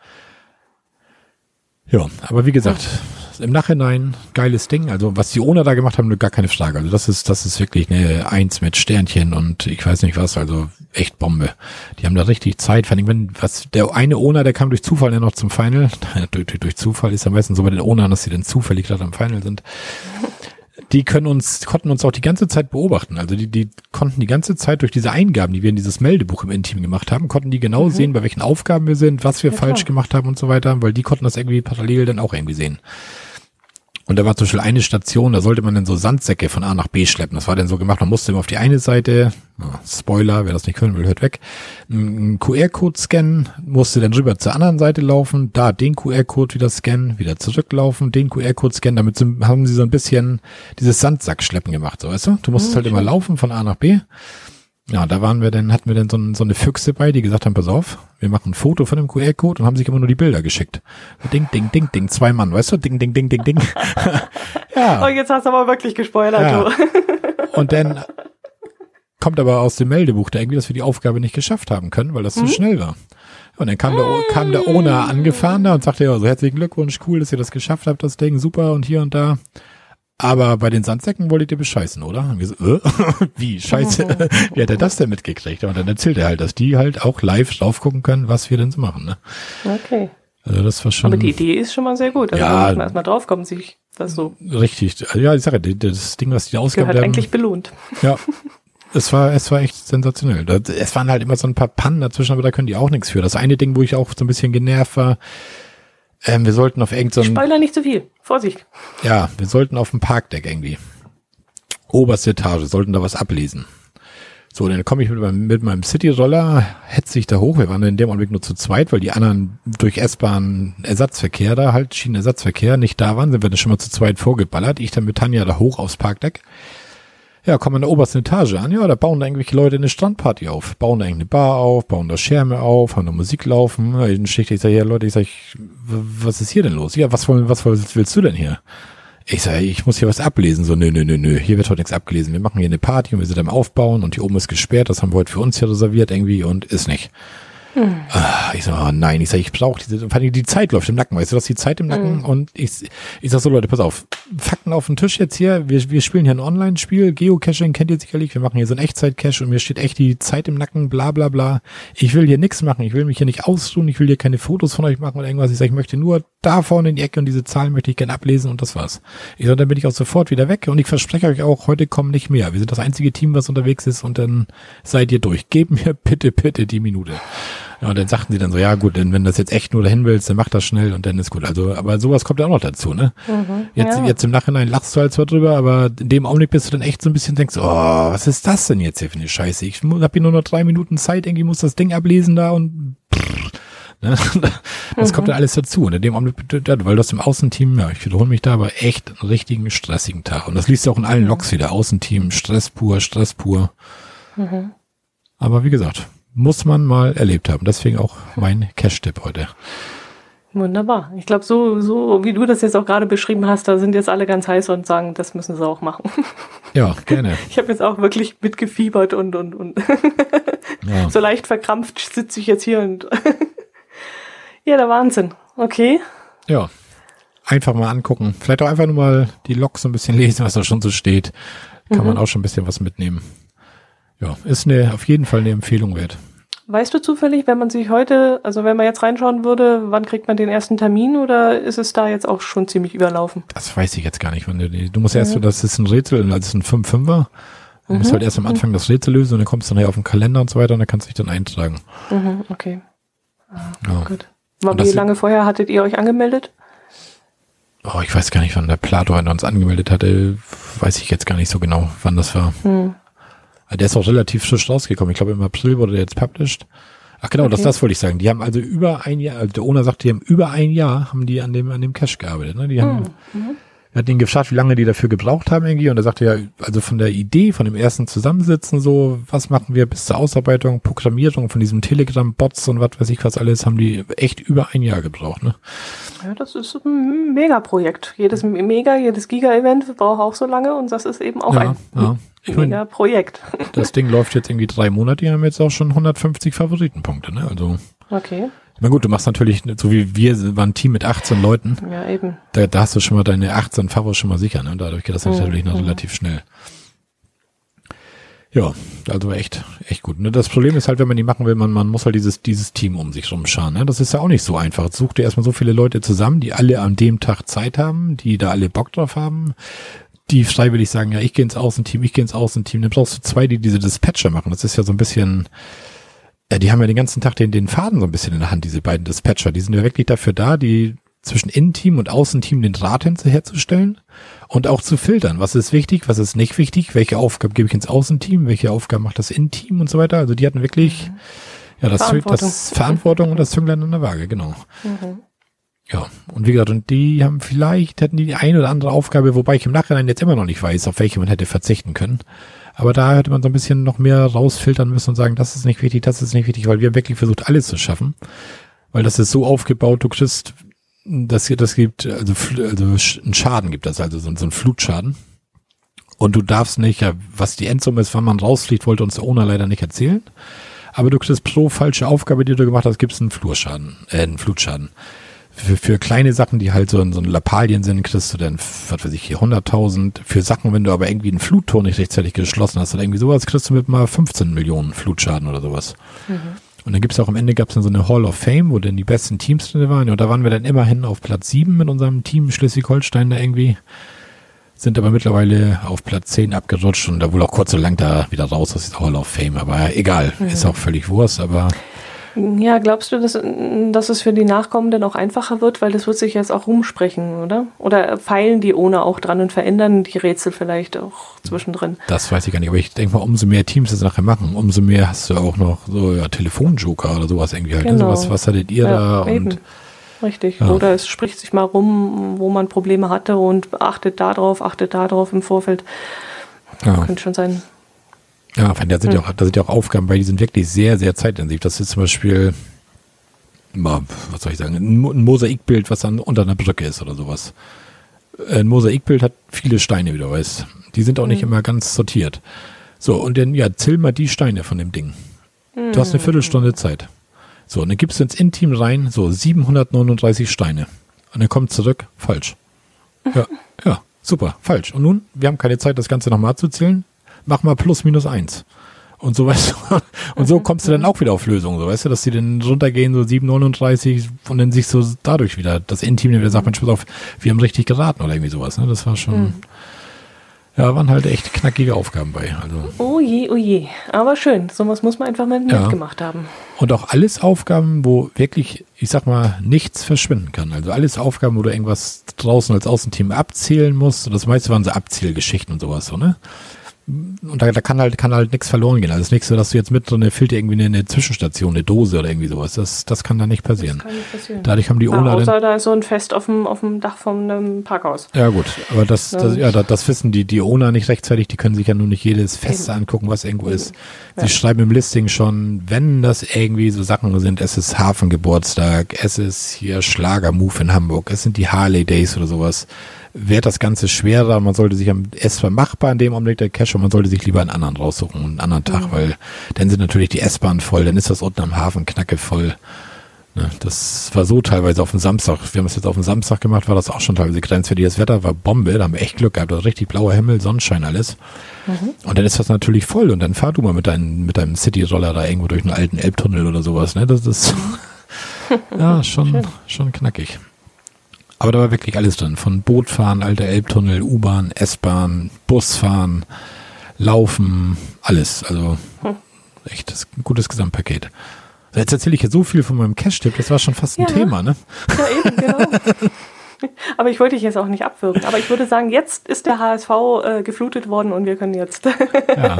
ja, aber wie gesagt, mhm. im Nachhinein geiles Ding. Also was die Owner da gemacht haben, gar keine Frage. Also das ist, das ist wirklich eine Eins mit Sternchen und ich weiß nicht was, also echt Bombe. Die haben da richtig Zeit. Vor allem, wenn, was, der eine Owner, der kam durch Zufall ja noch zum Final. durch, durch Zufall ist ja meistens so bei den Ownern, dass sie dann zufällig gerade am Final sind. Die können uns, konnten uns auch die ganze Zeit beobachten. Also die, die konnten die ganze Zeit durch diese Eingaben, die wir in dieses Meldebuch im Intim gemacht haben, konnten die genau mhm. sehen, bei welchen Aufgaben wir sind, was wir ja, falsch klar. gemacht haben und so weiter, weil die konnten das irgendwie parallel dann auch irgendwie sehen. Und da war zum Beispiel eine Station, da sollte man dann so Sandsäcke von A nach B schleppen. Das war dann so gemacht, man musste immer auf die eine Seite, Spoiler, wer das nicht hören will, hört weg, einen Q R-Code scannen, musste dann rüber zur anderen Seite laufen, da den Q R-Code wieder scannen, wieder zurücklaufen, den Q R-Code scannen, damit haben sie so ein bisschen dieses Sandsackschleppen gemacht, so weißt du? Du musstest mhm, halt immer laufen von A nach B. Ja, da waren wir dann, hatten wir dann so, so eine Füchse bei, die gesagt haben, pass auf, wir machen ein Foto von dem Q R-Code und haben sich immer nur die Bilder geschickt. Ding, ding, ding, ding, zwei Mann, weißt du? Ding, ding, ding, ding, ding. Ja. Oh, jetzt hast du aber wirklich gespoilert, ja. Du. Und dann kommt aber aus dem Meldebuch da irgendwie, dass wir die Aufgabe nicht geschafft haben können, weil das zu mhm. schnell war. Und dann kam der, kam der Owner angefahren da und sagte, ja, so herzlichen Glückwunsch, cool, dass ihr das geschafft habt, das Ding, super und hier und da. Aber bei den Sandsäcken wolltet ihr bescheißen, oder? Und wir so, äh? Wie? Scheiße. Wie hat er das denn mitgekriegt? Und dann erzählt er halt, dass die halt auch live drauf gucken können, was wir denn so machen, ne? Okay. Also das war schon. Aber die Idee ist schon mal sehr gut. Also ja, da muss man erstmal draufkommen, sich das so. Richtig. Ja, ich sage, das Ding, was die ausgaben haben. Eigentlich belohnt. Ja. Es war, es war echt sensationell. Es waren halt immer so ein paar Pannen dazwischen, aber da können die auch nichts für. Das eine Ding, wo ich auch so ein bisschen genervt war, Ähm, wir sollten auf irgend so ein... Spoiler nicht zu viel. Vorsicht. Ja, wir sollten auf dem Parkdeck irgendwie. Oberste Etage, sollten da was ablesen. So, dann komme ich mit meinem, mit meinem Cityroller, hetze ich da hoch. Wir waren in dem Augenblick nur zu zweit, weil die anderen durch S-Bahn Ersatzverkehr da halt, Schienenersatzverkehr, nicht da waren, sind wir dann schon mal zu zweit vorgeballert. Ich dann mit Tanja da hoch aufs Parkdeck. Ja, kommen an der obersten Etage an. Ja, da bauen da irgendwelche Leute eine Strandparty auf. Bauen da irgendeine Bar auf, bauen da Schirme auf, haben da Musik laufen. Ja, dann schickt ich sage, ja Leute, ich sage, was ist hier denn los? Ja, was, wollen, was willst du denn hier? Ich sage, ich muss hier was ablesen. So, nö, nö, nö, nö, hier wird heute nichts abgelesen. Wir machen hier eine Party und wir sind am Aufbauen und hier oben ist gesperrt. Das haben wir heute für uns hier reserviert irgendwie und ist nicht. Hm. Ah, ich sag, oh nein, ich sag, ich brauche diese, vor allem die Zeit läuft im Nacken, weißt du, dass die Zeit im Nacken hm. und ich, ich sag so, Leute, pass auf, Fakten auf den Tisch jetzt hier, wir, wir spielen hier ein Online-Spiel, Geocaching kennt ihr sicherlich, wir machen hier so ein Echtzeit-Cache und mir steht echt die Zeit im Nacken, bla bla bla, ich will hier nichts machen, ich will mich hier nicht ausruhen, ich will hier keine Fotos von euch machen oder irgendwas, ich sag, ich möchte nur da vorne in die Ecke und diese Zahlen möchte ich gerne ablesen und das war's. Ich sag, dann bin ich auch sofort wieder weg und ich verspreche euch auch, heute kommen nicht mehr, wir sind das einzige Team, was unterwegs ist und dann seid ihr durch, gebt mir bitte, bitte die Minute. Ja, und dann sagten sie dann so, ja gut, denn wenn du das jetzt echt nur dahin willst, dann mach das schnell und dann ist gut. Also, aber sowas kommt ja auch noch dazu, ne? Mhm, jetzt, ja. jetzt im Nachhinein lachst du halt zwar drüber, aber in dem Augenblick bist du dann echt so ein bisschen, denkst, oh, was ist das denn jetzt hier für eine Scheiße? Ich hab hier nur noch drei Minuten Zeit, irgendwie muss das Ding ablesen da und pff, ne? Das mhm. kommt dann alles dazu. Und in dem Augenblick, weil du hast im Außenteam, ja, ich wiederhole mich da, aber echt einen richtigen stressigen Tag. Und das liest du auch in allen Logs wieder. Außenteam, Stress pur, Stress pur. Mhm. Aber wie gesagt, muss man mal erlebt haben. Deswegen auch mein Cache-Tipp heute. Wunderbar. Ich glaube, so, so wie du das jetzt auch gerade beschrieben hast, da sind jetzt alle ganz heiß und sagen, das müssen sie auch machen. Ja, gerne. Ich habe jetzt auch wirklich mitgefiebert und, und, und ja. So leicht verkrampft sitze ich jetzt hier und ja, der Wahnsinn. Okay. Ja, einfach mal angucken. Vielleicht auch einfach nur mal die Logs so ein bisschen lesen, was da schon so steht. Kann mhm. man auch schon ein bisschen was mitnehmen. Ja, ist eine, auf jeden Fall eine Empfehlung wert. Weißt du zufällig, wenn man sich heute, also wenn man jetzt reinschauen würde, wann kriegt man den ersten Termin oder ist es da jetzt auch schon ziemlich überlaufen? Das weiß ich jetzt gar nicht. Du, du musst erst, mhm. das ist ein Rätsel, das ist ein fünf Fünfer. Du mhm. musst halt erst am Anfang das Rätsel lösen und dann kommst du nachher auf den Kalender und so weiter und dann kannst du dich dann eintragen. Mhm, okay. Ah, ja. Gut. Wie lange vorher hattet ihr euch angemeldet? oh, ich weiß gar nicht, wann der Plato uns angemeldet hatte, weiß ich jetzt gar nicht so genau, wann das war. Hm. Der ist auch relativ frisch rausgekommen. Ich glaube, im April wurde der jetzt published. Ach genau, okay. das, das wollte ich sagen. Die haben also über ein Jahr, also der Owner sagt, die haben über ein Jahr, haben die an dem, an dem Cache gearbeitet. Ne? Die haben, mhm. Er hat ihn gefragt, wie lange die dafür gebraucht haben irgendwie, und er sagte ja, also von der Idee, von dem ersten Zusammensitzen so, was machen wir bis zur Ausarbeitung, Programmierung von diesem Telegram-Bots und was weiß ich was alles, haben die echt über ein Jahr gebraucht, ne? Ja, das ist ein Mega-Projekt. Jedes Mega, jedes Giga-Event braucht auch so lange, und das ist eben auch ja, ein ja. Mega-Projekt. Das Ding läuft jetzt irgendwie drei Monate, die haben jetzt auch schon hundertfünfzig Favoritenpunkte, ne? Also. Okay. Na gut, du machst natürlich, so wie wir, waren ein Team mit achtzehn Leuten. Ja, eben. Da, da hast du schon mal deine achtzehn Favos schon mal sicher, ne? Dadurch geht das mhm. natürlich noch relativ schnell. Ja, also echt, echt gut. Ne? Das Problem ist halt, wenn man die machen will, man, man muss halt dieses, dieses Team um sich rumscharen. Ne? Das ist ja auch nicht so einfach. Such dir erstmal so viele Leute zusammen, die alle an dem Tag Zeit haben, die da alle Bock drauf haben, die freiwillig sagen, ja, ich gehe ins Außenteam, ich gehe ins Außenteam. Dann brauchst du zwei, die diese Dispatcher machen. Das ist ja so ein bisschen, ja, die haben ja den ganzen Tag den, den Faden so ein bisschen in der Hand, diese beiden Dispatcher. Die sind ja wirklich dafür da, die zwischen Innenteam und Außenteam den Draht herzustellen und auch zu filtern. Was ist wichtig, was ist nicht wichtig, welche Aufgabe gebe ich ins Außenteam, welche Aufgabe macht das Innenteam und so weiter. Also die hatten wirklich mhm. ja das Verantwortung. das Verantwortung und das Zünglein an der Waage, genau. Mhm. Ja, und wie gesagt, und die haben vielleicht, hätten die die eine oder andere Aufgabe, wobei ich im Nachhinein jetzt immer noch nicht weiß, auf welche man hätte verzichten können. Aber da hätte man so ein bisschen noch mehr rausfiltern müssen und sagen, das ist nicht wichtig, das ist nicht wichtig, weil wir haben wirklich versucht, alles zu schaffen. Weil das ist so aufgebaut, du kriegst, das, das gibt, also, also einen Schaden gibt das, also so, so einen Flutschaden. Und du darfst nicht, ja, was die Endsumme ist, wann man rausfliegt, wollte uns der Owner leider nicht erzählen. Aber du kriegst pro falsche Aufgabe, die du gemacht hast, gibt's einen Flurschaden, äh, einen Flutschaden. Für, für kleine Sachen, die halt so in so ein Lappalien sind, kriegst du dann, was weiß ich, hier hunderttausend. Für Sachen, wenn du aber irgendwie einen Fluttor nicht rechtzeitig geschlossen hast oder irgendwie sowas, kriegst du mit mal fünfzehn Millionen Flutschaden oder sowas. Mhm. Und dann gibt's auch am Ende, gab's dann so eine Hall of Fame, wo dann die besten Teams drin waren. Und da waren wir dann immerhin auf Platz sieben mit unserem Team Schleswig-Holstein da irgendwie. Sind aber mittlerweile auf Platz zehn abgerutscht und da wohl auch kurz so lang da wieder raus aus dieser Hall of Fame. Aber egal, mhm. ist auch völlig Wurst, aber... Ja, glaubst du, dass, dass es für die Nachkommenden auch einfacher wird? Weil das wird sich jetzt auch rumsprechen, oder? Oder feilen die ohne auch dran und verändern die Rätsel vielleicht auch zwischendrin? Das weiß ich gar nicht, aber ich denke mal, umso mehr Teams das nachher machen, umso mehr hast du auch noch so ja, Telefonjoker oder sowas irgendwie halt. Genau. Ne? So was, was hattet ihr ja, da? Und, eben. Richtig. Ja. Oder es spricht sich mal rum, wo man Probleme hatte und achtet da drauf, achtet da drauf im Vorfeld. Ja. Könnte schon sein. Ja, da sind ja auch, da sind ja auch Aufgaben bei, die sind wirklich sehr, sehr zeitintensiv. Das ist zum Beispiel, was soll ich sagen, ein Mosaikbild, was dann unter einer Brücke ist oder sowas. Ein Mosaikbild hat viele Steine, wie du weißt. Die sind auch nicht mhm. immer ganz sortiert. So, und dann, ja, zähl mal die Steine von dem Ding. Mhm. Du hast eine Viertelstunde Zeit. So, und dann gibst du ins Innenteam rein, so siebenhundertneununddreißig Steine. Und dann kommt zurück, falsch. Ja, ja, super, falsch. Und nun, wir haben keine Zeit, das Ganze nochmal zu zählen. Mach mal plus minus eins. Und so weißt du, und so kommst du dann auch wieder auf Lösungen, so weißt du, dass die dann runtergehen, so sieben neununddreißig und dann sich so dadurch wieder das Intim wieder sagt, Mensch, pass auf, wir haben richtig geraten oder irgendwie sowas, ne? Das war schon, mhm. ja, waren halt echt knackige Aufgaben bei. Also. Oh je, oh je. Aber schön, sowas muss man einfach mal ja. mitgemacht haben. Und auch alles Aufgaben, wo wirklich, ich sag mal, nichts verschwinden kann. Also alles Aufgaben, wo du irgendwas draußen als Außenteam abzählen musst. Und das meiste waren so Abzählgeschichten und sowas, so, ne? Und da, da kann halt kann halt nichts verloren gehen. Also es ist nicht so, dass du jetzt mit drin fehlt dir irgendwie eine, eine Zwischenstation, eine Dose oder irgendwie sowas. Das, das kann da nicht passieren. Das kann nicht passieren. Dadurch haben die ja, Owner außer da ist so ein Fest auf dem, auf dem Dach von einem Parkhaus. Ja gut, aber das, das, ja, das, das wissen die, die Owner nicht rechtzeitig. Die können sich ja nur nicht jedes Fest Eben. angucken, was irgendwo Eben. ist. Sie ja. schreiben im Listing schon, wenn das irgendwie so Sachen sind, es ist Hafengeburtstag, es ist hier Schlagermove in Hamburg, es sind die Harley Days oder sowas. Wird das Ganze schwerer, man sollte sich am, es war machbar in dem Augenblick der Cache und man sollte sich lieber einen anderen raussuchen, einen anderen Tag, mhm. weil dann sind natürlich die S-Bahn voll, dann ist das unten am Hafen knacke voll. Ne, das war so teilweise auf dem Samstag, wir haben es jetzt auf dem Samstag gemacht, war das auch schon teilweise grenzwertig, das Wetter war Bombe, da haben wir echt Glück gehabt, also richtig blauer Himmel, Sonnenschein, alles. Mhm. Und dann ist das natürlich voll und dann fahr du mal mit deinem, mit deinem City-Roller da irgendwo durch einen alten Elbtunnel oder sowas, ne, das ist, ja, schon, schon knackig. Aber da war wirklich alles drin. Von Bootfahren, alter Elbtunnel, U-Bahn, S-Bahn, Busfahren, Laufen, alles. Also echt das ein gutes Gesamtpaket. Jetzt erzähle ich ja so viel von meinem Cache-Tipp, das war schon fast ein ja. Thema, ne? Ja, eben, genau. Aber ich wollte dich jetzt auch nicht abwürgen. Aber ich würde sagen, jetzt ist der H S V äh, geflutet worden und wir können jetzt. Ja.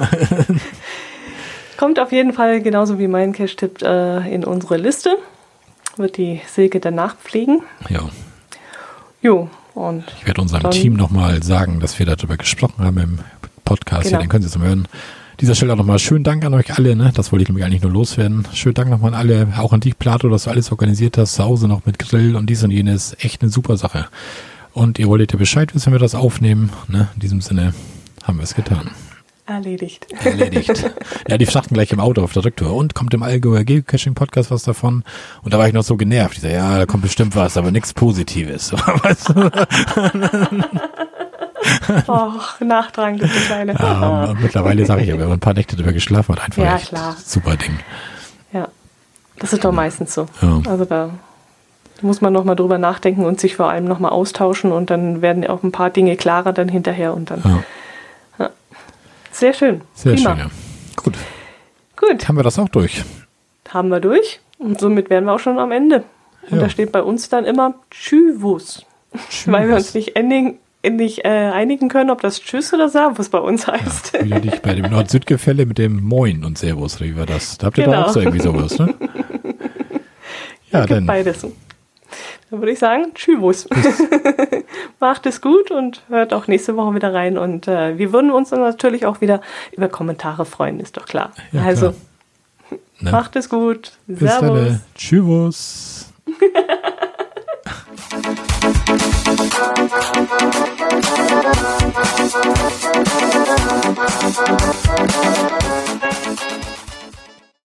Kommt auf jeden Fall genauso wie mein Cache-Tipp äh, in unsere Liste. Wird die Silke danach pflegen. Ja. Jo, und ich werde unserem Team nochmal sagen, dass wir darüber gesprochen haben im Podcast. Genau. Hier, den können Sie jetzt mal hören. An dieser Stelle auch nochmal schönen Dank an euch alle, ne? Das wollte ich nämlich eigentlich nur loswerden. Schönen Dank nochmal an alle, auch an dich, Plato, dass du alles organisiert hast, zu Hause noch mit Grill und dies und jenes. Echt eine super Sache. Und ihr wolltet ja Bescheid wissen, wenn wir das aufnehmen. Ne? In diesem Sinne haben wir es getan. Erledigt. Erledigt. Ja, die fragten gleich im Auto auf der Rücktour. Und kommt im Allgäuer Geocaching-Podcast was davon? Und da war ich noch so genervt. Ich sag, ja, da kommt bestimmt was, aber nichts Positives. Weißt du? Och, Nachtrag, das Kleine. Ja, und mittlerweile sage ich, aber ein paar Nächte drüber geschlafen hat, einfach ja, echt klar. Super Ding. Ja, das ist doch meistens so. Ja. Also da muss man nochmal drüber nachdenken und sich vor allem nochmal austauschen und dann werden auch ein paar Dinge klarer dann hinterher und dann. Ja. Ja. Sehr schön. Sehr Prima. schön, ja. Gut. Gut. Haben wir das auch durch? Haben wir durch und somit wären wir auch schon am Ende. Und ja. da steht bei uns dann immer Tschüss. Weil wir uns nicht ending nicht äh, einigen können, ob das Tschüss oder Servus bei uns heißt. Ja, wieder nicht bei dem Nord-Süd-Gefälle mit dem Moin und Servus, wie war das? Da habt ihr genau. da auch so irgendwie sowas, ne? Ja, dann. Beides. Dann würde ich sagen, Tschüss. Macht es gut und hört auch nächste Woche wieder rein. Und äh, wir würden uns dann natürlich auch wieder über Kommentare freuen, ist doch klar. Ja, also, klar. Ne? Macht es gut. Bis Servus. Dann. Tschüss. Thank you.